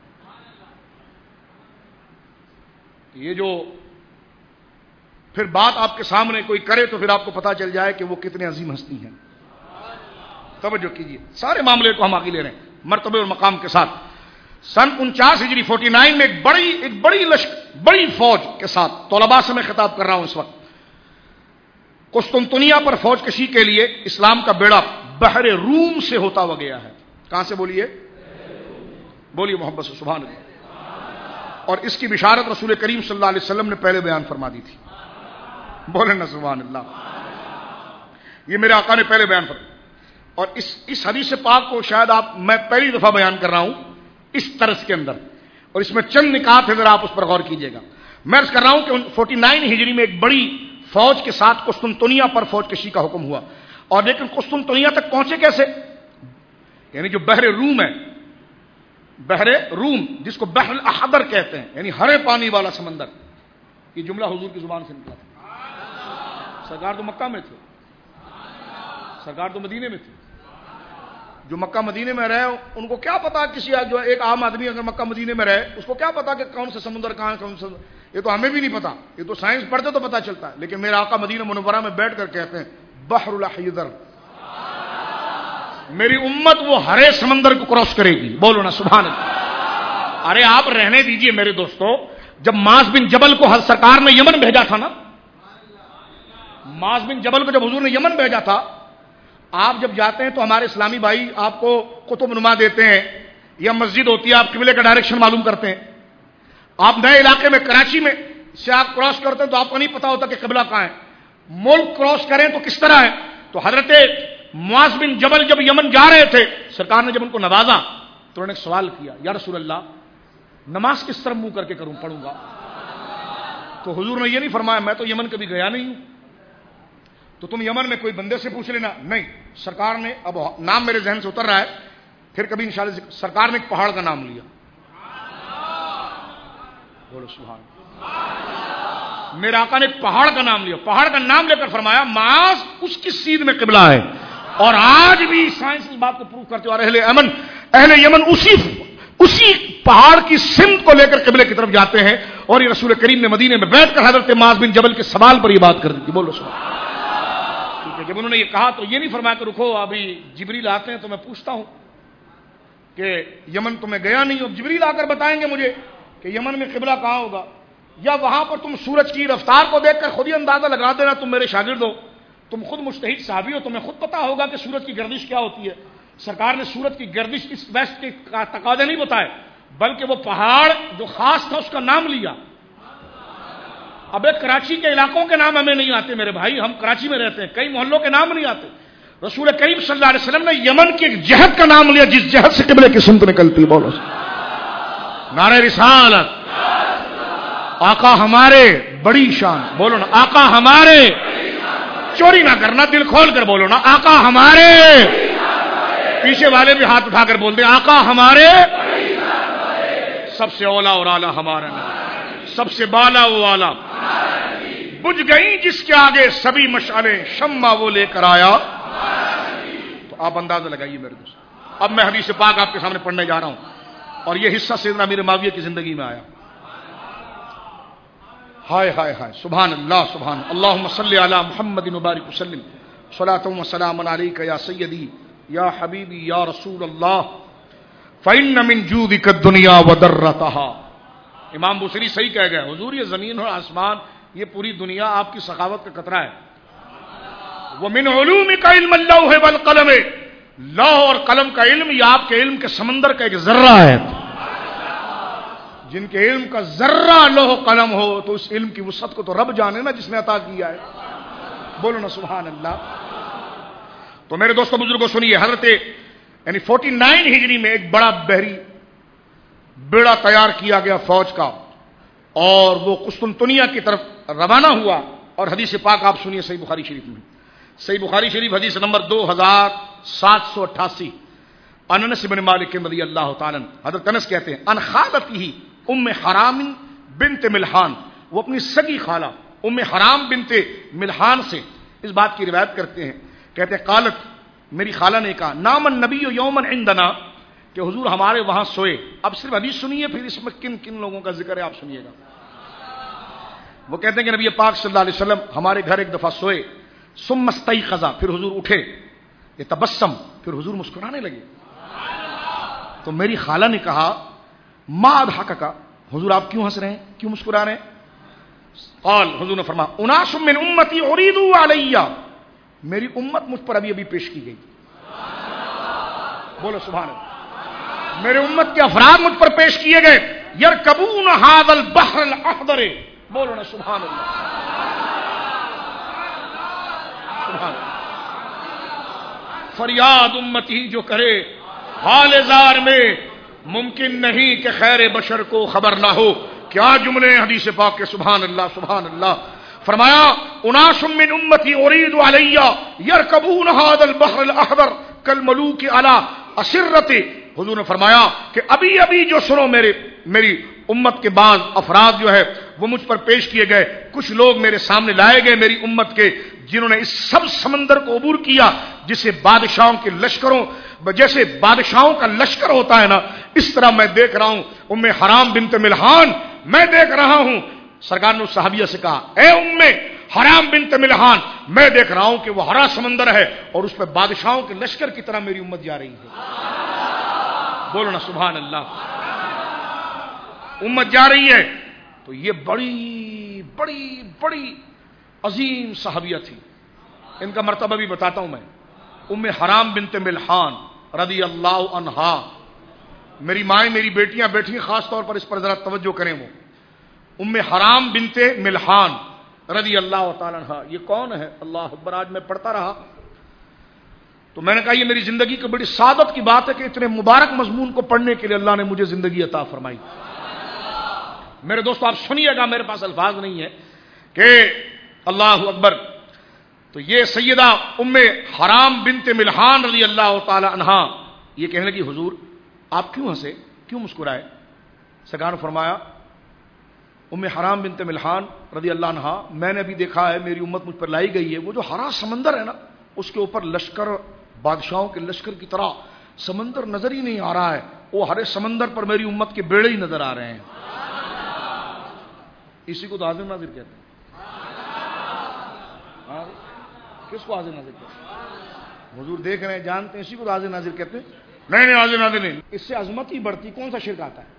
Speaker 1: یہ جو پھر بات آپ کے سامنے کوئی کرے تو پھر آپ کو پتا چل جائے کہ وہ کتنے عظیم ہستی ہیں. توجہ کیجیے، سارے معاملے کو ہم آگے لے رہے ہیں مرتبے اور مقام کے ساتھ. سن انچاس ہجری فورٹی نائن میں ایک بڑی ایک بڑی لشکر بڑی فوج کے ساتھ، طلباء سے میں خطاب کر رہا ہوں اس وقت، قسطنطنیہ پر فوج کشی کے لیے اسلام کا بیڑا بحر روم سے ہوتا ہوا گیا ہے. کہاں سے بولیے؟ بولیے محبت سے سبحان اللہ. اور اس کی بشارت رسول کریم صلی اللہ علیہ وسلم نے پہلے بیان فرما دی تھی. بولے نا سبحان اللہ. یہ میرے آقا نے پہلے بیان فرمایا. اور اس اس حدیث پاک کو شاید آپ میں پہلی دفعہ بیان کر رہا ہوں اس طرز کے اندر، اور اس میں چند نکات ہے، ذرا آپ اس پر غور کیجیے گا. میں عرض کر رہا ہوں کہ فورٹی نائن ہجری میں ایک بڑی فوج کے ساتھ قسطنطنیہ پر فوج کشی کا حکم ہوا. اور لیکن قسطنطنیہ تک پہنچے کیسے؟ یعنی جو بحر روم ہے، بحر روم جس کو بحر الاحمر کہتے ہیں، یعنی ہرے پانی والا سمندر، یہ جملہ حضور کی زبان سے نکلا تھا. سرکار تو مکہ میں تھے، سرکار تو مدینے میں تھے. جو مکہ مدینے میں رہے ان کو کیا پتا، کسی جو ایک عام آدمی اگر مکہ مدینے میں رہے اس کو کیا پتا کہ کون سا سمندر کہاں ہے کون سا، یہ تو ہمیں بھی نہیں پتا، یہ تو سائنس پڑھتے تو پتا چلتا ہے. لیکن میرا آقا مدینہ منورہ میں بیٹھ کر کہتے ہیں بحر الاحمر، میری امت وہ ہرے سمندر کو کراس کرے گی. بولو نا سبحان اللہ. ارے آپ رہنے دیجئے میرے دوستو، جب معاذ بن جبل کو حضرت سرکار نے یمن بھیجا تھا نا، معاذ بن جبل کو جب حضور نے یمن بھیجا تھا، آپ جب جاتے ہیں تو ہمارے اسلامی بھائی آپ کو قطب نما دیتے ہیں یا مسجد ہوتی ہے، آپ قبلے کا ڈائریکشن معلوم کرتے ہیں. آپ نئے علاقے میں کراچی میں سے آپ کراس کرتے ہیں تو آپ کو نہیں پتا ہوتا کہ قبلہ کہاں ہے. ملک کراس کریں تو کس طرح ہے. تو حضرت معاذ بن جبل جب یمن جا رہے تھے، سرکار نے جب ان کو نوازا تو انہوں نے ایک سوال کیا، یا رسول اللہ نماز کس طرح منہ کر کے کروں پڑھوں گا؟ تو حضور نے یہ نہیں فرمایا میں تو یمن کبھی گیا نہیں ہوں، تو تم یمن میں کوئی بندے سے پوچھ لینا. نہیں، سرکار نے، اب نام میرے ذہن سے اتر رہا ہے، پھر کبھی انشاءاللہ سرکار نے ایک پہاڑ کا نام لیا. بولو سبحان. میرے آقا نے ایک پہاڑ کا نام لیا، پہاڑ کا نام لے کر فرمایا معاذ اس کی سیدھ میں قبلہ ہے. اور آج بھی سائنس اس بات کو پروف کرتے ہوئے اہل یمن اہل یمن اسی اسی پہاڑ کی سمت کو لے کر قبلے کی طرف جاتے ہیں. اور یہ رسول کریم نے مدینے میں بیٹھ کر حضرت معاذ بن جبل کے سوال پر یہ بات کر دی تھی. بولو سبحان. جب انہوں نے یہ کہا تو یہ نہیں فرمایا کہ رکو ابھی جبریل آتے ہیں تو میں پوچھتا ہوں کہ یمن تو میں گیا نہیں ہوں، جبریل آ کر بتائیں گے مجھے کہ یمن میں قبلہ کہاں ہوگا، یا وہاں پر تم سورج کی رفتار کو دیکھ کر خود ہی اندازہ لگا دینا، تم میرے شاگرد ہو، تم خود مجتہد صحابی ہو، تمہیں خود پتا ہوگا کہ سورج کی گردش کیا ہوتی ہے. سرکار نے سورج کی گردش اس ویسٹ کے تقاضے نہیں بتائے، بلکہ وہ پہاڑ جو خاص تھا اس کا نام لیا. اب ایک کراچی کے علاقوں کے نام ہمیں نہیں آتے میرے بھائی، ہم کراچی میں رہتے ہیں، کئی محلوں کے نام نہیں آتے. رسول کریم صلی اللہ علیہ وسلم نے یمن کی ایک جہت کا نام لیا جس جہت سے قبلے کی سمت نکلتی. بولو نعرہ رسالت. آقا ہمارے بڑی شان. بولو نا آقا ہمارے. چوری نہ کرنا، دل کھول کر بولو نا آقا ہمارے. پیچھے والے بھی ہاتھ اٹھا کر بولتے آقا ہمارے. سب سے اولا اور اعلیٰ ہمارا نبی، سب سے بالا وہ والا، بجھ گئی جس کے آگے سبھی مشعلیں، شمع وہ لے کر آیا۔ تو آپ اندازہ لگائیے میرے دوست، اب میں حدیث پاک آپ کے سامنے پڑھنے جا رہا ہوں، اور یہ حصہ سیدنا امیر معاویہ کی زندگی میں آیا۔ ہائے ہائے ہائے، سبحان اللہ سبحان اللہم صلی علی محمد مبارک وسلم، صلاۃ و سلام علیک یا سیدی یا حبیبی یا رسول اللہ، فإن من جودک الدنیا وضرتها۔ امام بصری صحیح کہہ گئے، حضور یہ زمین اور آسمان، یہ پوری دنیا آپ کی سخاوت کا قطرہ ہے۔ ومن علومک علم اللوح والقلم، لوح اور قلم کا علم یہ آپ کے علم کے سمندر کا ایک ذرہ ہے۔ جن کے علم کا ذرہ لوح قلم ہو تو اس علم کی وسعت کو تو رب جانے نا جس نے عطا کیا ہے، بولو نا سبحان اللہ۔ تو میرے دوستو بزرگوں سنیے، حضرت یعنی فورٹی نائن ہجری میں ایک بڑا بحری بیڑا تیار کیا گیا فوج کا، اور وہ قسطنطنیہ کی طرف روانہ ہوا، اور حدیث پاک آپ سنیے صحیح بخاری شریف میں، صحیح بخاری شریف حدیث نمبر دو ہزار سات سو اٹھاسی، انس بن مالک رضی اللہ تعالی عنہ، حضرت انس کہتے ہیں ان خالتہ ام حرام بنت ملحان، وہ اپنی سگی خالہ ام حرام بنت ملحان سے اس بات کی روایت کرتے ہیں، کہتے ہیں قالت، میری خالہ نے کہا، نام النبی یوما عندنا، کہ حضور ہمارے وہاں سوئے۔ اب صرف حدیث سنیے، پھر اس میں کن کن لوگوں کا ذکر ہے آپ سنیے گا۔ وہ کہتے ہیں کہ نبی پاک صلی اللہ علیہ وسلم ہمارے گھر ایک دفعہ سوئے، ثم استيقظ، پھر حضور اٹھے، یہ تبسم، پھر حضور مسکرانے لگے۔ تو میری خالہ نے کہا ما اضحکک، حضور آپ کیوں ہنس رہے ہیں، کیوں مسکرا رہے ہیں؟ قال، حضور نے فرمایا اناس من امتی اریدوا علی، میری امت مجھ پر ابھی ابھی پیش کی گئی، بولو سبحان اللہ، میرے امت کے افراد مجھ پر پیش کیے گئے، یرکبون ھذا البحر الاخضر، بولو نا سبحان اللہ سبحان اللہ۔ فریاد امتی جو کرے حال زار میں، ممکن نہیں کہ خیر بشر کو خبر نہ ہو۔ کیا جملے ہیں حدیث پاک کے، سبحان اللہ سبحان اللہ۔ فرمایا اناس من امتی ارید علی یرکبون ھذا البحر الاخضر کالملوک علی اسرۃ، حضور نے فرمایا کہ ابھی ابھی جو سنو، میرے میری امت کے بعض افراد جو ہے وہ مجھ پر پیش کیے گئے، کچھ لوگ میرے سامنے لائے گئے میری امت کے، جنہوں نے اس سب سمندر کو عبور کیا جسے بادشاہوں کے لشکروں، جیسے بادشاہوں کا لشکر ہوتا ہے نا، اس طرح میں دیکھ رہا ہوں ام حرام بنت ملحان، میں دیکھ رہا ہوں۔ سرکار نے صحابیہ سے کہا اے ام حرام بنت ملحان، میں دیکھ رہا ہوں کہ وہ ہرا سمندر ہے اور اس پہ بادشاہوں کے لشکر کی طرح میری امت جا رہی ہے، بولو نا سبحان اللہ، امت جا رہی ہے۔ تو یہ بڑی بڑی بڑی عظیم صحابیہ تھی، ان کا مرتبہ بھی بتاتا ہوں میں۔ ام حرام بنت ملحان رضی اللہ عنہا، میری مائیں میری بیٹیاں بیٹھی ہیں، خاص طور پر اس پر ذرا توجہ کریں، وہ ام حرام بنت ملحان رضی اللہ تعالی عنہا، یہ کون ہے؟ اللہ اکبر، آج میں پڑھتا رہا تو میں نے کہا یہ میری زندگی کی بڑی سعادت کی بات ہے کہ اتنے مبارک مضمون کو پڑھنے کے لیے اللہ نے مجھے زندگی عطا فرمائی۔ میرے دوستو آپ سنیے گا، میرے پاس الفاظ نہیں ہے کہ اللہ اکبر۔ تو یہ سیدہ ام حرام بنت ملحان رضی اللہ تعالی عنہا یہ کہنے لگی حضور آپ کیوں ہنسے، کیوں مسکرائے؟ سرکار نے فرمایا ام حرام بنت ملحان رضی اللہ عنہا، میں نے ابھی دیکھا ہے میری امت مجھ پر لائی گئی ہے، وہ جو ہرا سمندر ہے نا، اس کے اوپر لشکر، بادشاہوں کے لشکر کی طرح سمندر نظر ہی نہیں آ رہا ہے، وہ ہرے سمندر پر میری امت کے بیڑے ہی نظر آ رہے ہیں۔ اسی کو تو حاضر ناظر کہتے ہیں۔ ہاں، کس کو حاضر ناظر کہتے ہیں؟ حضور دیکھ رہے ہیں، جانتے ہیں، اسی کو تو حاضر ناظر کہتے ہیں۔ نہیں نہیں حاضر ناظر نہیں، اس سے عظمت ہی بڑھتی، کون سا شرک آتا ہے؟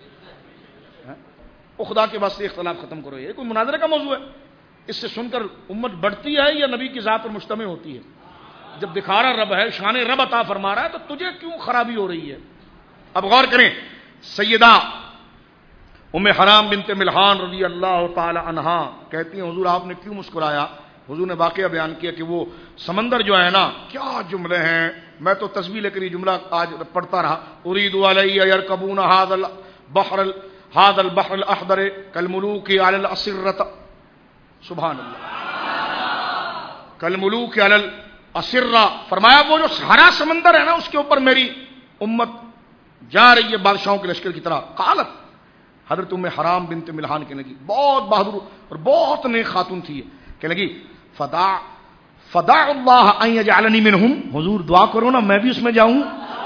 Speaker 1: او خدا کے واسطے اختلاف ختم کرو، یہ کوئی مناظرے کا موضوع ہے؟ اس سے سن کر امت بڑھتی ہے یا نبی کی ذات پر مجتمع ہوتی ہے؟ جب دکھا رہا رب ہے، شان رب عطا فرما رہا ہے، تو تجھے کیوں خرابی ہو رہی ہے؟ اب غور کریں، سیدہ ام حرام بنت ملحان رضی اللہ تعالی عنہا کہتی ہیں حضور آپ نے کیوں مسکرایا؟ حضور نے واقعہ بیان کیا کہ وہ سمندر جو ہے نا، کیا جملے ہیں، میں تو تسبیح لے کر یہ جملہ آج پڑھتا رہا، ارید علی یرکبون ھذا البحر ھذا البحر الاخضر کالملوک علی الاسرۃ، سبحان اللہ، کالملوک علی الاسرۃ، فرمایا وہ جو ہرا سمندر ہے نا، اس کے اوپر میری امت جا رہی ہے بادشاہوں کے لشکر کی طرح۔ قالت، حضرت ام حرام بنت ملحان کہنے لگی، بہت بہادر اور بہت نیک خاتون تھی، کہنے لگی فدا فدا اللہ ان یجعلنی منہم، حضور دعا کرو نا میں بھی اس میں جاؤں۔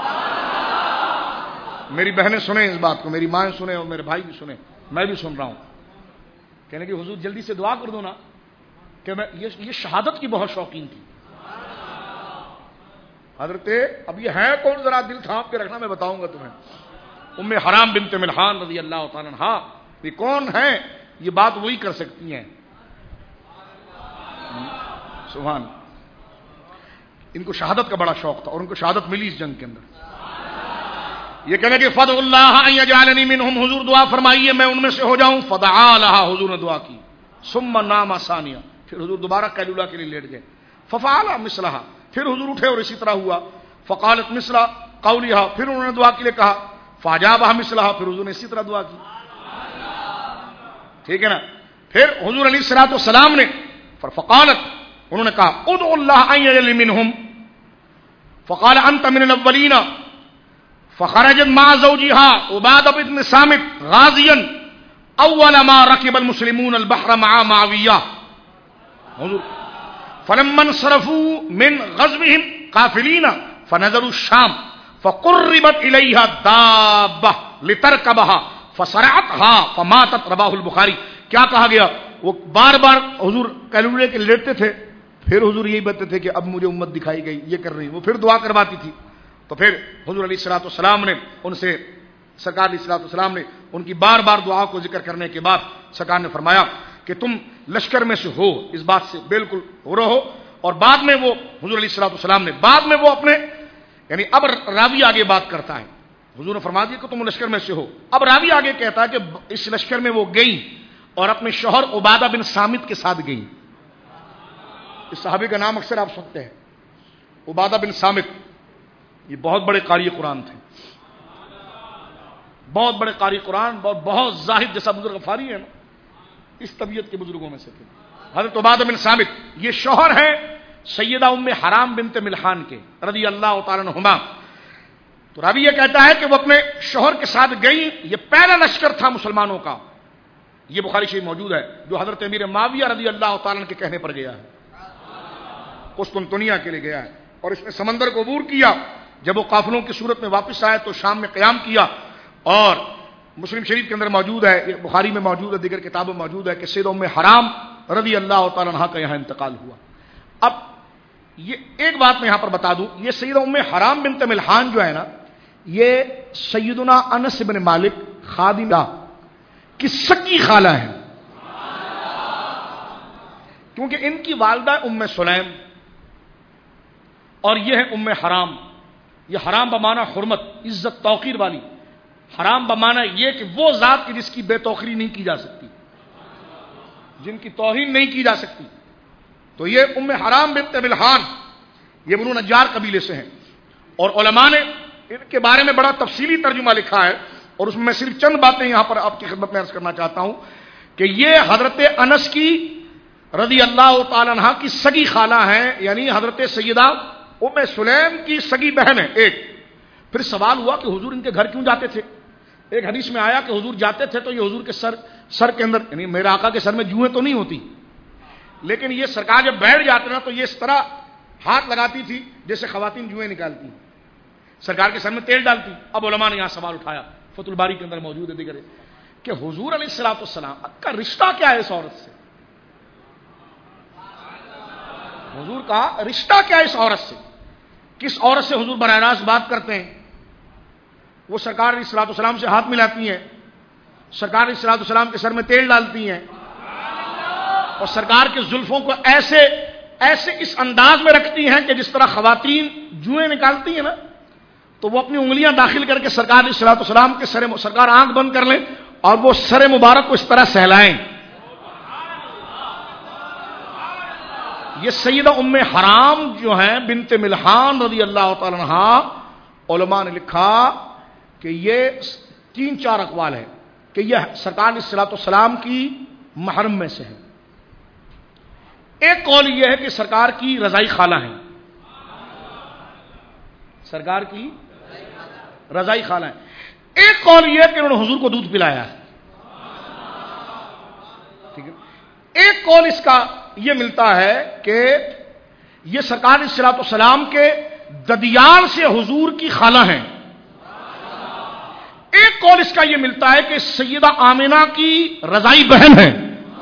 Speaker 1: میری بہنیں سنیں اس بات کو، میری مائیں سنیں اور میرے بھائی بھی سنیں، میں بھی سن رہا ہوں۔ کہنے لگی حضور جلدی سے دعا کر دو نا، کہ میں یہ شہادت کی بہت شوقین تھی۔ حضرت اب یہ ہے کون، ذرا دل تھام کے رکھنا، میں بتاؤں گا تمہیں۔ ام حرام بنت ملحان رضی اللہ تعالی عنہا یہ کون ہیں؟ یہ بات وہی کر سکتی ہیں، سبحان۔ ان کو شہادت کا بڑا شوق تھا اور ان کو شہادت ملی اس جنگ کے اندر۔ یہ کہنے کہ فدع اللہ ان یجعلنی منہم، حضور دعا فرمائیے میں ان میں سے ہو جاؤں۔ فدعا لها، حضور نے دعا کی۔ ثم نام ثانیہ، پھر حضور دوبارہ قیلولہ کے لیے لیٹ گئے۔ ففعل مثلها، پھر حضور اٹھے اور اسی طرح ہوا۔ فقالت مثل قولها، پھر انہوں نے دعا کے لیے کہا۔ فاجابها مثلها، پھر حضور نے اسی طرح دعا کی۔ ٹھیک ہے نا؟ پھر حضور علیہ الصلوۃ والسلام نے فقالت، انہوں نے کہا ادعوا اللہ ان یجعلنی منہم، فقال انت من الاولین، فخرجت مع زوجها عبادہ بن صامت غازیا اول ما ركب المسلمون البحر مع معاویہ، حضور فلما انصرفوا من غزوهم قافلین فنظروا الشام فقربت الیہا دابہ لترکبها فصرعتها فماتت، رواہ البخاری۔ کیا کہا گیا؟ وہ بار بار حضور قیلولے کے لیٹتے تھے، پھر حضور یہی بتاتے تھے کہ اب مجھے امت دکھائی گئی، یہ کر رہی، وہ پھر دعا کرواتی تھی۔ تو پھر حضور علیہ الصلوۃ والسلام نے ان سے، سرکار علیہ الصلوۃ والسلام نے ان کی بار بار دعا کو ذکر کرنے کے بعد سرکار نے فرمایا کہ تم لشکر میں سے ہو، اس بات سے بالکل ہو رہو۔ اور بعد میں وہ حضور علیہ الصلوۃ والسلام نے بعد میں وہ اپنے، یعنی اب راوی آگے بات کرتا ہے، حضور نے فرما دیا کہ تم لشکر میں سے ہو۔ اب راوی آگے کہتا ہے کہ اس لشکر میں وہ گئی اور اپنے شوہر عبادہ بن صامت کے ساتھ گئی۔ اس صحابی کا نام اکثر آپ سنتے ہیں، عبادہ بن صامت۔ یہ بہت بڑے قاری قرآن تھے، بہت بڑے قاری قرآن، بہت بہت زاہد، جیسا بزرگ غفاری ہے نا، اس طبیعت کے بزرگوں میں سے تھے حضرت عبادہ بن صامت۔ یہ شوہر ہیں سیدہ ام حرام بنت ملحان کے رضی اللہ تعالی عنہما۔ تو راوی یہ کہتا ہے کہ وہ اپنے شوہر کے ساتھ گئی، یہ پہلا لشکر تھا مسلمانوں کا، یہ بخاری شریف موجود ہے، جو حضرت امیر معاویہ رضی اللہ تعالی عنہ کے کہنے پر گیا ہے، قسطنطنیہ کے لیے گیا ہے، اور اس نے سمندر کو عبور کیا۔ جب وہ قافلوں کی صورت میں واپس آئے تو شام میں قیام کیا، اور مسلم شریف کے اندر موجود ہے، بخاری میں موجود ہے، دیگر کتابوں میں موجود ہے کہ سیدہ ام حرام رضی اللہ تعالی عنہ کا یہاں انتقال ہوا۔ اب یہ ایک بات میں یہاں پر بتا دوں، یہ سیدہ ام حرام بنت ملحان جو ہے نا، یہ سیدنا انس بن مالک خادمہ کی سکی خالہ ہے، کیونکہ ان کی والدہ ام سلیم اور یہ ہے ام حرام۔ یہ حرام بمانا حرمت، عزت، توقیر والی، حرام بمانا یہ کہ وہ ذات کی جس کی بے توقیری نہیں کی جا سکتی، جن کی توہین نہیں کی جا سکتی۔ تو یہ ام حرام بنت ملحان، یہ بنو نجار قبیلے سے ہیں، اور علماء نے ان کے بارے میں بڑا تفصیلی ترجمہ لکھا ہے، اور اس میں میں صرف چند باتیں یہاں پر آپ کی خدمت میں عرض کرنا چاہتا ہوں کہ یہ حضرت انس کی رضی اللہ تعالی عنہ کی سگی خالہ ہیں، یعنی حضرت سیدہ ام سلیم کی سگی بہن ہے ایک۔ پھر سوال ہوا کہ حضور ان کے گھر کیوں جاتے تھے؟ ایک حدیث میں آیا کہ حضور جاتے تھے تو یہ حضور کے سر سر کے اندر، یعنی میرے آقا کے سر میں جوئیں تو نہیں ہوتی، لیکن یہ سرکار جب بیٹھ جاتے نا تو یہ اس طرح ہاتھ لگاتی تھی جیسے خواتین جوئیں نکالتی ہیں، سرکار کے سر میں تیل ڈالتی۔ اب علماء نے یہاں سوال اٹھایا، فتح الباری کے اندر موجود ہے دیگر، کہ حضور علیہ الصلوۃ والسلام کا رشتہ کیا ہے اس عورت سے؟ حضور کا رشتہ کیا ہے اس عورت سے؟ کس عورت سے حضور براہ راست بات کرتے ہیں؟ وہ سرکار علیہ الصلوۃ والسلام سے ہاتھ ملاتی ہیں، سرکار علیہ الصلوۃ والسلام کے سر میں تیل ڈالتی ہیں، اور سرکار کے زلفوں کو ایسے ایسے اس انداز میں رکھتی ہیں کہ جس طرح خواتین جوئیں نکالتی ہیں نا، تو وہ اپنی انگلیاں داخل کر کے سرکار علیہ الصلوۃ والسلام کے سر، سرکار آنکھ بند کر لیں اور وہ سر مبارک کو اس طرح سہلائیں۔ یہ سیدہ ام حرام جو ہیں بنت ملحان رضی اللہ تعالی عنہ، علماء نے لکھا کہ یہ تین چار اقوال ہیں کہ یہ سرکار علیہ الصلوۃ والسلام کی محرم میں سے ہے۔ ایک قول یہ ہے کہ سرکار کی رضائی خالہ ہیں، سرکار کی رضائی خالہ ہیں۔ ایک قول یہ ہے کہ انہوں نے حضور کو دودھ پلایا ہے، ٹھیک ہے. ایک قول اس کا یہ ملتا ہے کہ یہ سرکار صلوات والسلام کے ددیال سے حضور کی خالہ ہیں. ایک قول اس کا یہ ملتا ہے کہ سیدہ آمنہ کی رضائی بہن ہے.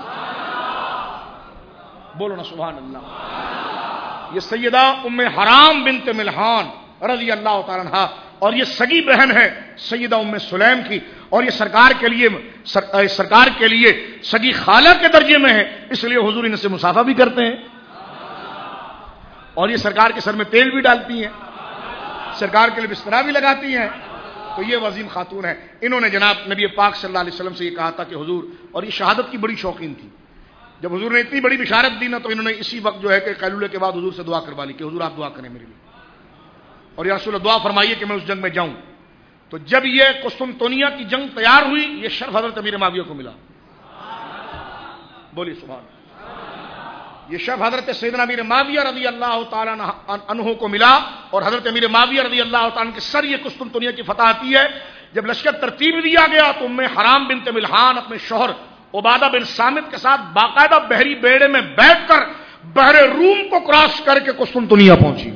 Speaker 1: بولو نا سبحان اللہ. یہ سیدہ ام حرام بنت ملحان رضی اللہ تعالی عنہا اور یہ سگی بہن ہے سیدہ ام سلیم کی, اور یہ سرکار کے لیے سر, سرکار کے لیے سگی خالہ کے درجے میں ہے, اس لیے حضور ان سے مصافحہ بھی کرتے ہیں اور یہ سرکار کے سر میں تیل بھی ڈالتی ہیں, سرکار کے لیے بسترا بھی لگاتی ہیں. تو یہ عظیم خاتون ہے. انہوں نے جناب نبی پاک صلی اللہ علیہ وسلم سے یہ کہا تھا کہ حضور, اور یہ شہادت کی بڑی شوقین تھی, جب حضور نے اتنی بڑی بشارت دی نا تو انہوں نے اسی وقت جو ہے کہ قیلولے کے بعد حضور سے دعا کروا لی کہ حضور آپ دعا کریں میرے لیے, اور یا رسول اللہ دعا فرمائیے کہ میں اس جنگ میں جاؤں. تو جب یہ قسطنطنیہ کی جنگ تیار ہوئی, یہ شرف حضرت امیر معاویہ کو ملا. بولیے سبحان. یہ شرف حضرت سیدنا امیر معاویہ رضی اللہ تعالیٰ عنہ کو ملا, اور حضرت امیر معاویہ رضی اللہ تعالیٰ عنہ کے سر یہ قسطنطنیہ کی فتح آتی ہے. جب لشکر ترتیب دیا گیا تو ام حرام بنت ملحان اپنے شوہر عبادہ بن صامت کے ساتھ باقاعدہ بحری بیڑے میں بیٹھ کر بحر روم کو کراس کر کے قسطنطنیہ پہنچی.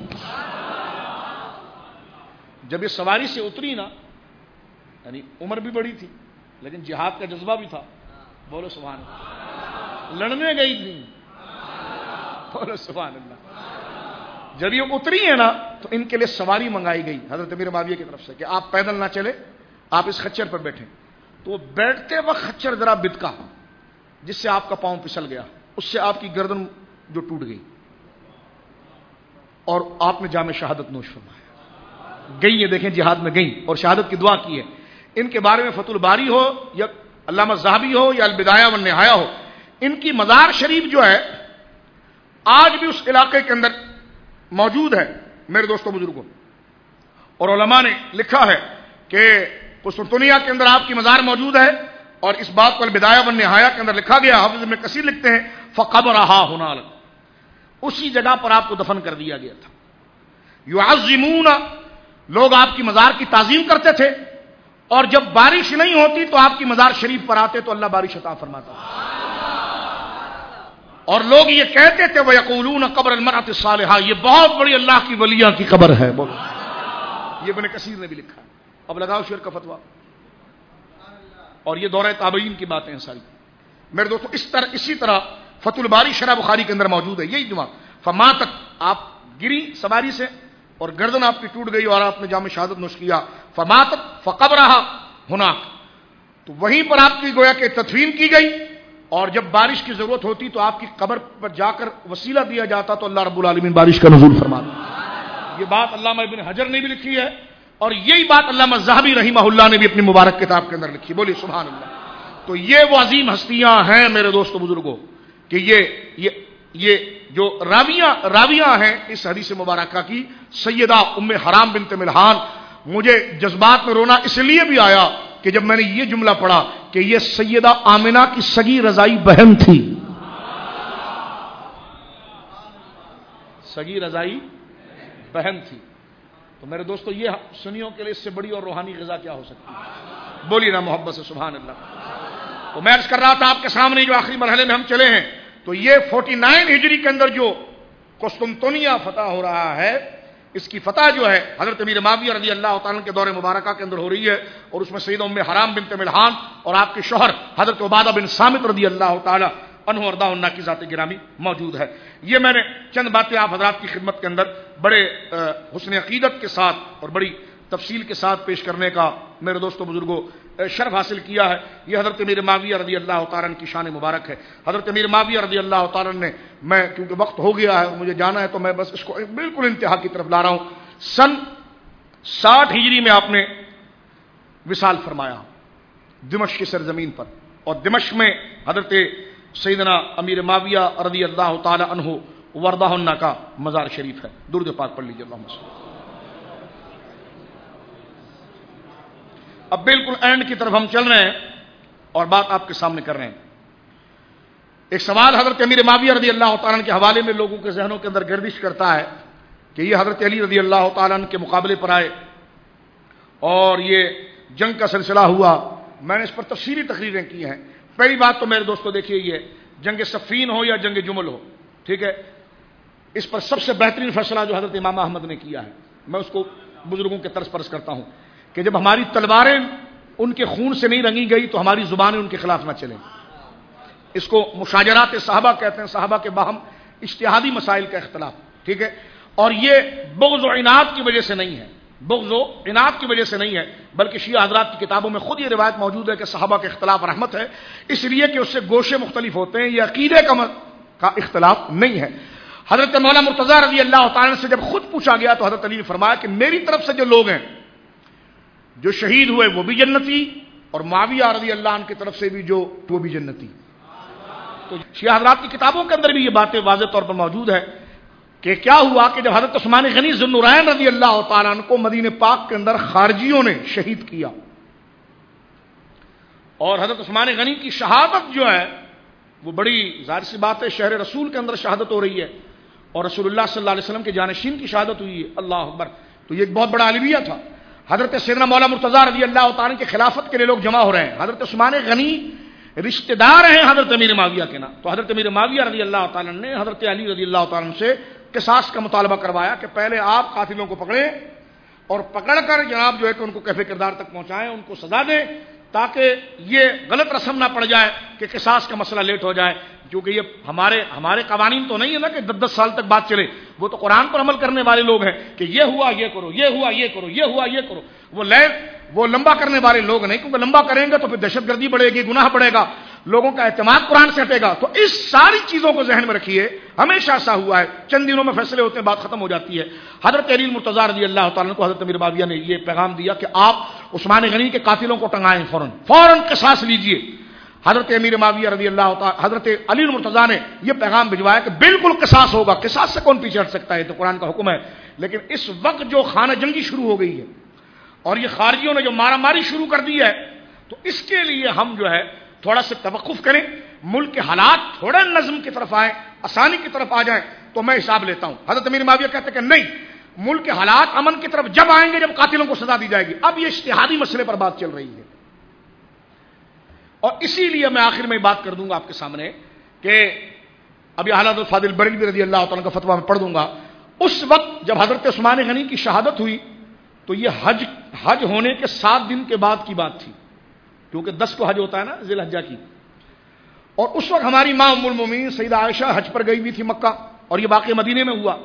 Speaker 1: جب یہ سواری سے اتری نا, یعنی عمر بھی بڑی تھی لیکن جہاد کا جذبہ بھی تھا. بولو سبحان اللہ. لڑنے گئی تھی. بولو سبحان اللہ. جب یہ اتری ہے نا تو ان کے لیے سواری منگائی گئی حضرت امیر معاویہ کی طرف سے کہ آپ پیدل نہ چلے, آپ اس خچر پر بیٹھیں. تو وہ بیٹھتے وقت خچر ذرا بتکا, جس سے آپ کا پاؤں پھسل گیا, اس سے آپ کی گردن جو ٹوٹ گئی, اور آپ نے جام شہادت نوش فرمایا. گئی یہ دیکھیں جہاد میں گئی اور شہادت کی دعا کی ہے. ان کے بارے میں فتح الباری ہو یا علامہ ذہبی ہو یا البدایہ والنہایہ ہو, ان کی مزار شریف جو ہے آج بھی اس علاقے کے اندر موجود ہے میرے دوستوں بزرگوں. اور علماء نے لکھا ہے کہ قسطنطنیہ کے اندر آپ کی مزار موجود ہے, اور اس بات کو البدایہ والنہایہ کے اندر لکھا گیا. حافظ ابن کثیر لکھتے ہیں فقبرہا ہنالک, اسی جگہ پر آپ کو دفن کر دیا گیا تھا. یعظمون, لوگ آپ کی مزار کی تعظیم کرتے تھے, اور جب بارش نہیں ہوتی تو آپ کی مزار شریف پر آتے تو اللہ بارش عطا فرماتا. اور لوگ یہ کہتے تھے وَيَقُولُونَ قَبْرَ الْمَرْأَةِ الصَّالِحَةِ, یہ بہت بڑی اللہ کی ولیاں کی قبر ہے. بولو, یہ ابن کثیر نے بھی لکھا ہے. اب لگاؤ شعر کا فتویٰ, اور یہ دورہ تابعین کی باتیں ہیں ساری. میرے دوستو اس طرح اسی طرح فتح الباری شرح بخاری کے اندر موجود ہے یہی دعا. فماتت, آپ گری سواری سے اور گردن آپ کی ٹوٹ گئی اور آپ نے جام شہادت نوش کیا. فماتت فقبرہا ہناک, تو وہیں پر آپ کی گویا کہ تدفین کی گئی, اور جب بارش کی ضرورت ہوتی تو آپ کی قبر پر جا کر وسیلہ دیا جاتا تو اللہ رب العالمین بارش کا نزول فرماتا. یہ بات علامہ ابن حجر نے بھی لکھی ہے, اور یہی بات علامہ ذہبی رحمہ اللہ نے بھی اپنی مبارک کتاب کے اندر لکھی. بولیے سبحان اللہ. تو یہ وہ عظیم ہستیاں ہیں میرے دوستو بزرگوں کہ یہ یہ یہ جو راویاں راویاں ہیں اس حدیث مبارکہ کی. سیدہ ام حرام بنت ملحان, مجھے جذبات میں رونا اس لیے بھی آیا کہ جب میں نے یہ جملہ پڑھا کہ یہ سیدہ آمنہ کی سگی رضائی بہن تھی. سگی رضائی بہن تھی. تو میرے دوستو یہ سنیوں کے لیے اس سے بڑی اور روحانی غذا کیا ہو سکتی ہے؟ بولیے نا محبت سے سبحان اللہ. تو میں عرض کر رہا تھا آپ کے سامنے جو آخری مرحلے میں ہم چلے ہیں, تو یہ فورٹی نائن ہجری کے اندر جو قسطنطنیہ فتح ہو رہا ہے, اس کی فتح جو ہے حضرت امیر معاویہ رضی اللہ تعالیٰ کے دور مبارکہ کے اندر ہو رہی ہے, اور اس میں سیدہ ام حرام بنت ملحان اور آپ کے شوہر حضرت عبادہ بن صامت رضی اللہ تعالیٰ عنہ وارضاہ عنہ کی ذات گرامی موجود ہے. یہ میں نے چند باتیں آپ حضرات کی خدمت کے اندر بڑے حسن عقیدت کے ساتھ اور بڑی تفصیل کے ساتھ پیش کرنے کا میرے دوستوں بزرگوں شرف حاصل کیا ہے. یہ حضرت امیر معاویہ رضی اللہ تعالیٰ عنہ کی شان مبارک ہے. حضرت امیر معاویہ رضی اللہ تعالیٰ نے, میں کیونکہ وقت ہو گیا ہے مجھے جانا ہے تو میں بس اس کو بالکل انتہا کی طرف لا رہا ہوں. سن ساٹھ ہجری میں آپ نے وصال فرمایا دمشق کی سرزمین پر, اور دمشق میں حضرت سیدنا امیر معاویہ رضی اللہ تعالی عنہ وارضاہ عنہ کا مزار شریف ہے. درود پاک پڑھ لیجیے اللہم صلی. اب بالکل اینڈ کی طرف ہم چل رہے ہیں اور بات آپ کے سامنے کر رہے ہیں. ایک سوال حضرت امیر معاویہ رضی اللہ تعالیٰ عنہ کے حوالے میں لوگوں کے ذہنوں کے اندر گردش کرتا ہے کہ یہ حضرت علی رضی اللہ تعالیٰ عنہ کے مقابلے پر آئے اور یہ جنگ کا سلسلہ ہوا. میں نے اس پر تفصیلی تقریریں کی ہیں. پہلی بات تو میرے دوستو دیکھیے یہ جنگ صفین ہو یا جنگ جمل ہو، ٹھیک ہے، اس پر سب سے بہترین فیصلہ جو حضرت امام احمد نے کیا ہے، میں اس کو بزرگوں کے طرز پرس کرتا ہوں کہ جب ہماری تلواریں ان کے خون سے نہیں رنگی گئی تو ہماری زبانیں ان کے خلاف نہ چلیں. اس کو مشاجرات صحابہ کہتے ہیں، صحابہ کے باہم اجتہادی مسائل کا اختلاف، ٹھیک ہے، اور یہ بغض و عناد کی وجہ سے نہیں ہے، بغض و عناد کی وجہ سے نہیں ہے، بلکہ شیعہ حضرات کی کتابوں میں خود یہ روایت موجود ہے کہ صحابہ کے اختلاف رحمت ہے، اس لیے کہ اس سے گوشے مختلف ہوتے ہیں، یہ عقیدے کا کا اختلاف نہیں ہے. حضرت مولانا مرتضیٰ رضی اللہ تعالیٰ سے جب خود پوچھا گیا تو حضرت علی نے فرمایا کہ میری طرف سے جو لوگ ہیں جو شہید ہوئے وہ بھی جنتی، اور معاویہ رضی اللہ عنہ کی طرف سے بھی جو وہ بھی جنتی. تو شیعہ حضرات کی کتابوں کے اندر بھی یہ باتیں واضح طور پر موجود ہے کہ کیا ہوا کہ جب حضرت عثمان غنی ذو النورین رضی اللہ تعالیٰ عنہ کو مدینہ پاک کے اندر خارجیوں نے شہید کیا، اور حضرت عثمان غنی کی شہادت جو ہے وہ بڑی ظاہر سی بات ہے، شہر رسول کے اندر شہادت ہو رہی ہے اور رسول اللہ صلی اللہ علیہ وسلم کے جانشین کی شہادت ہوئی ہے، اللہ اکبر. تو یہ ایک بہت بڑا عالمیہ تھا. حضرت سیدنا مولا مرتضیٰ رضی اللہ تعالیٰ کی خلافت کے لیے لوگ جمع ہو رہے ہیں. حضرت عثمان غنی رشتہ دار ہیں حضرت امیر معاویہ کے نا، تو حضرت امیر معاویہ رضی اللہ تعالیٰ نے حضرت علی رضی اللہ تعالیٰ سے قصاص کا مطالبہ کروایا کہ پہلے آپ قاتلوں کو پکڑیں اور پکڑ کر جناب جو ہے کہ ان کو کیف کردار تک پہنچائیں، ان کو سزا دیں، تاکہ یہ غلط رسم نہ پڑ جائے کہ قصاص کا مسئلہ لیٹ ہو جائے، کیونکہ یہ ہمارے ہمارے قوانین تو نہیں ہے نا کہ دس دس سال تک بات چلے. وہ تو قرآن پر عمل کرنے والے لوگ ہیں کہ یہ ہوا یہ کرو، یہ ہوا یہ کرو، یہ ہوا یہ کرو. وہ لے وہ لمبا کرنے والے لوگ نہیں، کیونکہ لمبا کریں گے تو پھر دہشت گردی بڑھے گی، گناہ بڑھے گا، لوگوں کا اعتماد قرآن سے ہٹے گا. تو اس ساری چیزوں کو ذہن میں رکھیے، ہمیشہ ایسا ہوا ہے، چند دنوں میں فیصلے ہوتے ہیں، بات ختم ہو جاتی ہے. حضرت علی مرتضیٰ رضی اللہ تعالیٰ کو حضرت امیر معاویہ نے یہ پیغام دیا کہ آپ عثمان غنی کے قاتلوں کو ٹنگائیں، فوراً فوراً قصاص لیجئے. حضرت امیر معاویہ رضی اللہ تعالیٰ حضرت علی مرتضیٰ نے یہ پیغام بھجوایا کہ بالکل قصاص ہوگا، قصاص سے کون پیچھے ہٹ سکتا ہے، تو قرآن کا حکم ہے. لیکن اس وقت جو خانہ جنگی شروع ہو گئی ہے اور یہ خارجیوں نے جو مارا ماری شروع کر دی ہے، تو اس کے لیے ہم جو ہے تھوڑا سا توقف کریں، ملک کے حالات تھوڑا نظم کی طرف آئیں، آسانی کی طرف آ جائیں تو میں حساب لیتا ہوں. حضرت امیر معاویہ کہتے ہیں کہ نہیں، ملک کے حالات امن کی طرف جب آئیں گے جب قاتلوں کو سزا دی جائے گی. اب یہ اجتہادی مسئلے پر بات چل رہی ہے، اور اسی لیے میں آخر میں بات کر دوں گا آپ کے سامنے کہ ابھی حضرت فاضل بریلوی رضی اللہ تعالیٰ کا فتویٰ میں پڑھ دوں گا. اس وقت جب حضرت عثمان غنی کی شہادت ہوئی تو یہ حج حج ہونے کے سات دن کے بعد کی بات تھی، کیونکہ دس کو حج ہوتا ہے نا ذی الحجہ کی. اور اس وقت ہماری ماں ام المومنین سیدہ عائشہ حج پر گئی ہوئی تھی مکہ، اور یہ واقعہ مدینے میں ہوا.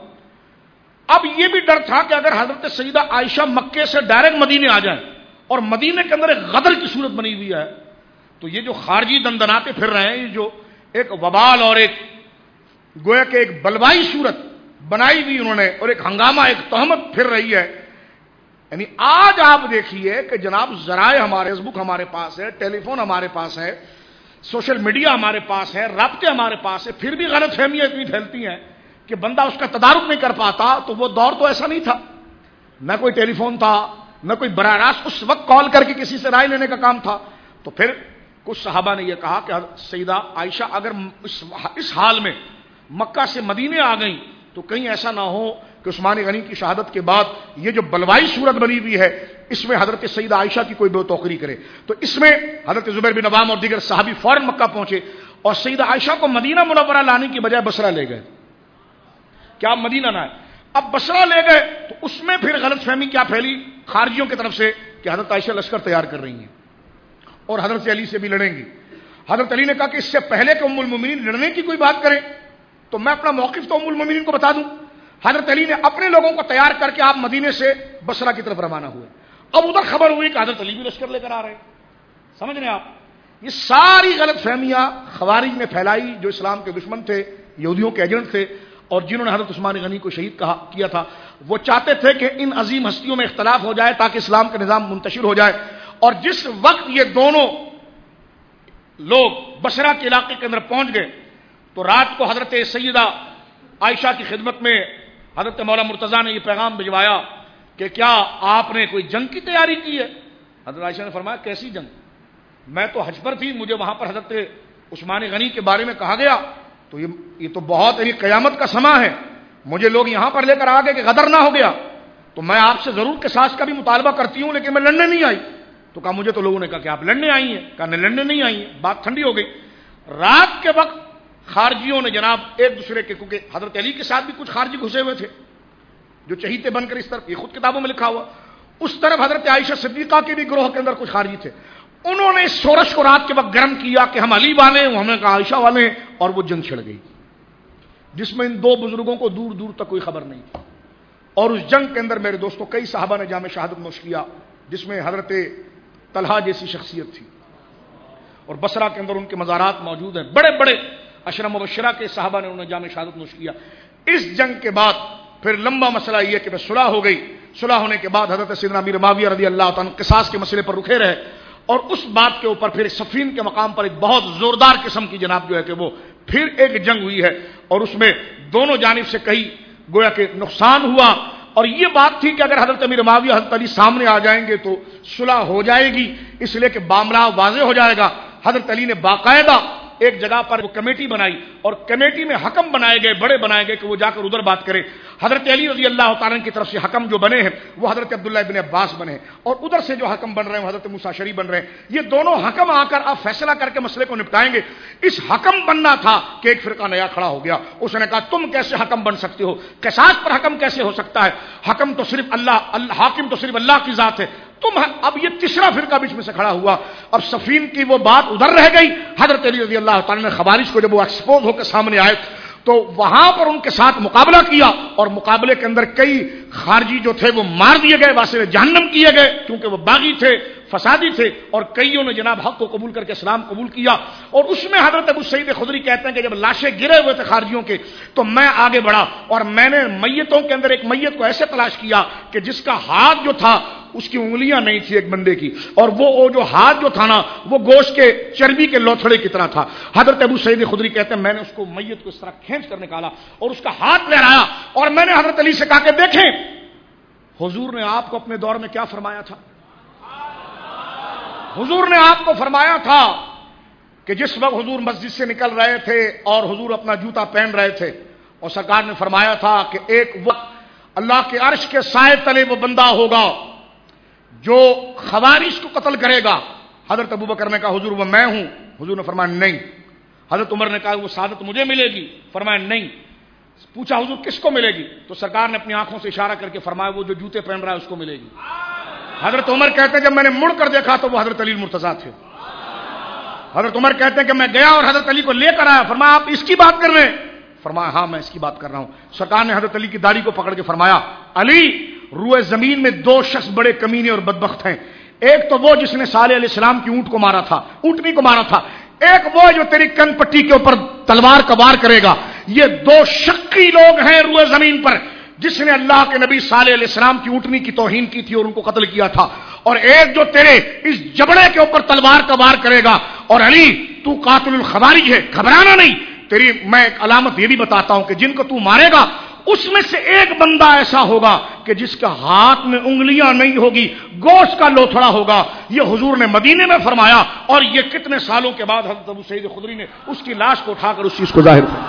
Speaker 1: اب یہ بھی ڈر تھا کہ اگر حضرت سیدہ عائشہ مکے سے ڈائریکٹ مدینے آ جائیں، اور مدینے کے اندر ایک غدر کی صورت بنی ہوئی ہے، تو یہ جو خارجی دندناتے پھر رہے ہیں، یہ جو ایک وبال اور ایک گویا کہ ایک بلوائی صورت بنائی ہوئی انہوں نے، اور ایک ہنگامہ ایک تہمت پھر رہی ہے. یعنی آج آپ دیکھیے کہ جناب ذرائع ہمارے، فیس بک ہمارے پاس ہے، ٹیلی فون ہمارے پاس ہے، سوشل میڈیا ہمارے پاس ہے، رابطے ہمارے پاس ہے، پھر بھی غلط فہمیاں اتنی پھیلتی ہیں کہ بندہ اس کا تدارک نہیں کر پاتا. تو وہ دور تو ایسا نہیں تھا، نہ کوئی ٹیلی فون تھا، نہ کوئی براہ راست اس وقت کال کر کے کسی سے رائے لینے کا کام تھا. تو پھر کچھ صحابہ نے یہ کہا کہ سیدہ عائشہ اگر اس حال میں مکہ سے مدینے آ گئیں تو کہیں ایسا نہ ہو کہ عثمان غنی کی شہادت کے بعد یہ جو بلوائی صورت بنی ہوئی ہے اس میں حضرت سیدہ عائشہ کی کوئی بے توقری کرے. تو اس میں حضرت زبیر بن عوام اور دیگر صحابی فوراً مکہ پہنچے اور سیدہ عائشہ کو مدینہ منورہ لانے کی بجائے بصرہ لے گئے. کیا مدینہ نہ ہے، اب بصرہ لے گئے تو اس میں پھر غلط فہمی کیا پھیلی خارجیوں کی طرف سے کہ حضرت عائشہ لشکر تیار کر رہی ہیں اور حضرت علی سے بھی لڑیں گی. حضرت علی نے کہا کہ اس سے پہلے کہ ام المومنین لڑنے کی کوئی بات کریں تو میں اپنا موقف تو ام المومنین کو بتا دوں. حضرت علی نے اپنے لوگوں کو تیار کر کے آپ مدینے سے بصرہ کی طرف روانہ ہوئے. اب ادھر خبر ہوئی کہ حضرت علی بھی لشکر لے کر آ رہے ہیں. سمجھ رہے ہیں آپ، یہ ساری غلط فہمیاں خوارج نے پھیلائی جو اسلام کے دشمن تھے، یہودیوں کے ایجنٹ تھے، اور جنہوں نے حضرت عثمان غنی کو شہید کہا کیا تھا. وہ چاہتے تھے کہ ان عظیم ہستیوں میں اختلاف ہو جائے تاکہ اسلام کا نظام منتشر ہو جائے. اور جس وقت یہ دونوں لوگ بصرہ کے علاقے کے اندر پہنچ گئے تو رات کو حضرت سیدہ عائشہ کی خدمت میں حضرت مولا مرتضیٰ نے یہ پیغام بھجوایا کہ کیا آپ نے کوئی جنگ کی تیاری کی ہے؟ حضرت عائشہ نے فرمایا کیسی جنگ، میں تو حج پر تھی، مجھے وہاں پر حضرت عثمان غنی کے بارے میں کہا گیا تو یہ یہ تو بہت یعنی قیامت کا سما ہے، مجھے لوگ یہاں پر لے کر آ گئے کہ غدر نہ ہو گیا، تو میں آپ سے ضرور قصاص کا بھی مطالبہ کرتی ہوں لیکن میں لڑنے نہیں آئی. تو کہا مجھے تو لوگوں نے کہا کہ آپ لڑنے آئی ہیں. کہا نہیں لڑنے نہیں آئی ہیں. بات ٹھنڈی ہو گئی. رات کے وقت خارجیوں نے جناب ایک دوسرے کے, کیونکہ حضرت علی کے ساتھ بھی کچھ خارجی گھسے ہوئے تھے جو چہیتے بن کر اس طرف, یہ خود کتابوں میں لکھا ہوا, اس طرف حضرت عائشہ صدیقہ کے بھی گروہ کے اندر کچھ خارجی تھے. انہوں نے اس شورش کو رات کے وقت گرم کیا کہ ہم علی والے ہیں, ہم نے کہا عائشہ والے ہیں, اور وہ جنگ چھڑ گئی جس میں ان دو بزرگوں کو دور دور تک کوئی خبر نہیں تھی. اور اس جنگ کے اندر میرے دوستوں کئی صحابہ نے جام شہادت نوش کیا, جس میں حضرت طلحہ جیسی شخصیت تھی, اور بصرہ کے اندر ان کے مزارات موجود ہیں. بڑے بڑے عشرہ مبشرہ کے صحابہ نے انہوں نے جام شہادت نوش کیا. اس جنگ کے بعد پھر لمبا مسئلہ یہ کہ صلح ہو گئی. صلح ہونے کے بعد حضرت سیدنا امیر معاویہ رضی اللہ تعالیٰ قصاص کے مسئلے پر رکے رہے, اور اس بات کے اوپر پھر صفین کے مقام پر ایک بہت زوردار قسم کی جناب جو ہے کہ وہ پھر ایک جنگ ہوئی ہے, اور اس میں دونوں جانب سے کئی گویا کہ نقصان ہوا. اور یہ بات تھی کہ اگر حضرت امیر معاویہ حضرت علی سامنے آ جائیں گے تو صلح ہو جائے گی, اس لیے کہ معاملہ واضح ہو جائے گا. حضرت علی نے باقاعدہ ایک جگہ پر وہ کمیٹی بنائی, اور کمیٹی میں حکم بنائے گئے, بڑے بنائے گئے کہ وہ جا کر ادھر بات کرے. حضرت علی رضی اللہ تعالیٰ کی طرف سے حکم جو بنے ہیں وہ حضرت عبداللہ ابن عباس بنے ہیں, اور ادھر سے جو حکم بن رہے ہیں حضرت موسیٰ شریف بن رہے ہیں. یہ دونوں حکم آ کر اب فیصلہ کر کے مسئلے کو نپٹائیں گے. اس حکم بننا تھا کہ ایک فرقہ نیا کھڑا ہو گیا. اس نے کہا تم کیسے حکم بن سکتے ہو, قصاص پر حکم کیسے ہو سکتا ہے, حکم تو صرف اللہ, حاکم تو صرف اللہ کی ذات ہے, تم. اب یہ تیسرا فرقہ بیچ میں سے کھڑا ہوا. اب صفین کی وہ بات ادھر رہ گئی. حضرت علی رضی اللہ تعالیٰ نے خوارج کو جب وہ ایکسپوز ہو کے سامنے آئے تو وہاں پر ان کے ساتھ مقابلہ کیا, اور مقابلے کے اندر کئی خارجی جو تھے وہ مار دیے گئے, واسطے جہنم کیے گئے, کیونکہ وہ باغی تھے, فسادی تھے, اور کئیوں نے جناب حق کو قبول کر کے اسلام قبول کیا. اور اس میں حضرت ابو سعید خدری کہتے ہیں کہ جب لاشیں گرے ہوئے تھے خارجیوں کے تو میں آگے بڑھا, اور میں نے میتوں کے اندر ایک میت کو ایسے تلاش کیا کہ جس کا ہاتھ جو تھا اس کی انگلیاں نہیں تھی ایک بندے کی, اور وہ جو ہاتھ جو تھا نا وہ گوشت کے چربی کے لوتھڑے کی طرح تھا. حضرت ابو سعید خدری کہتے ہیں میں نے اس کو میت کو اس طرح کھینچ کر نکالا اور اس کا ہاتھ لہرایا, اور میں نے حضرت علی سے کہا کہ دیکھیں حضور نے آپ کو اپنے دور میں کیا فرمایا تھا. حضور نے آپ کو فرمایا تھا کہ جس وقت حضور مسجد سے نکل رہے تھے اور حضور اپنا جوتا پہن رہے تھے, اور سرکار نے فرمایا تھا کہ ایک وقت اللہ کے عرش کے سائے تلے وہ بندہ ہوگا جو خوارج کو قتل کرے گا. حضرت ابو بکر نے کہا حضور وہ میں ہوں. حضور نے فرمایا نہیں. حضرت عمر نے کہا وہ سعادت مجھے ملے گی. فرمایا نہیں. پوچھا حضور کس کو ملے گی, تو سرکار نے اپنی آنکھوں سے اشارہ کر کے فرمایا وہ جو جوتے پہن رہا ہے اس کو ملے گی. حضرت عمر کہتے ہیں جب میں نے مڑ کر دیکھا تو وہ حضرت علی المرتضیٰ تھے. حضرت عمر کہتے ہیں کہ میں گیا اور حضرت علی کو لے کر آیا. فرمایا آپ اس کی بات کر رہے ہیں؟ فرمایا ہاں میں اس کی بات کر رہا ہوں. سرکار نے حضرت علی کی داڑھی کو پکڑ کے فرمایا علی روئے زمین میں دو شخص بڑے کمینے اور بدبخت ہیں. ایک تو وہ جس نے صالح علیہ السلام کی اونٹ کو مارا تھا, اونٹنی کو مارا تھا. ایک وہ جو تیری کن پٹی کے اوپر تلوار کا وار کرے گا. یہ دو شقی لوگ ہیں روئے زمین پر جس نے اللہ کے نبی صالح علیہ السلام کی اونٹنی کی توہین کی تھی اور ان کو قتل کیا تھا. اور ایک جو تیرے اس جبڑے کے اوپر تلوار کا وار کرے گا. اور علی تو قاتل الخوارج ہے, گھبرانا نہیں. تیری میں ایک علامت یہ بھی بتاتا ہوں کہ جن کو تو مارے گا اس میں سے ایک بندہ ایسا ہوگا کہ جس کا ہاتھ میں انگلیاں نہیں ہوگی, گوشت کا لوتھڑا ہوگا. یہ حضور نے مدینے میں فرمایا, اور یہ کتنے سالوں کے بعد حضرت ابو سعید خدری نے اس کی لاش کو اٹھا کر اس چیز کو ظاہر کیا.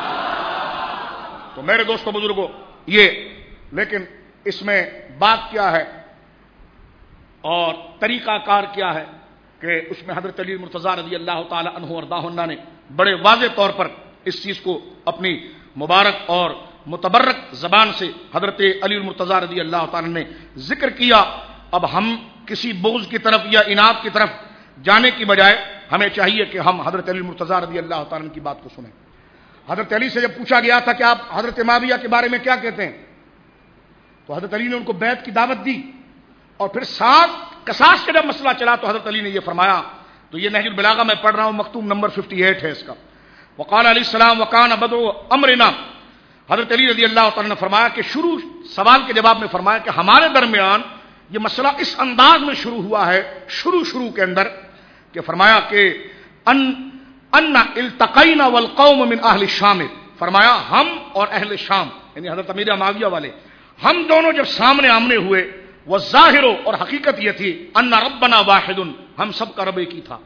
Speaker 1: تو میرے دوستوں بزرگوں یہ, لیکن اس میں بات کیا ہے اور طریقہ کار کیا ہے کہ اس میں حضرت علی مرتضیٰ رضی اللہ تعالی عنہ وارضاہ عنہ نے بڑے واضح طور پر اس چیز کو اپنی مبارک اور متبرک زبان سے حضرت علی المرتضیٰ رضی اللہ تعالی نے ذکر کیا. اب ہم کسی بغض کی طرف یا اناد کی طرف جانے کی بجائے ہمیں چاہیے کہ ہم حضرت علی المرتضیٰ رضی اللہ تعالی کی بات کو سنیں. حضرت علی سے جب پوچھا گیا تھا کہ آپ حضرت معاویہ کے بارے میں کیا کہتے ہیں, تو حضرت علی نے ان کو بیعت کی دعوت دی. اور پھر ساتھ قصاص کا جب مسئلہ چلا تو حضرت علی نے یہ فرمایا, تو یہ نہج البلاغہ میں پڑھ رہا ہوں, مکتوب نمبر اٹھاون ہے اس کا. وقال علیہ السلام وکان بدر امرنا, حضرت علی رضی اللہ تعالی نے فرمایا کہ شروع سوال کے جواب میں فرمایا کہ ہمارے درمیان یہ مسئلہ اس انداز میں شروع ہوا ہے شروع شروع کے اندر کہ فرمایا کہ ان ان التقینا والقوم من اہل الشام, فرمایا ہم اور اہل شام یعنی حضرت امیر معاویہ والے ہم دونوں جب سامنے آمنے ہوئے, والظاہر اور حقیقت یہ تھی ان ربنا واحد, ہم سب کا رب ایک ہی تھا,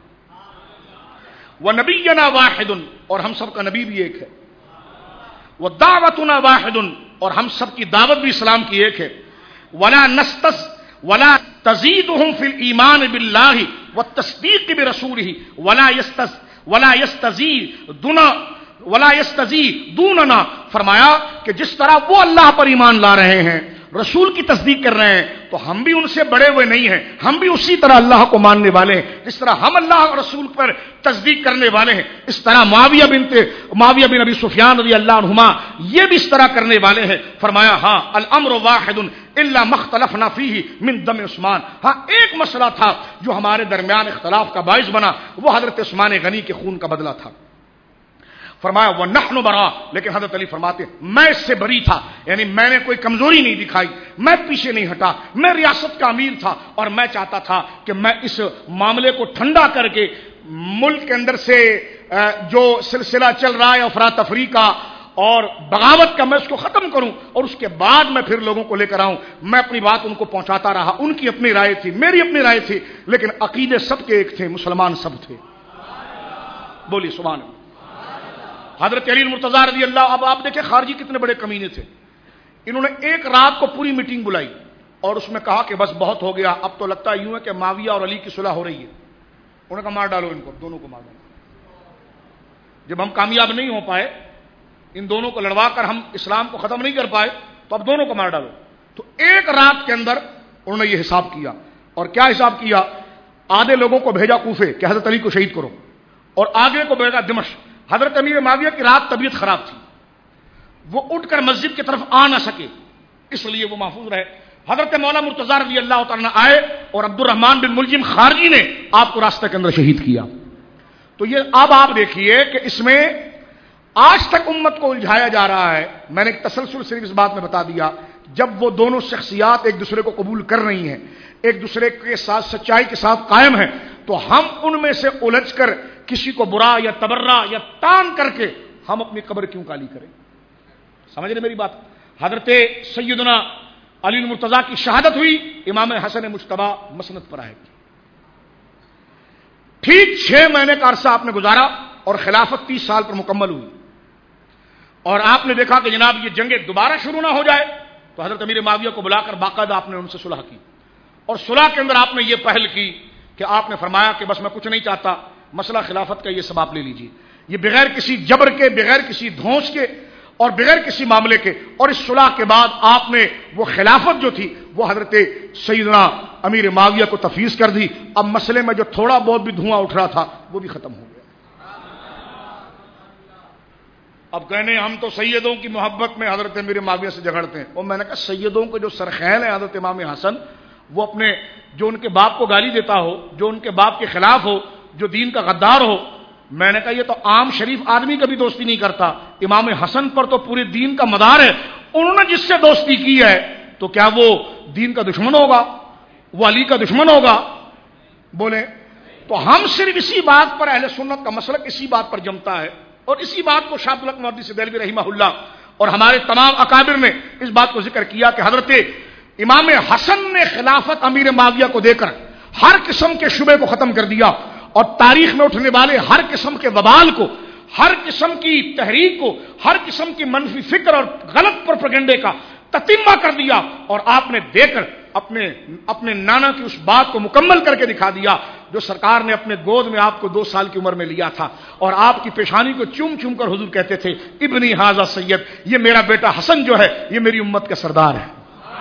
Speaker 1: ونبینا واحد, اور ہم سب کا نبی بھی ایک ہے, ودعوتنا واحد, اور ہم سب کی دعوت بھی اسلام کی ایک ہے, ولا نستس ولا تزيدهم في الإيمان بالله والتصديق برسوله ولا يستز ولا يستزيدنا ولا يستزيدوننا. فرمایا کہ جس طرح وہ اللہ پر ایمان لا رہے ہیں، رسول کی تصدیق کر رہے ہیں، تو ہم بھی ان سے بڑے ہوئے نہیں ہیں، ہم بھی اسی طرح اللہ کو ماننے والے ہیں. جس طرح ہم اللہ اور رسول پر تصدیق کرنے والے ہیں، اس طرح معاویہ بنت معاویہ بن ابی سفیان رضی اللہ عنہما یہ بھی اس طرح کرنے والے ہیں. فرمایا ہاں الامر واحد الا ما اختلفنا فيه من دم عثمان. ہاں ایک مسئلہ تھا جو ہمارے درمیان اختلاف کا باعث بنا، وہ حضرت عثمان غنی کے خون کا بدلہ تھا. فرمایا وَنَحْنُ بَرَاء، لیکن حضرت علی فرماتے ہیں میں اس سے بری تھا، یعنی میں نے کوئی کمزوری نہیں دکھائی، میں پیچھے نہیں ہٹا، میں ریاست کا امیر تھا اور میں چاہتا تھا کہ میں اس معاملے کو ٹھنڈا کر کے ملک کے اندر سے جو سلسلہ چل رہا ہے افراتفری کا اور بغاوت کا، میں اس کو ختم کروں اور اس کے بعد میں پھر لوگوں کو لے کر آؤں. میں اپنی بات ان کو پہنچاتا رہا، ان کی اپنی رائے تھی، میری اپنی رائے تھی، لیکن عقیدے سب کے ایک تھے، مسلمان سب تھے. بولی سبحان اللہ. حضرت علی المرتضیٰ رضی اللہ، اب آپ دیکھیں خارجی کتنے بڑے کمینے تھے. انہوں نے ایک رات کو پوری میٹنگ بلائی اور اس میں کہا کہ بس بہت ہو گیا، اب تو لگتا یوں ہے کہ معاویہ اور علی کی صلح ہو رہی ہے. انہوں نے کہا مار ڈالو ان کو، دونوں کو مار ڈالو. جب ہم کامیاب نہیں ہو پائے، ان دونوں کو لڑوا کر ہم اسلام کو ختم نہیں کر پائے، تو اب دونوں کو مار ڈالو. تو ایک رات کے اندر انہوں نے یہ حساب کیا. اور کیا حساب کیا؟ آدھے لوگوں کو بھیجا کوفے کہ حضرت علی کو شہید کرو، اور آگے کو بھیجا دمشق. حضرت امیر معاویہ کی رات طبیعت خراب تھی، وہ اٹھ کر مسجد کی طرف آ نہ سکے، اس لیے وہ محفوظ رہے. حضرت مولا مرتضیٰ رضی اللہ تعالیٰ آئے اور عبد الرحمن بن ملجم خارجی نے آپ کو راستہ کے اندر شہید کیا. تو یہ اب آپ دیکھیے کہ اس میں آج تک امت کو الجھایا جا رہا ہے. میں نے ایک تسلسل صرف اس بات میں بتا دیا، جب وہ دونوں شخصیات ایک دوسرے کو قبول کر رہی ہیں، ایک دوسرے کے ساتھ سچائی کے ساتھ قائم ہیں، تو ہم ان میں سے الجھ کر کسی کو برا یا تبرہ یا تان کر کے ہم اپنی قبر کیوں کالی کریں؟ سمجھ رہے میری بات؟ حضرت سیدنا علی المرتضیٰ کی شہادت ہوئی، امام حسن مجتبی مسند پر آئے. ٹھیک چھ مہینے کا عرصہ آپ نے گزارا اور خلافت تیس سال پر مکمل ہوئی، اور آپ نے دیکھا کہ جناب یہ جنگیں دوبارہ شروع نہ ہو جائے، تو حضرت امیر معاویہ کو بلا کر باقاعدہ آپ نے ان سے صلح کی. اور صلح کے اندر آپ نے یہ پہل کی کہ آپ نے فرمایا کہ بس میں کچھ نہیں چاہتا، مسئلہ خلافت کا یہ سب آپ لے لیجیے، یہ بغیر کسی جبر کے، بغیر کسی دھونس کے اور بغیر کسی معاملے کے. اور اس صلح کے بعد آپ نے وہ خلافت جو تھی وہ حضرت سیدنا امیر معاویہ کو تفویض کر دی. اب مسئلے میں جو تھوڑا بہت بھی دھواں اٹھ رہا تھا وہ بھی ختم ہو گیا. اب کہنے ہم تو سیدوں کی محبت میں حضرت امیر معاویہ سے جھگڑتے ہیں، اور میں نے کہا سیدوں کے جو سرخیل ہیں حضرت امام حسن، وہ اپنے جو ان کے باپ کو گالی دیتا ہو، جو ان کے باپ کے خلاف ہو، جو دین کا غدار ہو، میں نے کہا یہ تو عام شریف آدمی کبھی دوستی نہیں کرتا. امام حسن پر تو پورے دین کا مدار ہے، انہوں نے جس سے دوستی کی ہے تو کیا وہ دین کا دشمن ہوگا؟ وہ علی کا دشمن ہوگا؟ بولے تو ہم صرف اسی بات پر، اہل سنت کا مسلک اسی بات پر جمتا ہے، اور اسی بات کو شاہ عبد الحق محدث دہلوی رحمہ اللہ اور ہمارے تمام اکابر نے اس بات کو ذکر کیا کہ حضرت امام حسن نے خلافت امیر معاویہ کو دے کر ہر قسم کے شبے کو ختم کر دیا، اور تاریخ میں اٹھنے والے ہر قسم کے وبال کو، ہر قسم کی تحریک کو، ہر قسم کی منفی فکر اور غلط پروپیگنڈے کا تتمہ کر دیا. اور آپ نے دے کر اپنے اپنے نانا کی اس بات کو مکمل کر کے دکھا دیا جو سرکار نے اپنے گود میں آپ کو دو سال کی عمر میں لیا تھا، اور آپ کی پیشانی کو چوم چوم کر حضور کہتے تھے ابنی ھذا سید، یہ میرا بیٹا حسن جو ہے یہ میری امت کا سردار ہے.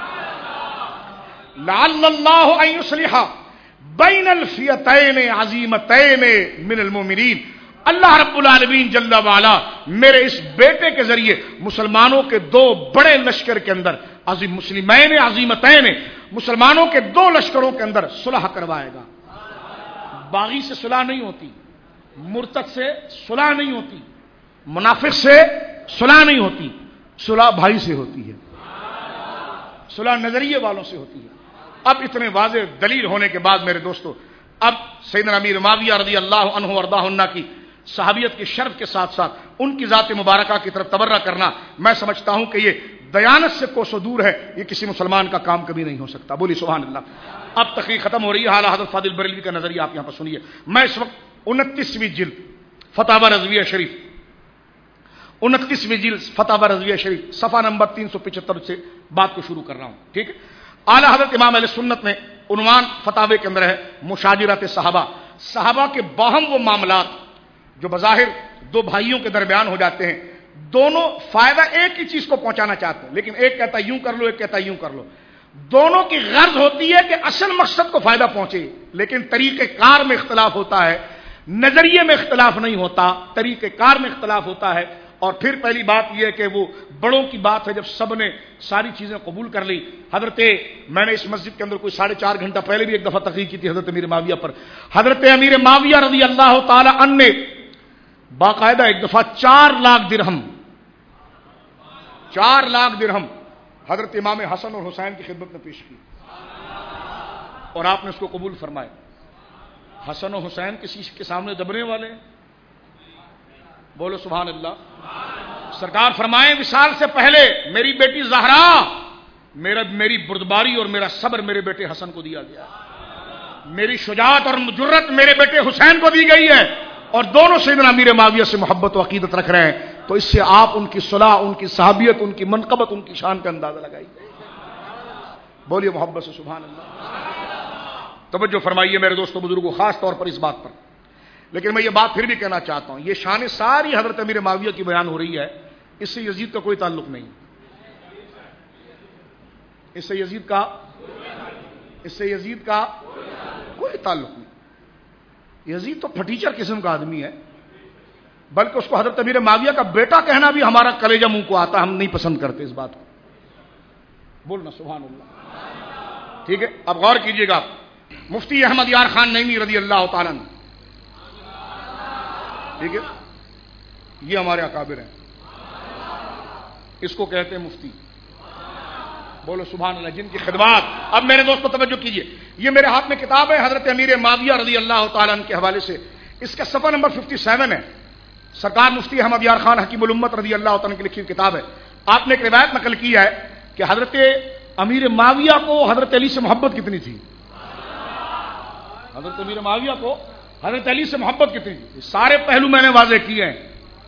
Speaker 1: لعل اللہ ان یصلح بین الفئتین عظیمتین من المؤمنین، اللہ رب العالمین جل وعلا میرے اس بیٹے کے ذریعے مسلمانوں کے دو بڑے لشکر کے اندر، عظیم مسلمین عظیمتین، مسلمانوں کے دو لشکروں کے اندر صلح کروائے گا. باغی سے صلح نہیں ہوتی، مرتد سے صلح نہیں ہوتی، منافق سے صلح نہیں ہوتی، صلح بھائی سے ہوتی ہے، صلح نظریے والوں سے ہوتی ہے. اب اتنے واضح دلیل ہونے کے بعد میرے دوستو، اب سیدنا امیر معاویہ رضی اللہ عنہ وارضاہ عنہ کی صحابیت کے شرف کے ساتھ ساتھ ان کی ذات مبارکہ کی طرف تبرہ کرنا، میں سمجھتا ہوں کہ یہ دیانت سے کوسوں دور ہے، یہ کسی مسلمان کا کام کبھی نہیں ہو سکتا. بولی سبحان اللہ. اب تقریر ختم ہو رہی ہے، اعلیٰ حضرت فاضل بریلوی کا نظریہ آپ یہاں پر سنیے. میں اس وقت انتیسویں جلد فتاوی رضویہ شریف، انتیسویں جلد فتاوی رضویہ شریف صفحہ نمبر تین سو پچہتر سے بات کو شروع کر رہا ہوں. ٹھیک ہے. اعلیٰ حضرت امام اہل سنت نے عنوان فتاوے کے اندر ہے مشاجرات صحابہ، صحابہ کے باہم وہ معاملات جو بظاہر دو بھائیوں کے درمیان ہو جاتے ہیں، دونوں فائدہ ایک ہی چیز کو پہنچانا چاہتے ہیں، لیکن ایک کہتا ہے یوں کر لو، ایک کہتا ہے یوں کر لو، دونوں کی غرض ہوتی ہے کہ اصل مقصد کو فائدہ پہنچے، لیکن طریقہ کار میں اختلاف ہوتا ہے، نظریے میں اختلاف نہیں ہوتا، طریقہ کار میں اختلاف ہوتا ہے۔ اور پھر پہلی بات یہ ہے کہ وہ بڑوں کی بات ہے، جب سب نے ساری چیزیں قبول کر لی۔ حضرت میں نے اس مسجد کے اندر کوئی ساڑھے چار گھنٹہ پہلے بھی ایک دفعہ تقریر کی تھی حضرت امیر معاویہ پر۔ حضرت امیر معاویہ رضی اللہ تعالی عنہ نے باقاعدہ ایک دفعہ چار لاکھ درہم چار لاکھ درہم حضرت امام حسن اور حسین کی خدمت میں پیش کی، اور آپ نے اس کو قبول فرمایا۔ حسن و حسین کسی کے سامنے دبنے والے ہیں؟ بولو سبحان اللہ۔ سرکار فرمائیں وصال سے پہلے میری بیٹی زہرا، میرا میری بردباری اور میرا صبر میرے بیٹے حسن کو دیا گیا، میری شجاعت اور جرت میرے بیٹے حسین کو دی گئی ہے، اور دونوں سیدنا امیر معاویہ سے محبت و عقیدت رکھ رہے ہیں۔ تو اس سے آپ ان کی صلاح، ان کی صحابیت، ان کی منقبت، ان کی شان کا اندازہ لگائیے۔ بولیے محبت سے سبحان اللہ۔ توجہ فرمائیے میرے دوستوں بزرگوں، خاص طور پر اس بات پر۔ لیکن میں یہ بات پھر بھی کہنا چاہتا ہوں، یہ شان ساری حضرت امیر معاویہ کی بیان ہو رہی ہے، اس سے یزید کا کوئی تعلق نہیں، اس سے یزید کا اس سے یزید کا کوئی تعلق نہیں۔ یزید تو پھٹیچر قسم کا آدمی ہے، بلکہ اس کو حضرت امیر معاویہ کا بیٹا کہنا بھی ہمارا کلیجہ منہ کو آتا، ہم نہیں پسند کرتے اس بات کو۔ بولنا سبحان اللہ۔ ٹھیک ہے، اب غور کیجئے گا، مفتی احمد یار خان نعیمی رضی اللہ تعالیٰ عنہ، ٹھیک ہے، یہ ہمارے اکابر ہیں، اس کو کہتے ہیں مفتی۔ بولو سبحان اللہ، جن کی خدمات۔ اب میرے دوستو توجہ کیجئے، یہ میرے ہاتھ میں کتاب ہے حضرت امیر معاویہ رضی اللہ تعالیٰ عنہ کے حوالے سے، اس کا صفحہ نمبر سفتہ ہے۔ سرکار مفتی احمد یار خان حکیم الامت رضی اللہ تعالیٰ عنہ کی لکھی کتاب ہے۔ آپ نے ایک روایت نقل کی ہے کہ حضرت امیر معاویہ کو حضرت علی سے محبت کتنی تھی، حضرت امیر معاویہ کو حضرت علی سے محبت کتنی تھی۔ سارے پہلو میں نے واضح کیے ہیں،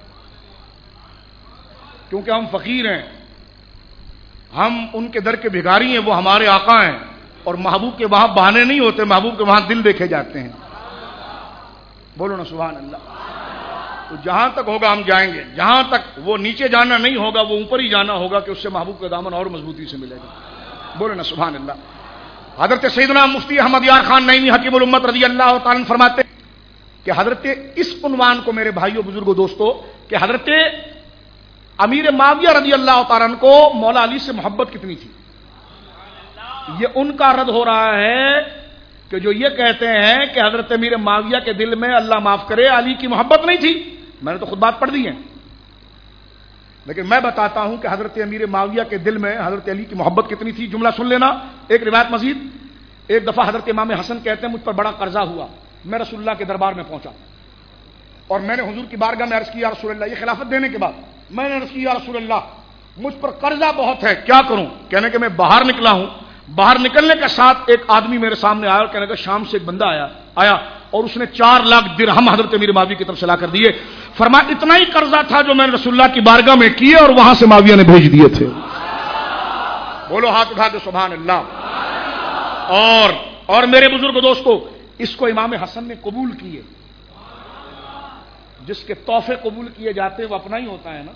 Speaker 1: کیونکہ ہم فقیر ہیں، ہم ان کے در کے بھکاری ہیں، وہ ہمارے آقا ہیں، اور محبوب کے وہاں بہانے نہیں ہوتے، محبوب کے وہاں دل دیکھے جاتے ہیں۔ بولو نا سبحان اللہ۔ تو جہاں تک ہوگا ہم جائیں گے، جہاں تک وہ نیچے جانا نہیں ہوگا، وہ اوپر ہی جانا ہوگا کہ اس سے محبوب کا دامن اور مضبوطی سے ملے گا۔ بولو نا سبحان اللہ۔ حضرت سیدنا مفتی احمد یار خان نعیمی حکیم الامت رضی اللہ تعالیٰ عنہ فرماتے کہ حضرت اس عنوان کو میرے بھائیوں بزرگوں دوستو، کہ حضرت امیر معاویہ رضی اللہ تعالیٰ عنہ کو مولا علی سے محبت کتنی تھی، یہ ان کا رد ہو رہا ہے کہ جو یہ کہتے ہیں کہ حضرت امیر معاویہ کے دل میں اللہ معاف کرے علی کی محبت نہیں تھی۔ میں نے تو خود بات پڑھ دی ہے، لیکن میں بتاتا ہوں کہ حضرت امیر معاویہ کے دل میں حضرت علی کی محبت کتنی تھی۔ جملہ سن لینا، ایک روایت مزید۔ ایک دفعہ حضرت امام حسن کہتے ہیں مجھ پر بڑا قرضہ ہوا، میں رسول اللہ کے دربار میں پہنچا اور میں نے حضور کی بارگاہ میں عرض کی یا رسول اللہ، یہ خلافت دینے کے بعد میں نے عرض کی یا رسول اللہ مجھ پر قرضہ بہت ہے، کیا کروں؟ کہنے کہ میں باہر نکلا ہوں، باہر نکلنے کے ساتھ ایک آدمی میرے سامنے آیا اور کہنے کہ شام سے ایک بندہ آیا آیا اور اس نے چار لاکھ درہم حضرت امیر معاویہ کی طرف سے لا کر دیے، فرمایا اتنا ہی قرضہ تھا جو میں نے رسول اللہ کی بارگاہ میں کیے اور وہاں سے معاویہ نے بھیج دیے تھے۔ بولو ہاتھ اٹھا کے سبحان اللہ۔ اور اور میرے بزرگ دوستو، اس کو امام حسن نے قبول کیے، جس کے تحفے قبول کیے جاتے وہ اپنا ہی ہوتا ہے نا،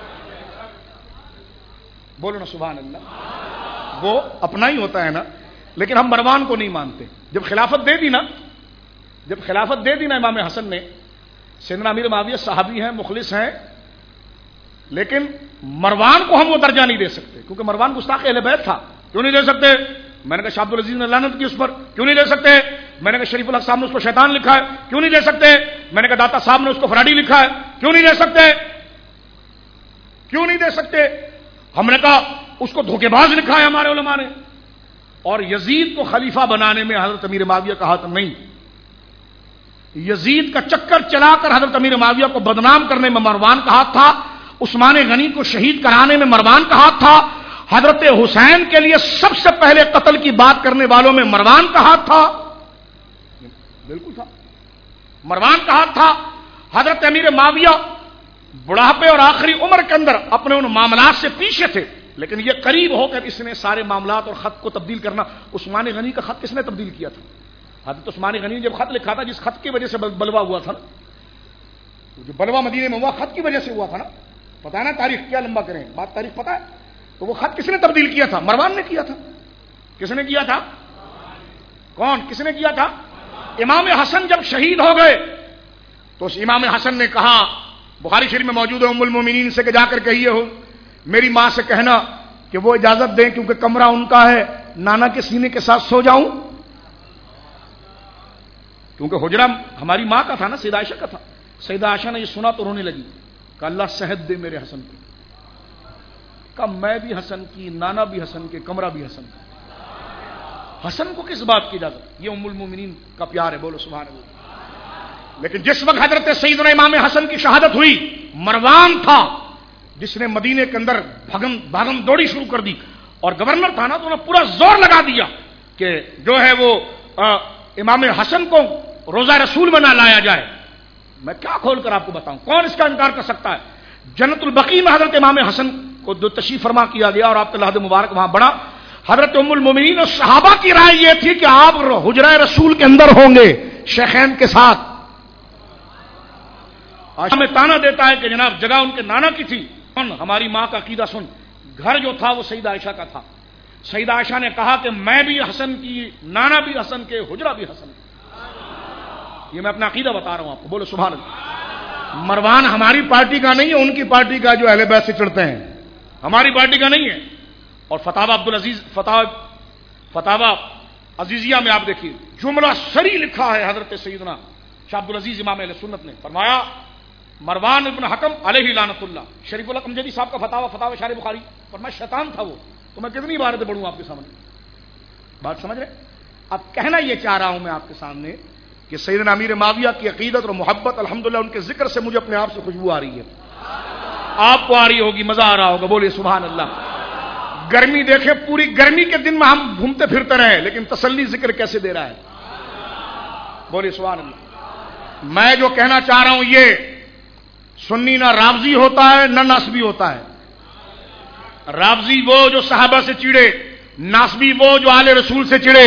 Speaker 1: بولو نا سبحان اللہ، وہ اپنا ہی ہوتا ہے نا۔ لیکن ہم مروان کو نہیں مانتے۔ جب خلافت دے دی نا جب خلافت دے دی نا امام حسن نے، سیدنا امیر معاویہ صحابی ہیں، مخلص ہیں، لیکن مروان کو ہم وہ درجہ نہیں دے سکتے، کیونکہ مروان گستاخ اہل بیت تھا۔ کیوں نہیں دے سکتے؟ میں نے کہا شاہ عبد العزیز نے لعنت کی اس پر، کیوں نہیں دے سکتے؟ میں نے کہا شریف الحق صاحب نے اس کو شیطان لکھا ہے، کیوں نہیں دے سکتے؟ میں نے کہا داتا صاحب نے اس کو فراڈی لکھا ہے، کیوں نہیں دے سکتے؟ کیوں نہیں دے سکتے؟ ہم نے کہا اس کو دھوکے باز لکھا ہے ہمارے علماء نے۔ اور یزید کو خلیفہ بنانے میں حضرت امیر معاویہ کا ہاتھ نہیں، یزید کا چکر چلا کر حضرت امیر معاویہ کو بدنام کرنے میں مروان کا ہاتھ تھا، عثمان غنی کو شہید کرانے میں مروان کا ہاتھ تھا، حضرت حسین کے لیے سب سے پہلے قتل کی بات کرنے والوں میں مروان کا ہاتھ تھا، بالکل تھا، مروان کا ہاتھ تھا۔ حضرت امیر معاویہ بڑھاپے اور آخری عمر کے اندر اپنے ان معاملات سے پیچھے تھے، لیکن یہ قریب ہو کر اس نے سارے معاملات اور خط کو تبدیل کرنا. عثمان غنی کا خط کس نے تبدیل کیا تھا؟ حضرت عثمان غنی نے جب خط لکھا تھا، جس خط کی وجہ سے بلوا ہوا تھا نا، جو بلوا مدینے میں ہوا خط کی وجہ سے ہوا تھا نا، پتا ہے نا تاریخ، کیا لمبا کریں بات، تاریخ پتا ہے. تو وہ خط کس نے تبدیل کیا تھا؟ مروان نے کیا تھا. کس نے کیا تھا؟ کون؟ کس نے کیا تھا؟ امام حسن جب شہید ہو گئے تو اس امام حسن نے کہا، بخاری شریف میں موجود ہے، ام المومنین سے کہ جا کر کہیے ہو میری ماں سے کہنا کہ وہ اجازت دیں کیونکہ کمرہ ان کا ہے، نانا کے سینے کے ساتھ سو جاؤں. کیونکہ حجرہ ہماری ماں کا تھا نا، سیدہ عائشہ کا تھا. سیدہ عائشہ نے یہ سنا تو رونے لگی کہ اللہ صحت دے میرے حسن کو. کہ میں بھی حسن کی، نانا بھی حسن کے، کمرہ بھی حسن کا. حسن کو کس بات کی اجازت؟ یہ ام المومنین کا پیار ہے، بولو سبحان اللہ. لیکن جس وقت حضرت سیدنا امام حسن کی شہادت ہوئی، مروان تھا جس نے مدینے کے اندر بھگم بھاگم دوڑی شروع کر دی، اور گورنر تھا نا، تو انہوں نے پورا زور لگا دیا کہ جو ہے وہ آ, امام حسن کو روزہ رسول میں نہ لایا جائے. میں کیا کھول کر آپ کو بتاؤں، کون اس کا انکار کر سکتا ہے؟ جنت البقیع میں حضرت امام حسن کو جو تشریف فرما کیا گیا اور آپ کا لحد مبارک وہاں بڑا، حضرت ام المومنین اور صحابہ کی رائے یہ تھی کہ آپ حجرہ رسول کے اندر ہوں گے شیخین کے ساتھ. آج ہمیں تانا دیتا ہے کہ جناب جگہ ان کے نانا کی تھی. ہماری ماں کا عقیدہ سن، گھر جو تھا وہ سیدہ عائشہ کا تھا. سیدہ عائشہ نے کہا کہ میں بھی حسن کی، نانا بھی حسن کے، حجرہ بھی حسن کے. یہ میں اپنا عقیدہ بتا رہا ہوں آپ کو، بولو سبحان اللہ. مروان ہماری پارٹی کا نہیں ہے، ان کی پارٹی کا جو اہل بیت سے چڑھتے ہیں، ہماری پارٹی کا نہیں ہے. اور فتاوی عبدالعزیز فتاوی فتاوی عزیزیہ میں آپ دیکھیے جملہ سری لکھا ہے حضرت سیدنا شاہ عبدالعزیز امام اہل سنت نے. فرمایا مروان ابن حکم علیہ لعنت اللہ، شریف اللہ امجدی صاحب کا فتاوی فتاوی شارح بخاری. فرمایا شیطان تھا وہ. تو میں کتنی باتیں پڑھوں آپ کے سامنے، بات سمجھ رہے؟ اب کہنا یہ چاہ رہا ہوں میں آپ کے سامنے کہ سیدنا امیر معاویہ کی عقیدت اور محبت الحمدللہ ان کے ذکر سے مجھے اپنے آپ سے خوشبو آ رہی ہے. آپ کو آ رہی ہوگی، مزہ آ رہا ہوگا، بولیے سبحان اللہ. گرمی دیکھیں، پوری گرمی کے دن میں ہم گھومتے پھرتے رہے لیکن تسلی ذکر کیسے دے رہا ہے، بولیے سبحان اللہ. میں جو کہنا چاہ رہا ہوں یہ سنی نہ رافضی ہوتا ہے نہ ناسبی ہوتا ہے. رافضی وہ جو صحابہ سے چڑے، ناسبی وہ جو آل رسول سے چڑے.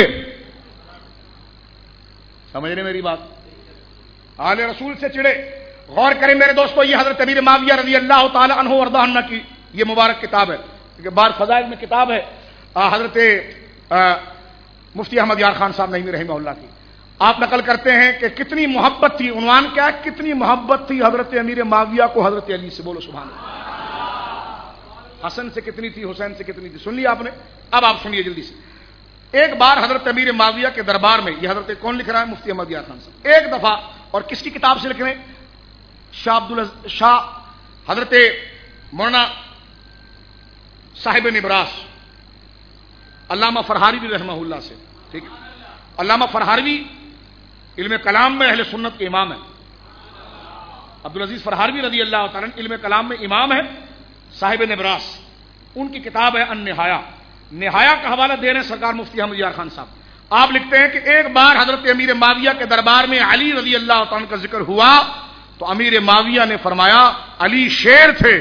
Speaker 1: سمجھ رہے میری بات؟ آل رسول سے چڑے. غور کریں میرے دوستو، یہ حضرت امیر معاویہ رضی اللہ تعالی عنہ وارضہ عنہ کی یہ مبارک کتاب ہے، بار فضائل میں کتاب ہے حضرت مفتی احمد یار خان صاحب نعیمی رحمہ اللہ کی. آپ نقل کرتے ہیں کہ کتنی محبت تھی، عنوان کیا ہے، کتنی محبت تھی حضرت امیر معاویہ کو حضرت علی سے. بولو سبحان اللہ. حسن سے کتنی تھی، حسین سے کتنی تھی، سن لیا آپ نے. اب آپ سنیے جلدی سے. ایک بار حضرت امیر معاویہ کے دربار میں، یہ حضرت کون لکھ رہا ہے؟ مفتی احمد یار خان صاحب. ایک دفعہ، اور کس کی کتاب سے لکھ رہے ہیں؟ شاہ عبد شاہ حضرت مولانا صاحب نبراس، علامہ فرہاروی رحمہ اللہ سے. ٹھیک ہے، علامہ فرہاروی علم کلام میں اہل سنت کے امام ہیں. عبدالعزیز فرہاروی رضی اللہ تعالیٰ علم کلام میں امام ہے. صاحب نبراس، ان کی کتاب ہے النہایہ. نہایہ کا حوالہ دے رہے ہیں سرکار مفتی احمد یار خان صاحب. آپ لکھتے ہیں کہ ایک بار حضرت امیر معاویہ کے دربار میں علی رضی اللہ تعالیٰ کا ذکر ہوا تو امیر معاویہ نے فرمایا علی شیر تھے.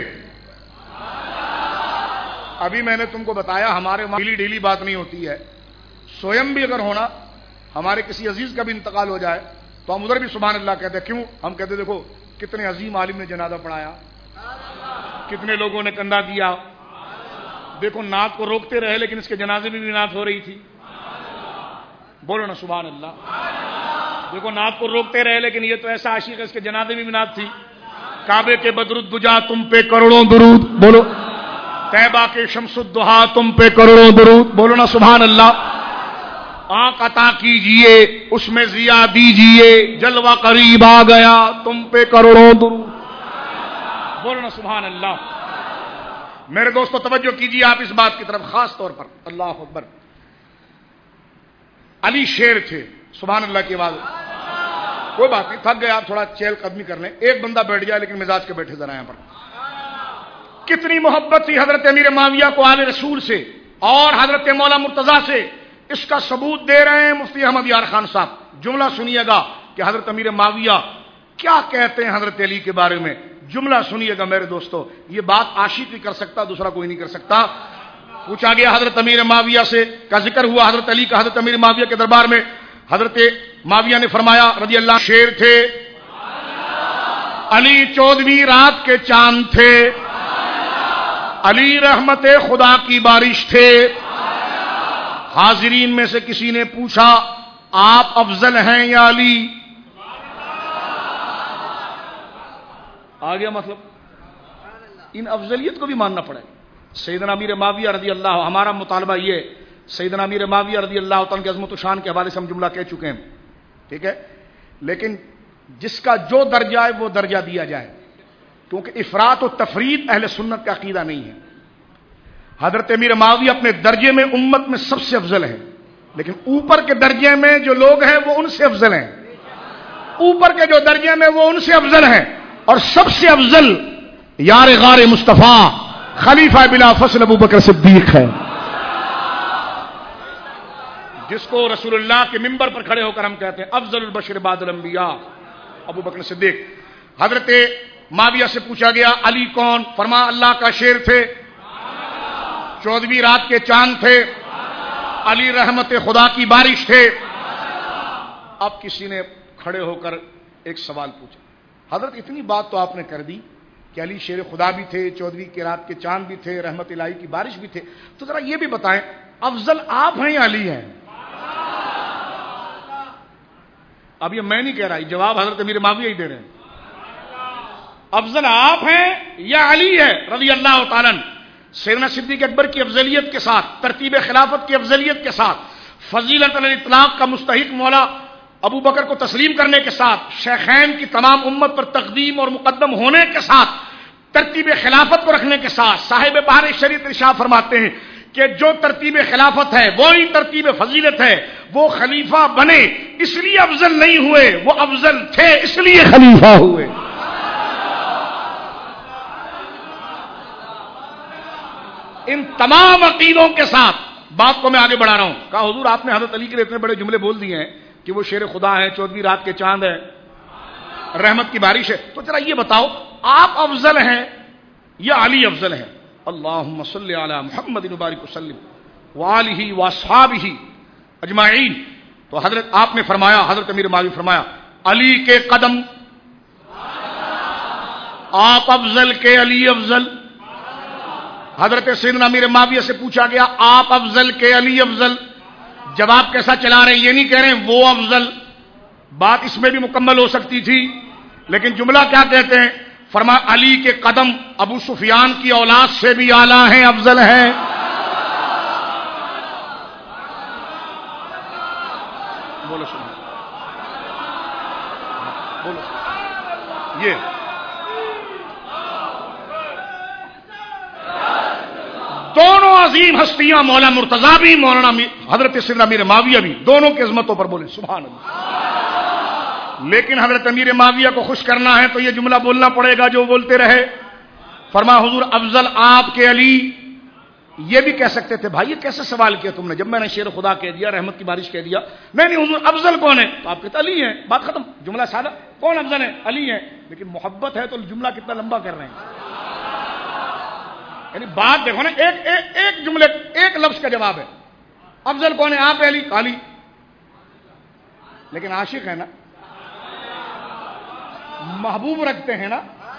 Speaker 1: ابھی میں نے تم کو بتایا ہمارے وہاں ڈیلی ڈیلی بات نہیں ہوتی ہے. سوئم بھی اگر ہونا، ہمارے کسی عزیز کا بھی انتقال ہو جائے تو ہم ادھر بھی سبحان اللہ کہتے ہیں. کیوں؟ ہم کہتے دیکھو کتنے عظیم عالم نے جنازہ پڑھایا، کتنے لوگوں نے کندھا دیا. دیکھو نعت کو روکتے رہے لیکن اس کے جنازے میں بھی نعت ہو رہی تھی. بولو نا سبحان اللہ. دیکھو نعت کو روکتے رہے لیکن یہ تو ایسا عاشق ہے اس کے جنازے میں بھی نعت تھی. کعبے کے بدرالدجا تم پہ کروڑوں درود. بولو. طیبہ کے شمس الضحیٰ تم پہ کروڑوں درود. بولو نا سبحان اللہ. آنکھ عطا کیجئے اس میں ضیاء دیجئے، جلوہ قریب آ گیا تم پہ کروڑوں درود. بولو نا سبحان اللہ. میرے دوستو توجہ کیجئے آپ اس بات کی طرف خاص طور پر. اللہ اکبر. علی شیر تھے. سبحان اللہ کی آواز. کوئی بات نہیں، تھک گئے آپ، تھوڑا چہل قدمی کر لیں. ایک بندہ بیٹھ جائے لیکن مزاج کے بیٹھے ذرا یہاں پر. کتنی محبت تھی حضرت امیر معاویہ کو آل رسول سے اور حضرت مولا مرتضیٰ سے. اس کا ثبوت دے رہے ہیں مفتی احمد یار خان صاحب. جملہ سنیے گا کہ حضرت امیر معاویہ کیا کہتے ہیں حضرت علی کے بارے میں. جملہ سنیے گا میرے دوستو. یہ بات عاشق ہی کر سکتا، دوسرا کوئی نہیں کر سکتا. پوچھا گیا حضرت امیر معاویہ سے کا ذکر ہوا حضرت علی کا حضرت امیر معاویہ کے دربار میں. حضرت معاویہ نے فرمایا رضی اللہ شیر تھے, علی چودہویں رات کے چاند تھے, علی رحمت خدا کی بارش تھے. حاضرین میں سے کسی نے پوچھا آپ افضل ہیں یا علی؟ آ گیا مطلب, ان افضلیت کو بھی ماننا پڑے. سیدنا امیر معاویہ رضی اللہ, ہمارا مطالبہ یہ, سیدنا امیر معاویہ رضی اللہ تعالیٰ کی عظمت و شان کے حوالے سے ہم جملہ کہہ چکے ہیں, ٹھیک ہے, لیکن جس کا جو درجہ ہے وہ درجہ دیا جائے, کیونکہ افراط و تفرید اہل سنت کا عقیدہ نہیں ہے. حضرت امیر معاویہ اپنے درجے میں امت میں سب سے افضل ہے, لیکن اوپر کے درجے میں جو لوگ ہیں وہ ان سے افضل ہیں, اوپر کے جو درجے میں وہ ان سے افضل ہیں, اور سب سے افضل یار غار مصطفیٰ خلیفہ بلا فصل ابو بکر صدیق ہے, جس کو رسول اللہ کے منبر پر کھڑے ہو کر ہم کہتے ہیں افضل البشر بعد الانبیاء ابو بکر صدیق. حضرت معاویہ سے پوچھا گیا علی کون؟ فرما اللہ کا شیر تھے, چودہویں رات کے چاند تھے, علی رحمت خدا کی بارش تھے. اب کسی نے کھڑے ہو کر ایک سوال پوچھا, حضرت اتنی بات تو آپ نے کر دی کہ علی شیر خدا بھی تھے, چودہویں کی رات کے چاند بھی تھے, رحمت الہی کی بارش بھی تھے, تو ذرا یہ بھی بتائیں افضل آپ ہیں یا علی ہیں؟ اب یہ میں نہیں کہہ رہا, جواب حضرت امیر معاویہ ہی دے رہے ہیں. افضل آپ ہیں یا علی ہے رضی اللہ تعالیٰ. سیدنا صدیق اکبر کی افضلیت کے ساتھ, ترتیب خلافت کی افضلیت کے ساتھ, فضیلت الاطلاق کا مستحق مولا ابو بکر کو تسلیم کرنے کے ساتھ, شیخین کی تمام امت پر تقدیم اور مقدم ہونے کے ساتھ, ترتیب خلافت کو رکھنے کے ساتھ, صاحب بہار شریعت ارشاد فرماتے ہیں کہ جو ترتیب خلافت ہے وہی ترتیب فضیلت ہے. وہ خلیفہ بنے اس لیے افضل نہیں ہوئے, وہ افضل تھے اس لیے خلیفہ ہوئے. ان تمام عقیدوں کے ساتھ بات کو میں آگے بڑھا رہا ہوں. کہا حضور آپ نے حضرت علی کے لیے اتنے بڑے جملے بول دیے ہیں کہ وہ شیر خدا ہے, چودہویں رات کے چاند ہے, رحمت کی بارش ہے, تو ذرا یہ بتاؤ آپ افضل ہیں یا علی افضل ہیں؟ اللہم صلی علی محمد مبارک وسلم وآلہ واصحابہ اجمعین. تو حضرت آپ نے فرمایا, حضرت امیر معاویہ فرمایا علی کے قدم آپ افضل کے علی افضل. حضرت سیدنا امیر معاویہ سے پوچھا گیا آپ افضل کے علی افضل, جواب کیسا چلا رہے ہیں؟ یہ نہیں کہہ رہے ہیں وہ افضل, بات اس میں بھی مکمل ہو سکتی تھی, لیکن جملہ کیا کہتے ہیں؟ فرما علی کے قدم ابو سفیان کی اولاد سے بھی اعلیٰ ہیں, افضل ہیں. بولو سنا, بولو یہ دونوں عظیم ہستیاں, مولا مرتضیٰ بھی, مولانا حضرت سیدنا امیر معاویہ بھی, دونوں کی عظمتوں پر بولے سبحان اللہ. لیکن حضرت امیر معاویہ کو خوش کرنا ہے تو یہ جملہ بولنا پڑے گا جو بولتے رہے. فرما حضور افضل آپ کے علی. یہ بھی کہہ سکتے تھے بھائی یہ کیسے سوال کیا تم نے, جب میں نے شیر خدا کہہ دیا, رحمت کی بارش کہہ دیا, نہیں نہیں حضور افضل کون ہے؟ تو آپ کہتے علی ہیں, بات ختم, جملہ سادہ, کون افضل ہے؟ علی ہیں. لیکن محبت ہے تو جملہ کتنا لمبا کر رہے ہیں, یعنی بات دیکھو نا, ایک ایک, ایک جملے ایک لفظ کا جواب ہے. افضل کون ہے؟ آپ علی, علی. لیکن عاشق ہے نا, محبوب رکھتے ہیں نا,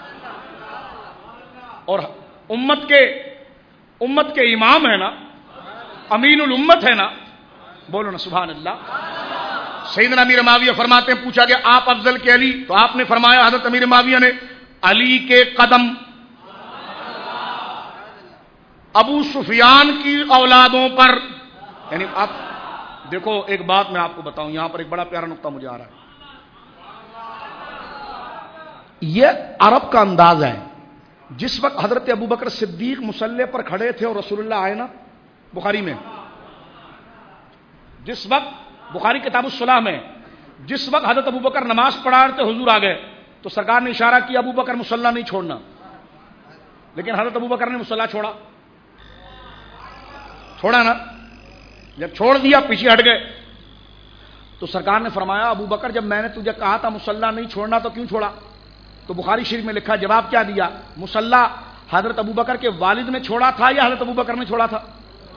Speaker 1: اور امت کے امت کے امام ہے نا, امین الامت ہے نا, بولو نا سبحان اللہ. سیدنا امیر معاویہ فرماتے ہیں پوچھا گیا آپ افضل کے علی, تو آپ نے فرمایا حضرت امیر معاویہ نے علی کے قدم ابو سفیان کی اولادوں پر. یعنی آپ دیکھو ایک بات میں آپ کو بتاؤں, یہاں پر ایک بڑا پیارا نقطہ مجھے آ رہا ہے. یہ عرب کا انداز ہے. جس وقت حضرت ابو بکر صدیق مصلی پر کھڑے تھے اور رسول اللہ آئے نا بخاری میں, جس وقت بخاری کتاب الصلاح میں جس وقت حضرت ابو بکر نماز پڑھا رہے تھے, حضور آ گئے تو سرکار نے اشارہ کیا ابو بکر مصلی نہیں چھوڑنا, لیکن حضرت ابو بکر نے مصلی چھوڑا چھوڑا نا. جب چھوڑ دیا پیچھے ہٹ گئے تو سرکار نے فرمایا ابو بکر جب میں نے تجھے کہا تھا مصلی نہیں چھوڑنا تو کیوں چھوڑا؟ تو بخاری شریف میں لکھا, جواب کیا دیا, مصلی حضرت ابو بکر کے والد نے چھوڑا تھا یا حضرت ابو بکر نے چھوڑا تھا؟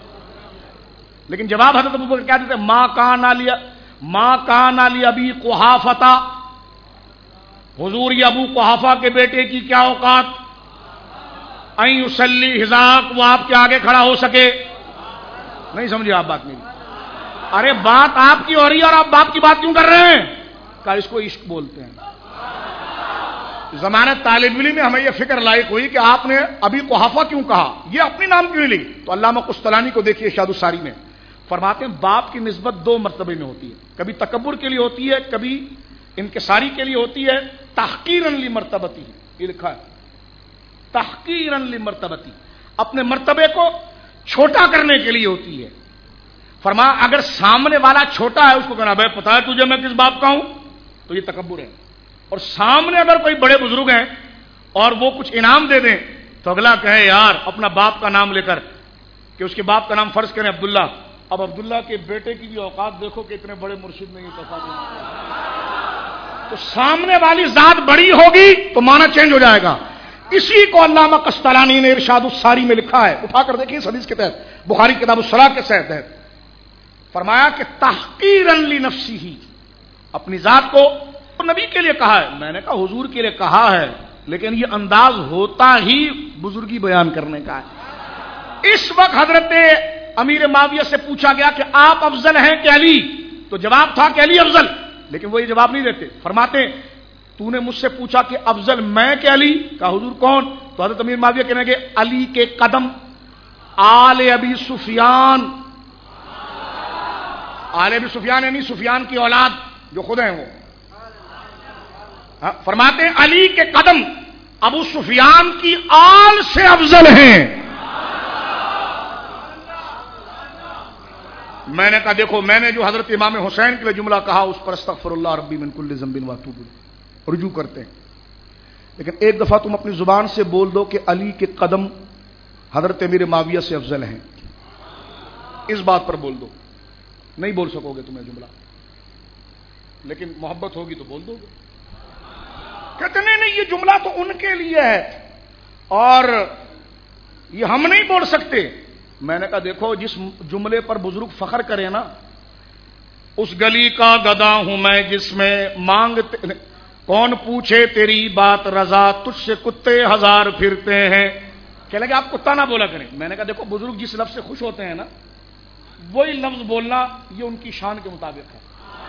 Speaker 1: لیکن جواب حضرت ابوبکر کیا دیتے؟ ما کان علی ما کان علی ابی قحافہ، حضور یہ ابو قحافہ کے بیٹے کی کیا اوقات، ان یصلی حذاک، وہ آپ کے آگے کھڑا ہو سکے. نہیں سمجھے آپ بات میری؟ ارے بات آپ کی ہو رہی ہے اور آپ باپ کی بات کیوں کر رہے ہیں؟ کہ اس کو عشق بولتے ہیں. زمانہ طالب علم میں ہمیں یہ فکر لائق ہوئی کہ آپ نے ابھی قحافہ کیوں کہا، یہ اپنی نام کیوں لی؟ تو علامہ قسطلانی کو دیکھیے ارشاد الساری میں فرماتے ہیں باپ کی نسبت دو مرتبے میں ہوتی ہے، کبھی تکبر کے لیے ہوتی ہے، کبھی انکساری کے لیے ہوتی ہے. تحقیراً لمرتبتی، یہ لکھا ہے تحقیراً لمرتبتی، اپنے مرتبے کو چھوٹا کرنے کے لیے ہوتی ہے. فرمایا اگر سامنے والا چھوٹا ہے اس کو کہنا بھائی پتا ہے تجھے میں کس باپ کا ہوں، تو یہ تکبر ہے. اور سامنے اگر کوئی بڑے بزرگ ہیں اور وہ کچھ انعام دے دیں تو اگلا کہے یار اپنا باپ کا نام لے کر کہ اس کے باپ کا نام فرض کریں عبداللہ، اب عبداللہ کے بیٹے کی بھی اوقات دیکھو کہ اتنے بڑے مرشد نے یہ کہا. تو سامنے والی ذات بڑی ہوگی تو معنی چینج ہو جائے گا. اسی کو علامہ قسطلانی نے ارشاد الساری میں لکھا ہے، اٹھا کر دیکھیں اس حدیث کے تحت، بخاری کتاب الصلاۃ کے تحت فرمایا کہ تحقیراً لنفسہ، اپنی ذات کو نبی کے لیے کہا ہے. میں نے کہا حضور کے لیے کہا ہے، لیکن یہ انداز ہوتا ہی بزرگی بیان کرنے کا ہے. اس وقت حضرت امیر معاویہ سے پوچھا گیا کہ آپ افضل ہیں کہ علی، تو جواب تھا کہ علی افضل، لیکن وہ یہ جواب نہیں دیتے. فرماتے تو نے مجھ سے پوچھا کہ افضل میں کہ علی، کہا حضور کون؟ تو حضرت امیر معاویہ کہنے لگے علی کے قدم، آل ابی سفیان، آل ابی سفیان یعنی سفیان کی اولاد جو خود ہیں وہ. فرماتے ہیں علی کے قدم ابو سفیان کی آل سے افضل ہیں. میں نے کہا دیکھو میں نے جو حضرت امام حسین کے لیے جملہ کہا اس پر استغفر اللہ ربی من کل ذنب واتوب الیہ رجوع کرتے ہیں، لیکن ایک دفعہ تم اپنی زبان سے بول دو کہ علی کے قدم حضرت امیر معاویہ سے افضل ہیں، اس بات پر بول دو. نہیں بول سکو گے تمہیں جملہ، لیکن محبت ہوگی تو بول دو گے. کہتے نہیں نہیں یہ جملہ تو ان کے لیے ہے اور یہ ہم نہیں بول سکتے. میں نے کہا دیکھو جس جملے پر بزرگ فخر کرے نا، اس گلی کا گدا ہوں میں جس میں مانگتے کون پوچھے تیری بات رضا، تجھ سے کتے ہزار پھرتے ہیں. کہ لگے آپ کتا نہ بولا کریں. میں نے کہا دیکھو بزرگ جس لفظ سے خوش ہوتے ہیں نا وہی لفظ بولنا یہ ان کی شان کے مطابق ہے.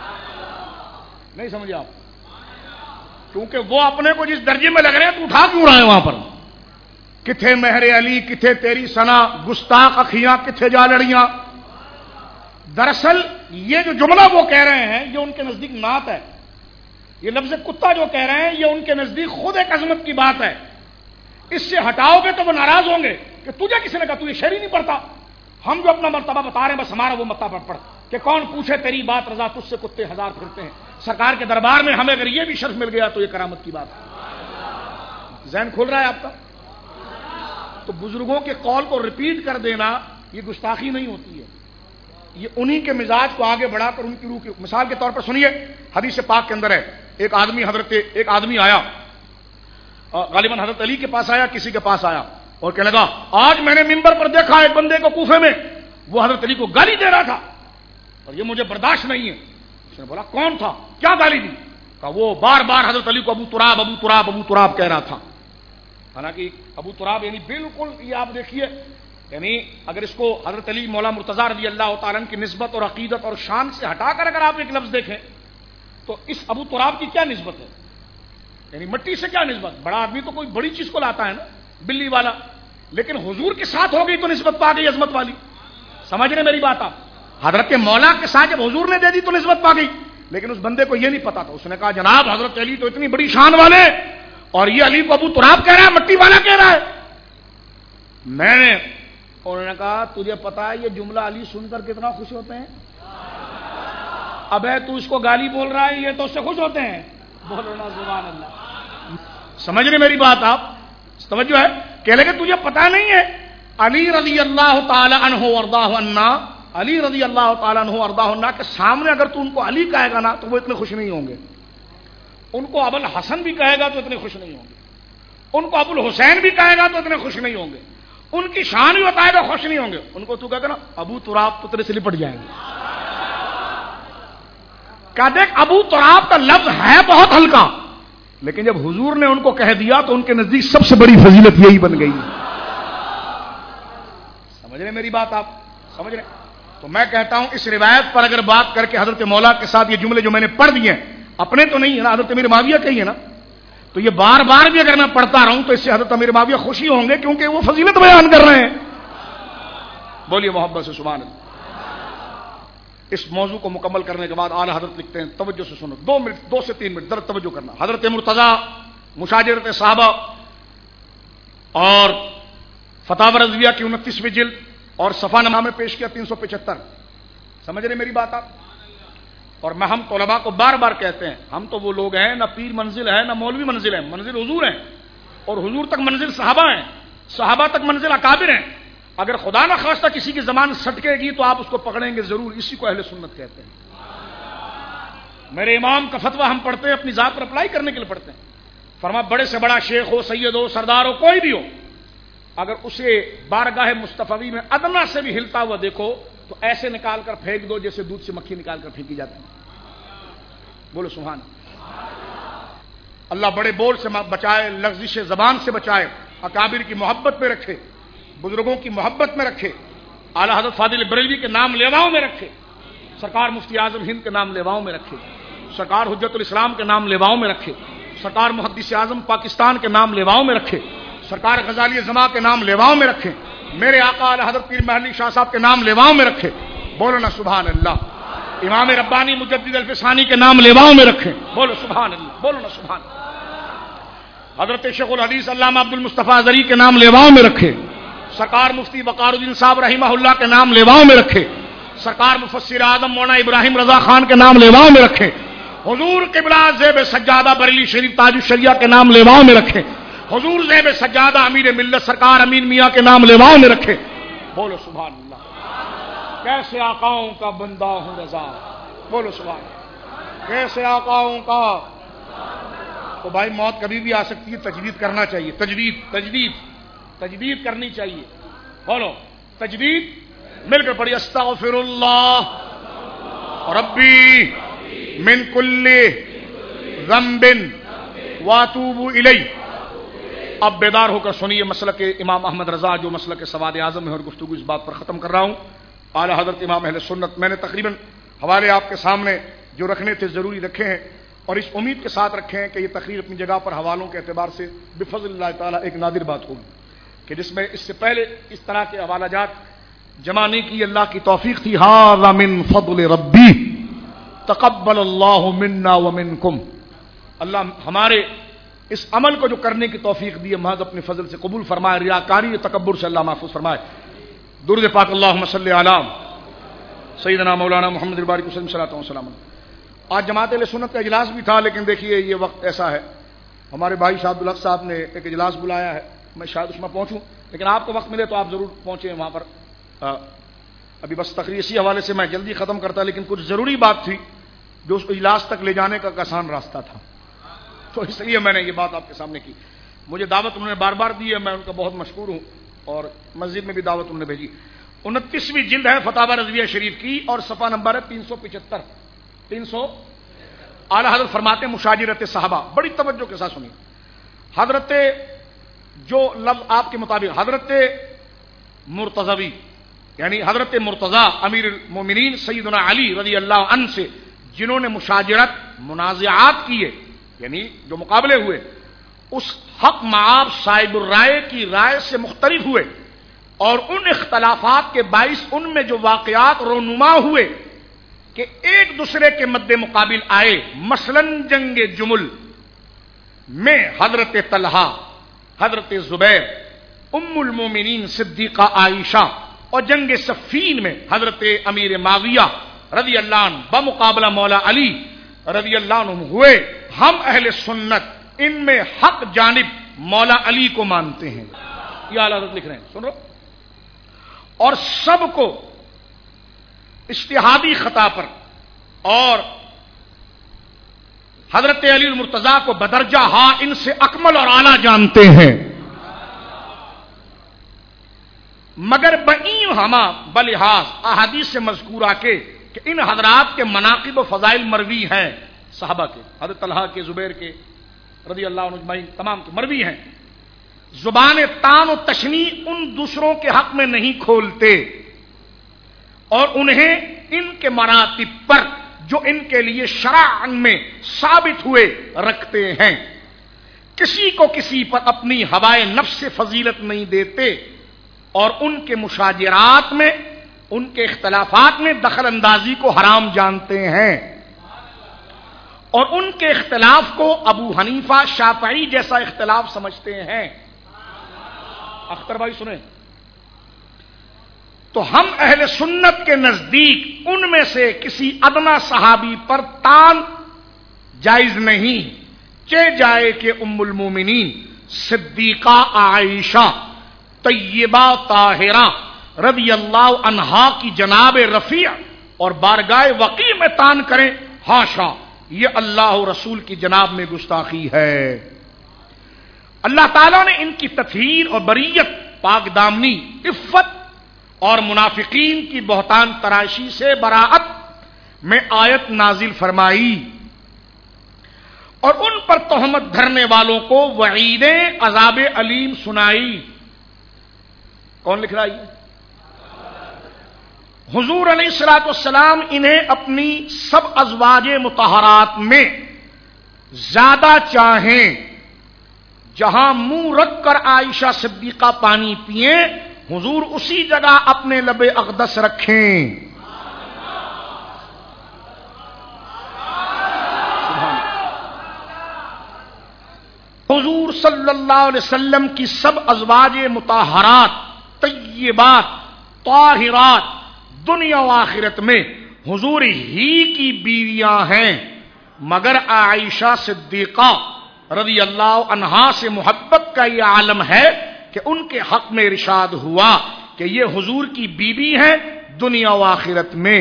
Speaker 1: نہیں سمجھے آپ؟ کیونکہ وہ اپنے کو جس درجے میں لگ رہے ہیں تو اٹھا کیوں رہے ہیں وہاں پر؟ کتھے مہر علی کتھے تیری سنا، گستاخ اخیاں کتھے جا لڑیاں. دراصل یہ جو جملہ وہ کہہ رہے ہیں یہ ان کے نزدیک نعت ہے. یہ لفظ کتا جو کہہ رہے ہیں یہ ان کے نزدیک خود ایک عظمت کی بات ہے. اس سے ہٹاؤ گے تو وہ ناراض ہوں گے کہ تجھے کسی نے کہا تو یہ شعر ہی نہیں پڑھتا. ہم جو اپنا مرتبہ بتا رہے ہیں بس ہمارا وہ مرتبہ پڑھ کہ کون پوچھے تیری بات رضا تجھ سے کتے ہزار پھرتے ہیں. سرکار کے دربار میں ہمیں اگر یہ بھی شرف مل گیا تو یہ کرامت کی بات ہے. ذہن کھل رہا ہے آپ کا؟ تو بزرگوں کے قول کو ریپیٹ کر دینا یہ گستاخی نہیں ہوتی ہے، یہ انہی کے مزاج کو آگے بڑھا کر ان کی روح کی. مثال کے طور پر سنیے حدیث پاک کے اندر ہے ایک آدمی حضرت ایک آدمی آیا غالباً حضرت علی کے پاس آیا، کسی کے پاس آیا اور کہنے لگا آج میں نے ممبر پر دیکھا ایک بندے کو کوفے میں وہ حضرت علی کو گالی دے رہا تھا اور یہ مجھے برداشت نہیں ہے. اس نے بولا کون تھا، کیا گالی دی؟ کہا وہ بار بار حضرت علی کو ابو تراب ابو تراب ابو تراب کہہ رہا تھا. حالانکہ ابو تراب یعنی بالکل یہ آپ دیکھیے یعنی اگر اس کو حضرت علی مولا مرتضیٰ رضی اللہ تعالیٰ کی نسبت اور عقیدت اور شان سے ہٹا کر اگر آپ ایک لفظ دیکھیں تو اس ابو تراب کی کیا نسبت ہے، یعنی مٹی سے کیا نسبت. بڑا آدمی تو کوئی بڑی چیز کو لاتا ہے نا، بلی والا، لیکن حضور کے ساتھ ہو گئی تو نسبت پا گئی عظمت والی. سمجھ رہے میری بات آپ؟ حضرت مولا کے ساتھ جب حضور نے دے دی تو نسبت پا گئی، لیکن اس بندے کو یہ نہیں پتا تھا. اس نے کہا جناب حضرت علی تو اتنی بڑی شان والے اور یہ علی کو ابو تراب کہہ رہا ہے، مٹی والا کہہ رہا ہے. میں نے انہوں نے کہا تجھے پتا ہے یہ جملہ علی سن کر کتنا خوش ہوتے ہیں؟ ابے تو اس کو گالی بول رہا ہے یہ تو اس سے خوش ہوتے ہیں. بولو نا سبحان اللہ. سمجھ رہے میری بات آپ؟ توجہ ہے؟ کہہ لگے تجھے پتا نہیں ہے علی رضی اللہ تعالی عنہ وارضاہ عنا، علی رضی اللہ تعالی عنہ وارضاہ عنا کے سامنے اگر تو ان کو علی کہے گا نا تو وہ اتنے خوش نہیں ہوں گے. ان کو ابو الحسن بھی کہے گا تو اتنے خوش نہیں ہوں گے. ان کو ابو الحسین بھی کہے گا تو اتنے خوش نہیں ہوں گے. ان کی شان بھی بتائے گا خوش نہیں ہوں گے. ان کو تو کہے گا نا ابو تراب تو تیرے سے لپٹ جائیں گے. کہا دیکھ ابو تراب کا لفظ ہے بہت ہلکا, لیکن جب حضور نے ان کو کہہ دیا تو ان کے نزدیک سب سے بڑی فضیلت یہی بن گئی. سمجھ رہے میری بات, آپ سمجھ رہے؟ تو میں کہتا ہوں اس روایت پر اگر بات کر کے حضرت مولا کے ساتھ یہ جملے جو میں نے پڑھ دیے ہیں, اپنے تو نہیں ہے نا, حضرت امیر معاویہ کہی ہے نا, تو یہ بار بار بھی اگر میں پڑھتا رہوں تو اس سے حضرت امیر معاویہ خوشی ہوں گے, کیونکہ وہ فضیلت بیان کر رہے ہیں. بولیے محبت سے سبحان اللہ. اس موضوع کو مکمل کرنے کے بعد اعلی حضرت لکھتے ہیں, توجہ سے سنو, دو منٹ دو سے تین منٹ ذرا توجہ کرنا. حضرت مرتضیٰ مشاجرت صحابہ اور فتاوی رضویہ کی انتیسویں جلد اور صفحہ نامہ میں پیش کیا تین سو پچہتر. سمجھ رہے میری بات آپ؟ اور میں ہم طلباء کو بار بار کہتے ہیں, ہم تو وہ لوگ ہیں نہ پیر منزل ہے نہ مولوی منزل ہے, منزل حضور ہیں, اور حضور تک منزل صحابہ ہیں, صحابہ تک منزل اکابر ہیں. اگر خدا نہ خواستہ کسی کی زبان سٹکے گی تو آپ اس کو پکڑیں گے ضرور. اسی کو اہل سنت کہتے ہیں. میرے امام کا فتویٰ ہم پڑھتے ہیں, اپنی ذات پر اپلائی کرنے کے لیے پڑھتے ہیں. فرما بڑے سے بڑا شیخ ہو, سید ہو, سردار ہو, کوئی بھی ہو, اگر اسے بارگاہ مصطفی میں ادنا سے بھی ہلتا ہوا دیکھو تو ایسے نکال کر پھینک دو جیسے دودھ سے مکھی نکال کر پھینکی جاتی ہے. بولو سبحان اللہ. بڑے بول سے بچائے, لغزش زبان سے بچائے, اکابر کی محبت میں رکھے, بزرگوں کی محبت میں رکھے, اعلی حضرت فاضل بریلوی کے نام لیواؤں میں رکھے, سرکار مفتی اعظم ہند کے نام لیواؤں میں رکھے, سرکار حجت الاسلام کے نام لیواؤں میں رکھے, سرکار محدث اعظم پاکستان کے نام لیواؤں میں رکھے, سرکار غزالی زما کے نام لیواؤں میں رکھے, میرے آقا اعلی حضرت پیر محلی شاہ صاحب کے نام لیواؤں میں رکھے. بولو نا سبحان اللہ. امام ربانی مجدد الفسانی کے نام لیواؤں میں رکھے. بولو سبحان اللہ. بولو نا سبحان اللہ. حضرت شیخ الحدیث علامہ عبد المصطفیٰ زری کے نام لیواؤں میں رکھے, سرکار مفتی وقار الدین صاحب رحمہ اللہ کے نام لیواؤں میں رکھے, سرکار مفسر اعظم مولانا ابراہیم رضا خان کے نام لیواؤں میں رکھے, حضور قبلہ زیب سجادہ بریلی شریف تاج الشریعہ کے نام لیواؤں میں رکھے, حضور زیب سجادہ امیر ملت سرکار امین میاں کے نام لیواؤں میں رکھے. بولو سبحان اللہ. کیسے آقاؤں کا بندہ ہوں رضا. بولو سبحان اللہ. کیسے آقاؤں کا. تو بھائی موت کبھی بھی آ سکتی ہے, تجدید کرنا چاہیے. تجدید تجدید تجدید کرنی چاہیے. بولو تجدید. مل کر پڑھی استغفر اللہ ربی من کل ذنب واتوب الیہ. اب بیدار ہو کر سنیے مسلک امام احمد رضا, جو مسلک سواد اعظم ہے, اور گفتگو اس بات پر ختم کر رہا ہوں. اعلی حضرت امام اہل سنت, میں نے تقریباً حوالے آپ کے سامنے جو رکھنے تھے ضروری رکھے ہیں, اور اس امید کے ساتھ رکھے ہیں کہ یہ تقریر اپنی جگہ پر حوالوں کے اعتبار سے بفضل اللہ تعالیٰ ایک نادر بات ہوگی, کہ جس میں اس سے پہلے اس طرح کے حوالہ جات جمع نہیں کی. اللہ کی توفیق تھی. ھذا من فضل ربی تقبل اللہ منا ومنکم. اللہ ہمارے اس عمل کو جو کرنے کی توفیق دی ہے, محض اپنے فضل سے قبول فرمائے, ریاکاری تکبر سے اللہ محفوظ فرمائے. درود پاک اللہم صلی علی سیدنا مولانا محمد الباری وسلم صلی اللہ علیہ وسلم. آج جماعت اہل سنت کا اجلاس بھی تھا, لیکن دیکھیے یہ وقت ایسا ہے, ہمارے بھائی شاہ عبدالحق صاحب نے ایک اجلاس بلایا ہے, میں شاید اس میں پہنچوں, لیکن آپ کو وقت ملے تو آپ ضرور پہنچیں وہاں پر. ابھی بس تقریر اسی حوالے سے میں جلدی ختم کرتا, لیکن کچھ ضروری بات تھی جو اس کو اجلاس تک لے جانے کا آسان راستہ تھا, تو اس لیے میں نے یہ بات آپ کے سامنے کی. مجھے دعوت انہوں نے بار بار دی ہے, میں ان کا بہت مشکور ہوں, اور مسجد میں بھی دعوت انہوں نے بھیجی. انتیسویں جلد ہے فتاوی رضویہ شریف کی, اور صفحہ نمبر ہے تین سو پچہتر. تین سو اعلی حضرت فرماتے ہیں مشاجرت صحابہ. بڑی توجہ کے ساتھ سنیے. حضرت جو لفظ آپ کے مطابق حضرت مرتضوی یعنی حضرت مرتضیٰ امیر المومنین سیدنا علی رضی اللہ عنہ سے جنہوں نے مشاجرت منازعات کیے, یعنی جو مقابلے ہوئے, اس حق معاب صاحب الرائے کی رائے سے مختلف ہوئے, اور ان اختلافات کے باعث ان میں جو واقعات رونما ہوئے کہ ایک دوسرے کے مد مقابل آئے. مثلا جنگ جمل میں حضرت طلحہ, حضرت زبیر, ام المومنین صدیقہ عائشہ, اور جنگ صفین میں حضرت امیر معاویہ رضی اللہ عنہ بمقابلہ مولا علی رضی اللہ عنہ ہوئے. ہم اہل سنت ان میں حق جانب مولا علی کو مانتے ہیں. یہ اعلیٰ حضرت لکھ رہے ہیں, سن رہو, اور سب کو اجتہادی خطا پر اور حضرت علی المرتضیٰ کو بدرجہ ہاں ان سے اکمل اور اعلیٰ جانتے ہیں. مگر بئیں ہما بلحاظ احادیث سے مذکورہ کے کہ ان حضرات کے مناقب و فضائل مروی ہیں، صحابہ کے، حضرت طلحہ کے، زبیر کے رضی اللہ عنہ اجمعین تمام کے مروی ہیں، زبان تان و تشنیع ان دوسروں کے حق میں نہیں کھولتے اور انہیں ان کے مراتب پر جو ان کے لیے شرع میں ثابت ہوئے رکھتے ہیں، کسی کو کسی پر اپنی ہوائے نفس سے فضیلت نہیں دیتے اور ان کے مشاجرات میں، ان کے اختلافات میں دخل اندازی کو حرام جانتے ہیں اور ان کے اختلاف کو ابو حنیفہ شافعی جیسا اختلاف سمجھتے ہیں۔ اختر بھائی سنیں، تو ہم اہل سنت کے نزدیک ان میں سے کسی ادنا صحابی پر تان جائز نہیں، چہ جائے کہ ام المومنین صدیقہ عائشہ طیبہ طاہرہ رضی اللہ عنہا کی جناب رفیع اور بارگاہ وقیع میں تان کریں، ہاشا، یہ اللہ رسول کی جناب میں گستاخی ہے۔ اللہ تعالیٰ نے ان کی تطہیر اور بریت، پاک دامنی، عفت اور منافقین کی بہتان تراشی سے براءت میں آیت نازل فرمائی اور ان پر تہمت دھرنے والوں کو وعیدیں عذاب علیم سنائی۔ کون لکھ رہا ہے؟ حضور علیہ الصلوۃ والسلام انہیں اپنی سب ازواج مطہرات میں زیادہ چاہیں، جہاں منہ رکھ کر عائشہ صدیقہ پانی پئیں، حضور اسی جگہ اپنے لب اقدس رکھیں۔ حضور صلی اللہ علیہ وسلم کی سب ازواج مطہرات طیبات طاہرات دنیا و آخرت میں حضور ہی کی بیویاں ہیں، مگر عائشہ صدیقہ رضی اللہ عنہا سے محبت کا یہ عالم ہے کہ ان کے حق میں ارشاد ہوا کہ یہ حضور کی بیوی ہیں دنیا و آخرت میں۔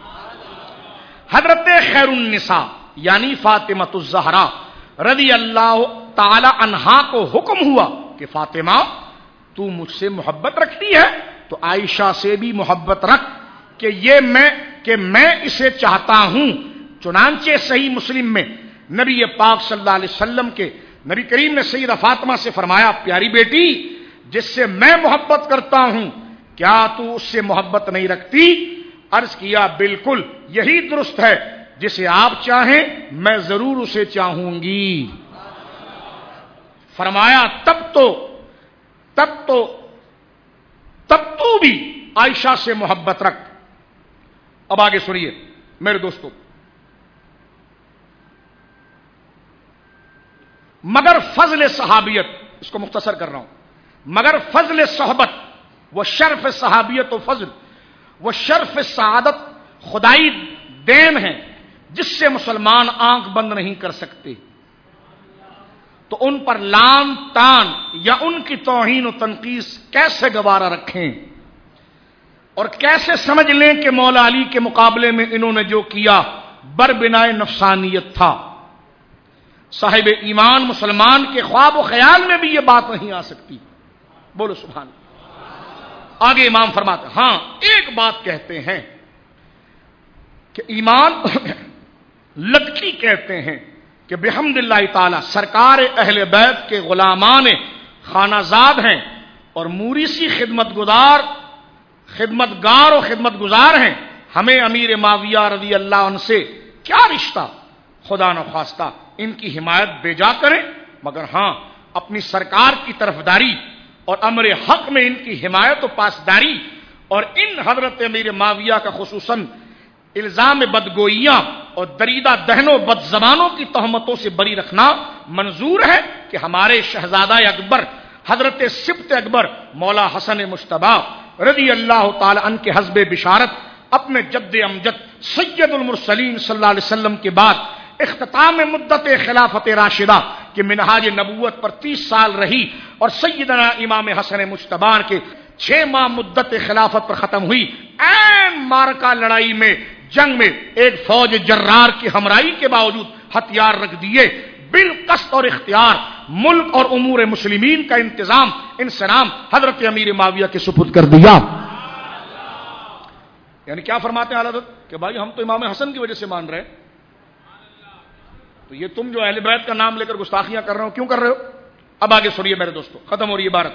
Speaker 1: حضرت خیر النساء یعنی فاطمہ الزہرا رضی اللہ تعالی عنہا کو حکم ہوا کہ فاطمہ تو مجھ سے محبت رکھتی ہے تو عائشہ سے بھی محبت رکھ کہ یہ میں کہ میں اسے چاہتا ہوں۔ چنانچہ صحیح مسلم میں نبی پاک صلی اللہ علیہ وسلم کے نبی کریم نے سیدہ فاطمہ سے فرمایا، پیاری بیٹی، جس سے میں محبت کرتا ہوں کیا تو اس سے محبت نہیں رکھتی؟ عرض کیا بالکل یہی درست ہے، جسے آپ چاہیں میں ضرور اسے چاہوں گی۔ فرمایا تب تو تب تو تب تو بھی عائشہ سے محبت رکھ۔ اب آگے سنیے میرے دوستو، مگر فضل صحابیت، اس کو مختصر کر رہا ہوں، مگر فضل صحبت و شرف صحابیت و فضل و شرف سعادت خدائی دین ہے جس سے مسلمان آنکھ بند نہیں کر سکتے، تو ان پر لان تان یا ان کی توہین و تنقیص کیسے گوارا رکھیں اور کیسے سمجھ لیں کہ مولا علی کے مقابلے میں انہوں نے جو کیا بربنائے نفسانیت تھا۔ صاحب ایمان مسلمان کے خواب و خیال میں بھی یہ بات نہیں آ سکتی۔ بولو سبحان اللہ۔ آگے امام فرماتے ہیں، ہاں ایک بات کہتے ہیں کہ ایمان لکی کہتے ہیں کہ بحمد اللہ تعالی سرکار اہل بیت کے غلامان خانہ زاد ہیں اور موریثی خدمت گزار خدمت گار و خدمت گزار ہیں، ہمیں امیر معاویہ رضی اللہ عنہ سے کیا رشتہ؟ خدا نخواستہ ان کی حمایت بے جا کریں، مگر ہاں اپنی سرکار کی طرفداری اور امر حق میں ان کی حمایت و پاسداری اور ان حضرت امیر معاویہ کا خصوصاً الزام بدگوئیاں اور دریدہ دہنوں بد زبانوں کی تہمتوں سے بری رکھنا منظور ہے کہ ہمارے شہزادہ اکبر حضرت سبط اکبر مولا حسن مجتبی رضی اللہ تعالی عنہ کے حسب بشارت اپنے جد امجد سید المرسلین صلی اللہ علیہ وسلم کے بعد اختتام مدت خلافت راشدہ کے منہاج نبوت پر تیس سال رہی اور سیدنا امام حسن مجتبی کے چھ ماہ مدت خلافت پر ختم ہوئی۔ عین مارکا لڑائی میں جنگ میں ایک فوج جرار کی ہمراہی کے باوجود ہتھیار رکھ دیے، بالقصد اور اختیار ملک اور امور مسلمین کا انتظام انسلام حضرت امیر معاویہ کے سپرد کر دیا۔ یعنی کیا فرماتے ہیں حضرت کہ بھائی ہم تو امام حسن کی وجہ سے مان رہے ہیں، تو یہ تم جو اہل بیت کا نام لے کر گستاخیاں کر رہے ہو کیوں کر رہے ہو؟ اب آگے سنیے میرے دوستو، ختم ہو رہی عبارت۔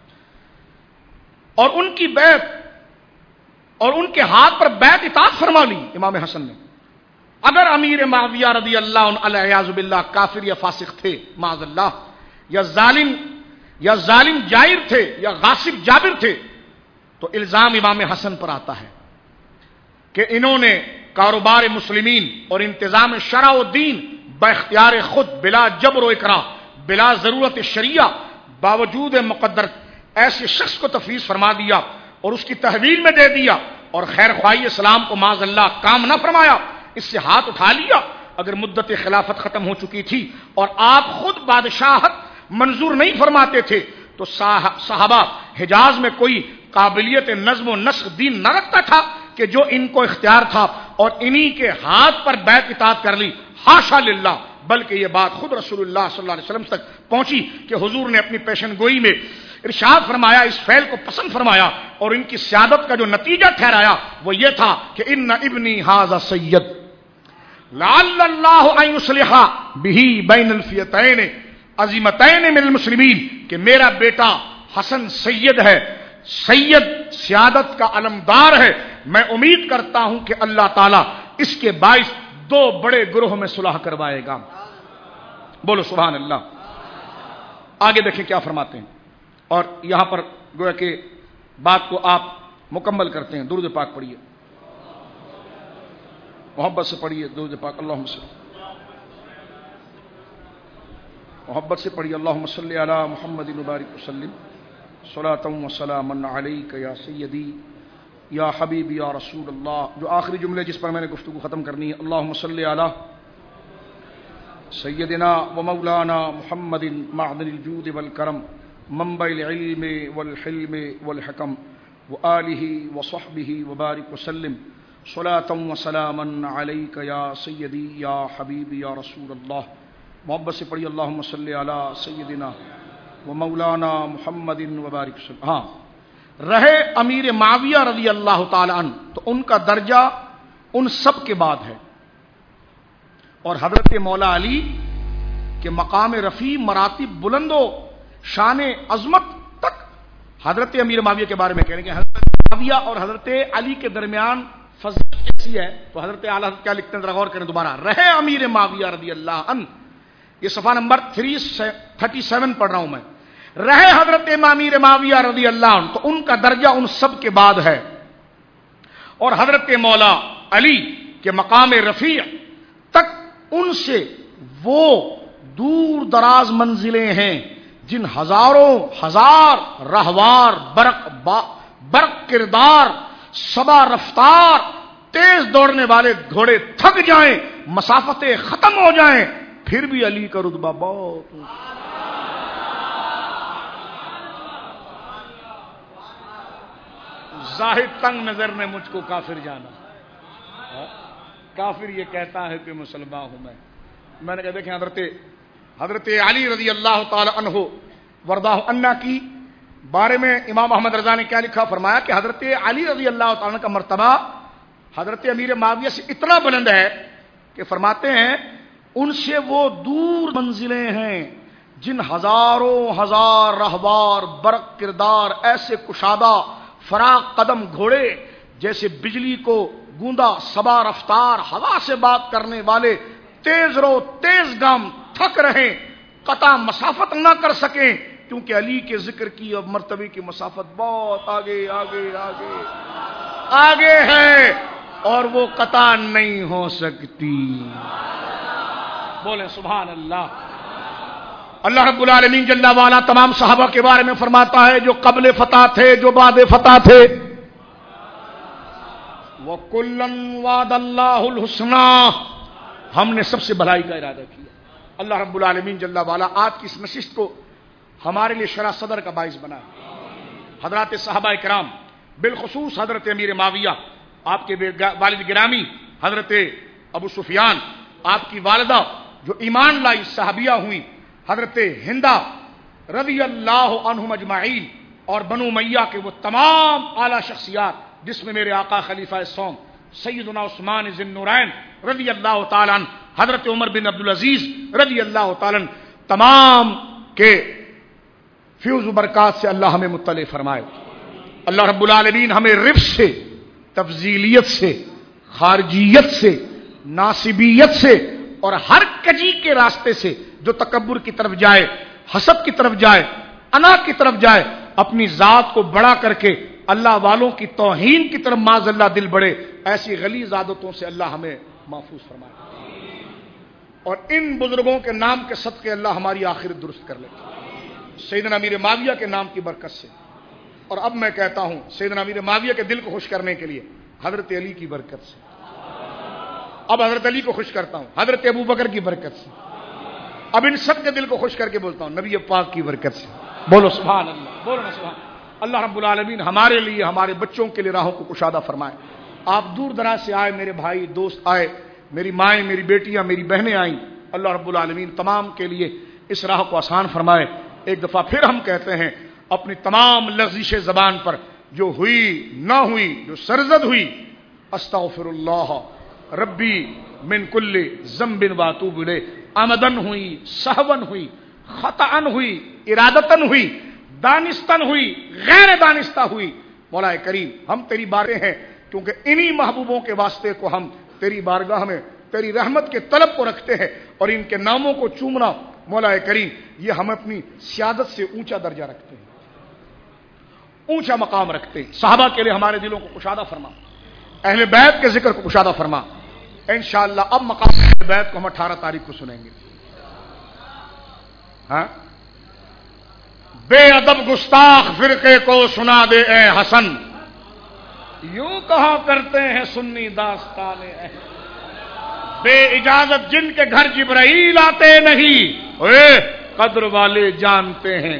Speaker 1: اور ان کی بیعت اور ان کے ہاتھ پر بیعت اطاعت فرما لی امام حسن نے۔ اگر امیر معاویہ رضی اللہ عنہ الیاذ باللہ کافر یا فاسق تھے معاذ اللہ، یا ظالم یا ظالم جائر تھے یا غاصب جابر تھے، تو الزام امام حسن پر آتا ہے کہ انہوں نے کاروبار مسلمین اور انتظام شرع و دین با اختیار خود بلا جبر و اکراہ بلا ضرورت شریعہ باوجود مقدر ایسے شخص کو تفویض فرما دیا اور اس کی تحویل میں دے دیا اور خیر خواہی اسلام کو معاذ اللہ کام نہ فرمایا، اس سے ہاتھ اٹھا لیا۔ اگر مدت خلافت ختم ہو چکی تھی اور آپ خود بادشاہت منظور نہیں فرماتے تھے تو صحابہ حجاز میں کوئی قابلیت نظم و نسق دین نہ رکھتا تھا کہ جو ان کو اختیار تھا اور انہی کے ہاتھ پر بیعت اطاعت کر لی، حاشا للہ۔ بلکہ یہ بات خود رسول اللہ صلی اللہ علیہ وسلم تک پہنچی کہ حضور نے اپنی پیشن گوئی میں ارشاد فرمایا، اس فعل کو پسند فرمایا اور ان کی سیادت کا جو نتیجہ ٹھہرایا وہ یہ تھا کہ ان ابنی ھذا سید لعل اللہ ان یصلح بہ بین الفئتین عظیمتین من المسلمین، کہ میرا بیٹا حسن سید ہے، سید سیادت کا علمدار ہے، میں امید کرتا ہوں کہ اللہ تعالیٰ اس کے باعث دو بڑے گروہ میں صلح کروائے گا۔ بولو سبحان اللہ۔ آگے دیکھیں کیا فرماتے ہیں، اور یہاں پر گویا کہ بات کو آپ مکمل کرتے ہیں۔ درود پاک پڑھیے، محبت سے پڑھیے درود پاک، اللہم صلی محبت سے پڑھیے، اللہم صلی علی محمد مبارک وسلم صلاۃ و سلاما علیک یا سیدی یا حبیب یا رسول اللہ۔ جو آخری جملے جس پر میں نے گفتگو ختم کرنی ہے، اللہم صلی علی سیدنا و مولانا محمد معدن الجود والکرم منبع العلم والحلم والحکم وآلہ وصحبہ وبارک وسلم صلاۃ و سلاما علیک یا سیدی یا حبیب یا رسول اللہ۔ محبت سے پڑھی، اللہم صلی علی سیدنا و مولانا محمد وبارک وسلم۔ ہاں، رہے امیر معاویہ رضی اللہ تعالی عنہ تو ان کا درجہ ان سب کے بعد ہے، اور حضرت مولا علی کے مقام رفیع مراتب بلند و شان عظمت تک حضرت امیر معاویہ کے بارے میں کہہ رہے ہیں کہ حضرت معاویہ اور حضرت علی کے درمیان فضیلت ایسی ہے، تو حضرت اعلیٰ حضرت کیا لکھتے ہیں ذرا غور کریں دوبارہ۔ رہے امیر معاویہ رضی اللہ عنہ، یہ صفحہ نمبر تین سو سینتیس پڑھ رہا ہوں میں، رہے حضرت امیر معاویہ رضی اللہ عنہ تو ان کا درجہ ان سب کے بعد ہے، اور حضرت مولا علی کے مقام رفیع تک ان سے وہ دور دراز منزلیں ہیں جن ہزاروں ہزار رہوار برق با برق کردار صبا رفتار تیز دوڑنے والے گھوڑے تھک جائیں، مسافتیں ختم ہو جائیں، پھر بھی علی کا رتبہ بہت زاہد تنگ نظر نے مجھ کو کافر جانا، کافر یہ کہتا ہے کہ مسلمان ہوں میں۔ میں نے کہا دیکھیں حضرت حضرت علی رضی اللہ تعالی عنہ وردہ عنہ کی بارے میں امام احمد رضا نے کیا لکھا، فرمایا کہ حضرت علی رضی اللہ تعالی عنہ کا مرتبہ حضرت امیر معاویہ سے اتنا بلند ہے کہ فرماتے ہیں ان سے وہ دور منزلیں ہیں جن ہزاروں ہزار رہوار برق کردار ایسے کشادہ فراق قدم گھوڑے جیسے بجلی کو گوندا صبا رفتار ہوا سے بات کرنے والے تیز رو تیز گام تھک رہیں، قطع مسافت نہ کر سکیں، کیونکہ علی کے ذکر کی اور مرتبے کی مسافت بہت آگے آگے آگے آگے ہے اور وہ قطع نہیں ہو سکتی۔ بولیں سبحان اللہ۔ اللہ رب العالمین جل وعلا تمام صحابہ کے بارے میں فرماتا ہے جو قبل فتح تھے، جو بعد فتح تھے، وَكُلًّا وَعَدَ اللَّهُ الْحُسْنَى، ہم نے سب سے بھلائی کا ارادہ کیا۔ اللہ رب العالمین جل وعلا آج کی اس نشست کو ہمارے لیے شرح صدر کا باعث بنا۔ حضرات صحابہ کرام بالخصوص حضرت امیر معاویہ، آپ کے والد گرامی حضرت ابو سفیان، آپ کی والدہ جو ایمان لائی صحابیہ ہوئی، حضرت ہندا رضی اللہ عنہم اجمعین اور بنو امیہ کے وہ تمام اعلیٰ شخصیات جس میں میرے آقا خلیفہ سوم سیدنا عثمان ذی النورین رضی اللہ تعالیٰ عنہ، حضرت عمر بن عبدالعزیز رضی اللہ تعالیٰ عنہ، تمام کے فیوز و برکات سے اللہ ہمیں مطلع فرمائے۔ اللہ رب العالمین ہمیں رفض سے، تفضیلیت سے، خارجیت سے، ناصبیت سے اور ہر کجی کے راستے سے جو تکبر کی طرف جائے، حسد کی طرف جائے، انا کی طرف جائے، اپنی ذات کو بڑا کر کے اللہ والوں کی توہین کی طرف معاذ اللہ دل بڑھے، ایسی غلیظ عادتوں سے اللہ ہمیں محفوظ فرمائے اور ان بزرگوں کے نام کے صدقے اللہ ہماری آخرت درست کر لے، سیدنا امیر معاویہ کے نام کی برکت سے۔ اور اب میں کہتا ہوں سیدنا امیر معاویہ کے دل کو خوش کرنے کے لیے حضرت علی کی برکت سے، اب حضرت علی کو خوش کرتا ہوں حضرت ابو بکر کی برکت سے، اب ان سب کے دل کو خوش کر کے بولتا ہوں نبی پاک کی برکت سے۔ بولو سبحان اللہ، بولو نا سبحان اللہ۔ رب العالمین ہمارے لیے، ہمارے بچوں کے لیے راہوں کو کشادہ فرمائے۔ آپ دور دراز سے آئے، میرے بھائی دوست آئے، میری مائیں، میری بیٹیاں، میری بہنیں آئیں، اللہ رب العالمین تمام کے لیے اس راہ کو آسان فرمائے۔ ایک دفعہ پھر ہم کہتے ہیں اپنی تمام لغزش زبان پر جو ہوئی نہ ہوئی، جو سرزد ہوئی، استغفر اللہ ربی من کل ذنب واتوب الیہ، عمدن ہوئی، سہون ہوئی، خطأن ہوئی، ارادتن ہوئی، دانستن ہوئی، غیر دانستہ ہوئی، مولا کریم ہم تیری بارے ہیں، کیونکہ انہی محبوبوں کے واسطے کو ہم تیری بارگاہ میں تیری رحمت کے طلب کو رکھتے ہیں، اور ان کے ناموں کو چومنا مولا کریم یہ ہم اپنی سیادت سے اونچا درجہ رکھتے ہیں، اونچا مقام رکھتے ہیں۔ صحابہ کے لیے ہمارے دلوں کو کشادہ فرما، اہل بیت کے ذکر کو کشادہ فرما۔ انشاءاللہ اب مقام اہل بیت کو ہم اٹھارہ تاریخ کو سنیں گے۔ ہاں، بے ادب گستاخ فرقے کو سنا دے اے حسن، یوں کہا کرتے ہیں سنی داستان اہل، بے اجازت جن کے گھر جبرائیل آتے نہیں، اے قدر والے جانتے ہیں،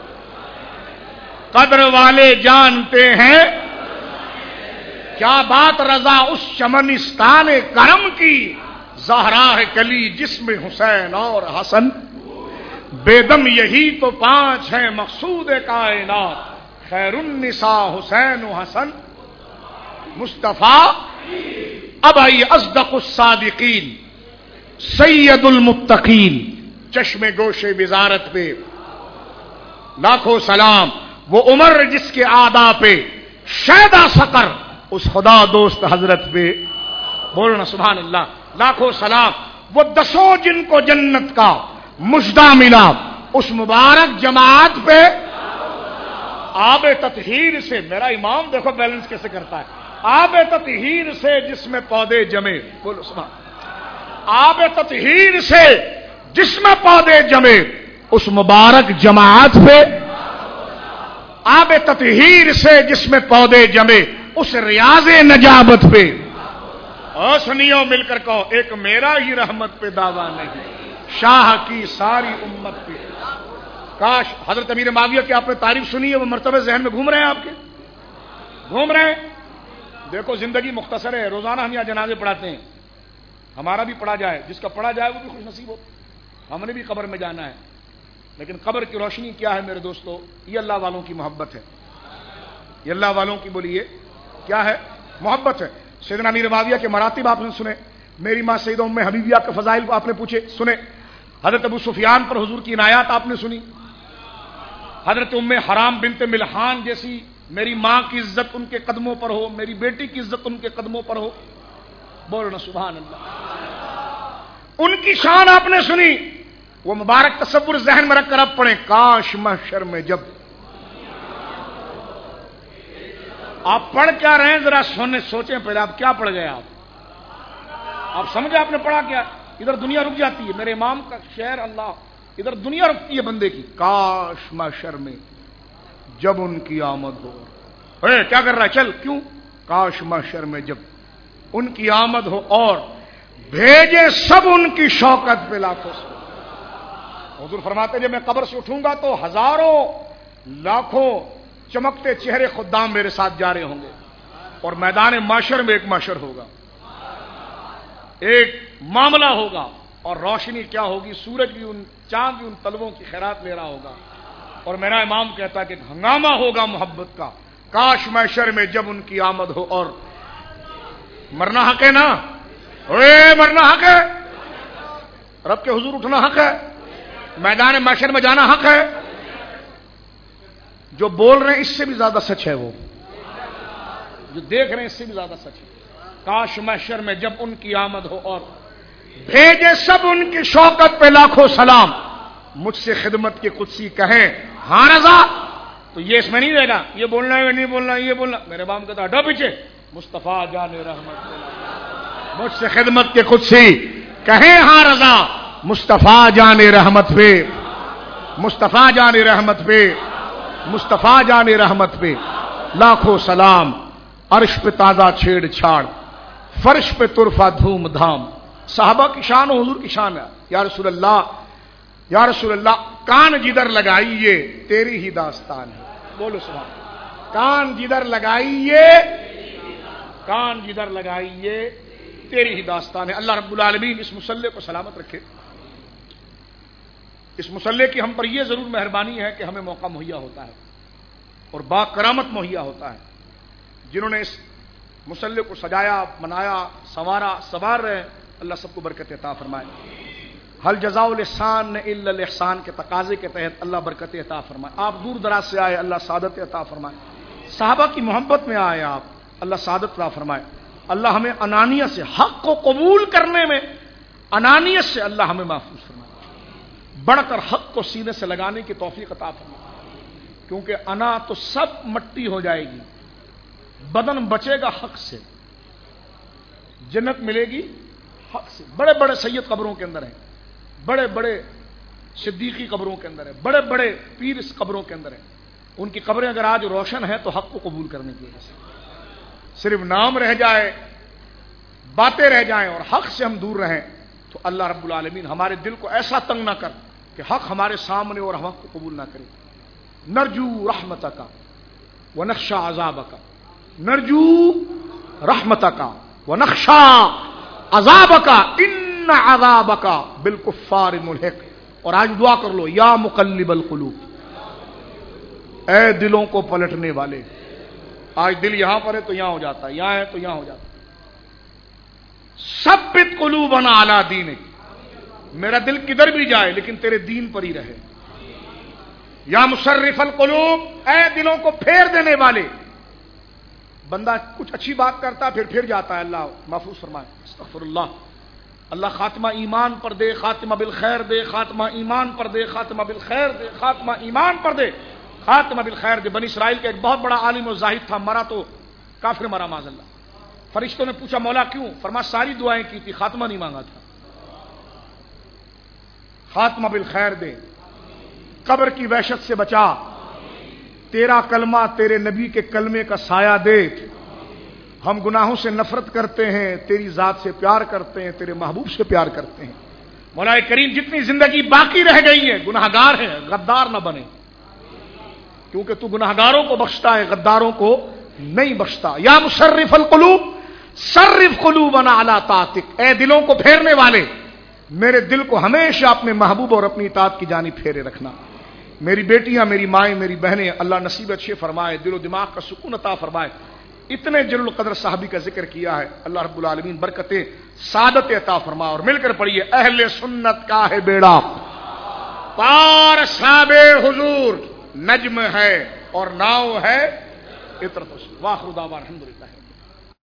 Speaker 1: قدر والے جانتے ہیں، کیا بات رضا اس چمنستان کرم کی، زہرا ہے کلی جس میں حسین اور حسن، بے دم یہی تو پانچ ہیں مقصود کائنات، خیر النساء حسین و حسن، مصطفیٰ۔ اب آئیے اصدق الصادقین سید المتقین، چشم گوش وزارت پہ لاکھوں سلام، وہ عمر جس کے آدا پہ شیدا سقر، اس خدا دوست حضرت پہ بولنا سبحان اللہ، لاکھوں سلام، وہ دسوں جن کو جنت کا مجدہ ملا، اس مبارک جماعت پہ آب تطہیر سے، میرا امام دیکھو بیلنس کیسے کرتا ہے، آب تطہیر سے جس میں پودے جمے، بولو سبحان، آب تطہیر سے جس میں پودے جمے، اس مبارک جماعت پہ آب تطہیر سے جس میں پودے جمے، اس ریاض نجابت پہ، اور سنیو مل کر کہو ایک میرا ہی رحمت پہ دعویٰ نہیں، شاہ کی ساری امت پہ۔ کاش حضرت امیر معاویہ کی آپ نے تعریف سنی ہے، وہ مرتبہ ذہن میں گھوم رہے ہیں آپ کے، گھوم رہے ہیں۔ دیکھو زندگی مختصر ہے، روزانہ ہم یہاں جنازے پڑھاتے ہیں، ہمارا بھی پڑھا جائے، جس کا پڑھا جائے وہ بھی خوش نصیب ہو، ہم نے بھی قبر میں جانا ہے، لیکن قبر کی روشنی کیا ہے میرے دوستو؟ یہ اللہ والوں کی محبت ہے، یہ اللہ والوں کی بولیے کیا ہے؟ محبت ہے۔ سیدنا امیر معاویہ کے مراتب آپ نے سنے، میری ماں سیدہ ام حبیبیہ کے فضائل کو آپ نے پوچھے سنے، حضرت ابو سفیان پر حضور کی عنایات آپ نے سنی، حضرت ام حرام بنت ملحان جیسی میری ماں کی عزت ان کے قدموں پر ہو، میری بیٹی کی عزت ان کے قدموں پر ہو، بولنا سبحان اللہ، ان کی شان آپ نے سنی، وہ مبارک تصور ذہن میں رکھ کر اب پڑھیں، کاش محشر میں جب آپ پڑھ کیا رہے ہیں ذرا سونے سوچیں پہلے، آپ کیا پڑھ گئے، آپ آپ سمجھے آپ نے پڑھا کیا؟ ادھر دنیا رک جاتی ہے، میرے امام کا شعر اللہ، ادھر دنیا رکتی ہے بندے کی، کاش محشر میں جب ان کی آمد ہو، اے کیا کر رہا ہے چل، کیوں؟ کاش محشر میں جب ان کی آمد ہو اور بھیجے سب ان کی شوکت پہ لاکھوں سے۔ حضور فرماتے جب میں قبر سے اٹھوں گا تو ہزاروں لاکھوں چمکتے چہرے خدام میرے ساتھ جا رہے ہوں گے، اور میدان معاشر میں ایک معاشر ہوگا، ایک معاملہ ہوگا، اور روشنی کیا ہوگی؟ سورج بھی ان چاند بھی ان طلبوں کی خیرات لے رہا ہوگا. اور میرا امام کہتا ہے کہ ہنگامہ ہوگا محبت کا، کاش محشر میں جب ان کی آمد ہو. اور مرنا حق ہے نا، اے مرنا حق ہے، رب کے حضور اٹھنا حق ہے، میدان محشر میں جانا حق ہے. جو بول رہے ہیں اس سے بھی زیادہ سچ ہے، وہ جو دیکھ رہے ہیں اس سے بھی زیادہ سچ ہے. کاش محشر میں جب ان کی آمد ہو اور بھیجے سب ان کی شوکت پہ لاکھوں سلام، مجھ سے خدمت کے قدسی کہیں ہاں رضا. تو یہ اس میں نہیں رہے گا یہ بولنا ہے نہیں بولنا یہ بولنا. میرے باپ کہتا ہٹو پیچھے، مصطفیٰ جان رحمت مجھ سے خدمت کے قدسی کہیں ہاں رضا. مصطفیٰ جان رحمت پہ، مصطفیٰ جان رحمت پہ، مصطفیٰ جان رحمت پہ لاکھوں سلام. عرش پہ تازہ چھیڑ چھاڑ، فرش پہ طرفہ دھوم دھام. صحابہ کی شان و حضور کی شان ہے. یا رسول اللہ یا رسول اللہ کان جدھر لگائیے تیری ہی داستان ہے. بولو سبحان اللہ. کان جدھر لگائیے، کان جدھر لگائیے تیری ہی داستان ہے. اللہ رب العالمین اس مصلے کو سلامت رکھے. اس مصلے کی ہم پر یہ ضرور مہربانی ہے کہ ہمیں موقع مہیا ہوتا ہے اور با کرامت مہیا ہوتا ہے. جنہوں نے اس مصلے کو سجایا، منایا، سنوارا، سنوار رہے، اللہ سب کو برکت عطا فرمائے. حل جزاء الاحسان الا الاحسان کے تقاضے کے تحت اللہ برکت عطا فرمائے. آپ دور دراز سے آئے، اللہ سعادت عطا فرمائے. صحابہ کی محبت میں آئے آپ، اللہ سعادت عطا فرمائے. اللہ ہمیں انانیت سے، حق کو قبول کرنے میں انانیت سے اللہ ہمیں محفوظ فرمائے. بڑھ کر حق کو سینے سے لگانے کی توفیق عطا فرمائے. کیونکہ انا تو سب مٹی ہو جائے گی، بدن بچے گا حق سے، جنت ملے گی حق سے. بڑے بڑے سید قبروں کے اندر ہیں، بڑے بڑے صدیقی قبروں کے اندر ہیں، بڑے بڑے پیر اس قبروں کے اندر ہیں. ان کی قبریں اگر آج روشن ہیں تو حق کو قبول کرنے کی وجہ سے. صرف نام رہ جائے، باتیں رہ جائیں اور حق سے ہم دور رہیں تو اللہ رب العالمین ہمارے دل کو ایسا تنگ نہ کر کہ حق ہمارے سامنے اور ہم حق کو قبول نہ کریں. نرجو رحمتک ونخشى عذابک، نرجو رحمتک ونخشى عذابک ان عذابک بالکفار ملحق. اور آج دعا کر لو، یا مقلب القلوب، اے دلوں کو پلٹنے والے. آج دل یہاں پر ہے تو یہاں ہو جاتا ہے، یہاں ہے تو یہاں ہو جاتا ہے. ثبت قلوبنا علی دینک، میرا دل کدھر بھی جائے لیکن تیرے دین پر ہی رہے. یا مصرف القلوب، اے دلوں کو پھیر دینے والے. بندہ کچھ اچھی بات کرتا پھر پھر جاتا ہے، اللہ محفوظ فرمائے. استغفر اللہ. اللہ خاتمہ ایمان پر دے، خاتمہ بالخیر دے، خاتمہ ایمان پر دے، خاتمہ بالخیر دے، خاتمہ ایمان پر دے، خاتمہ بالخیر دے. بنی اسرائیل کا ایک بہت بڑا عالم و زاہد تھا، مرا تو کافر مرا معاذ اللہ. فرشتوں نے پوچھا مولا کیوں؟ فرما ساری دعائیں کی تھی، خاتمہ نہیں مانگا تھا. خاتمہ بالخیر دے، قبر کی وحشت سے بچا، تیرا کلمہ تیرے نبی کے کلمے کا سایہ دے. ہم گناہوں سے نفرت کرتے ہیں، تیری ذات سے پیار کرتے ہیں، تیرے محبوب سے پیار کرتے ہیں. مولا کریم جتنی زندگی باقی رہ گئی ہے گناہگار ہے، غدار نہ بنے، کیونکہ تو گناہگاروں کو بخشتا ہے، غداروں کو نہیں بخشتا. یا مصرف القلوب صرف قلوبنا علی طاعتک، اے دلوں کو پھیرنے والے، میرے دل کو ہمیشہ اپنے محبوب اور اپنی اطاعت کی جانب پھیرے رکھنا. میری بیٹیاں، میری مائیں، میری بہنیں، اللہ نصیب اچھے فرمائے، دل و دماغ کا سکون عطا فرمائے. اتنے جلیل القدر صحابی کا ذکر کیا ہے، اللہ رب العالمین برکتیں سعادت عطا فرمائے. اور مل کر پڑھیے، اہل سنت کا ہے بیڑا پار صحاب حضور، نجم ہے اور ناؤ ہے عطرت. واخر دعوانا الحمدللہ.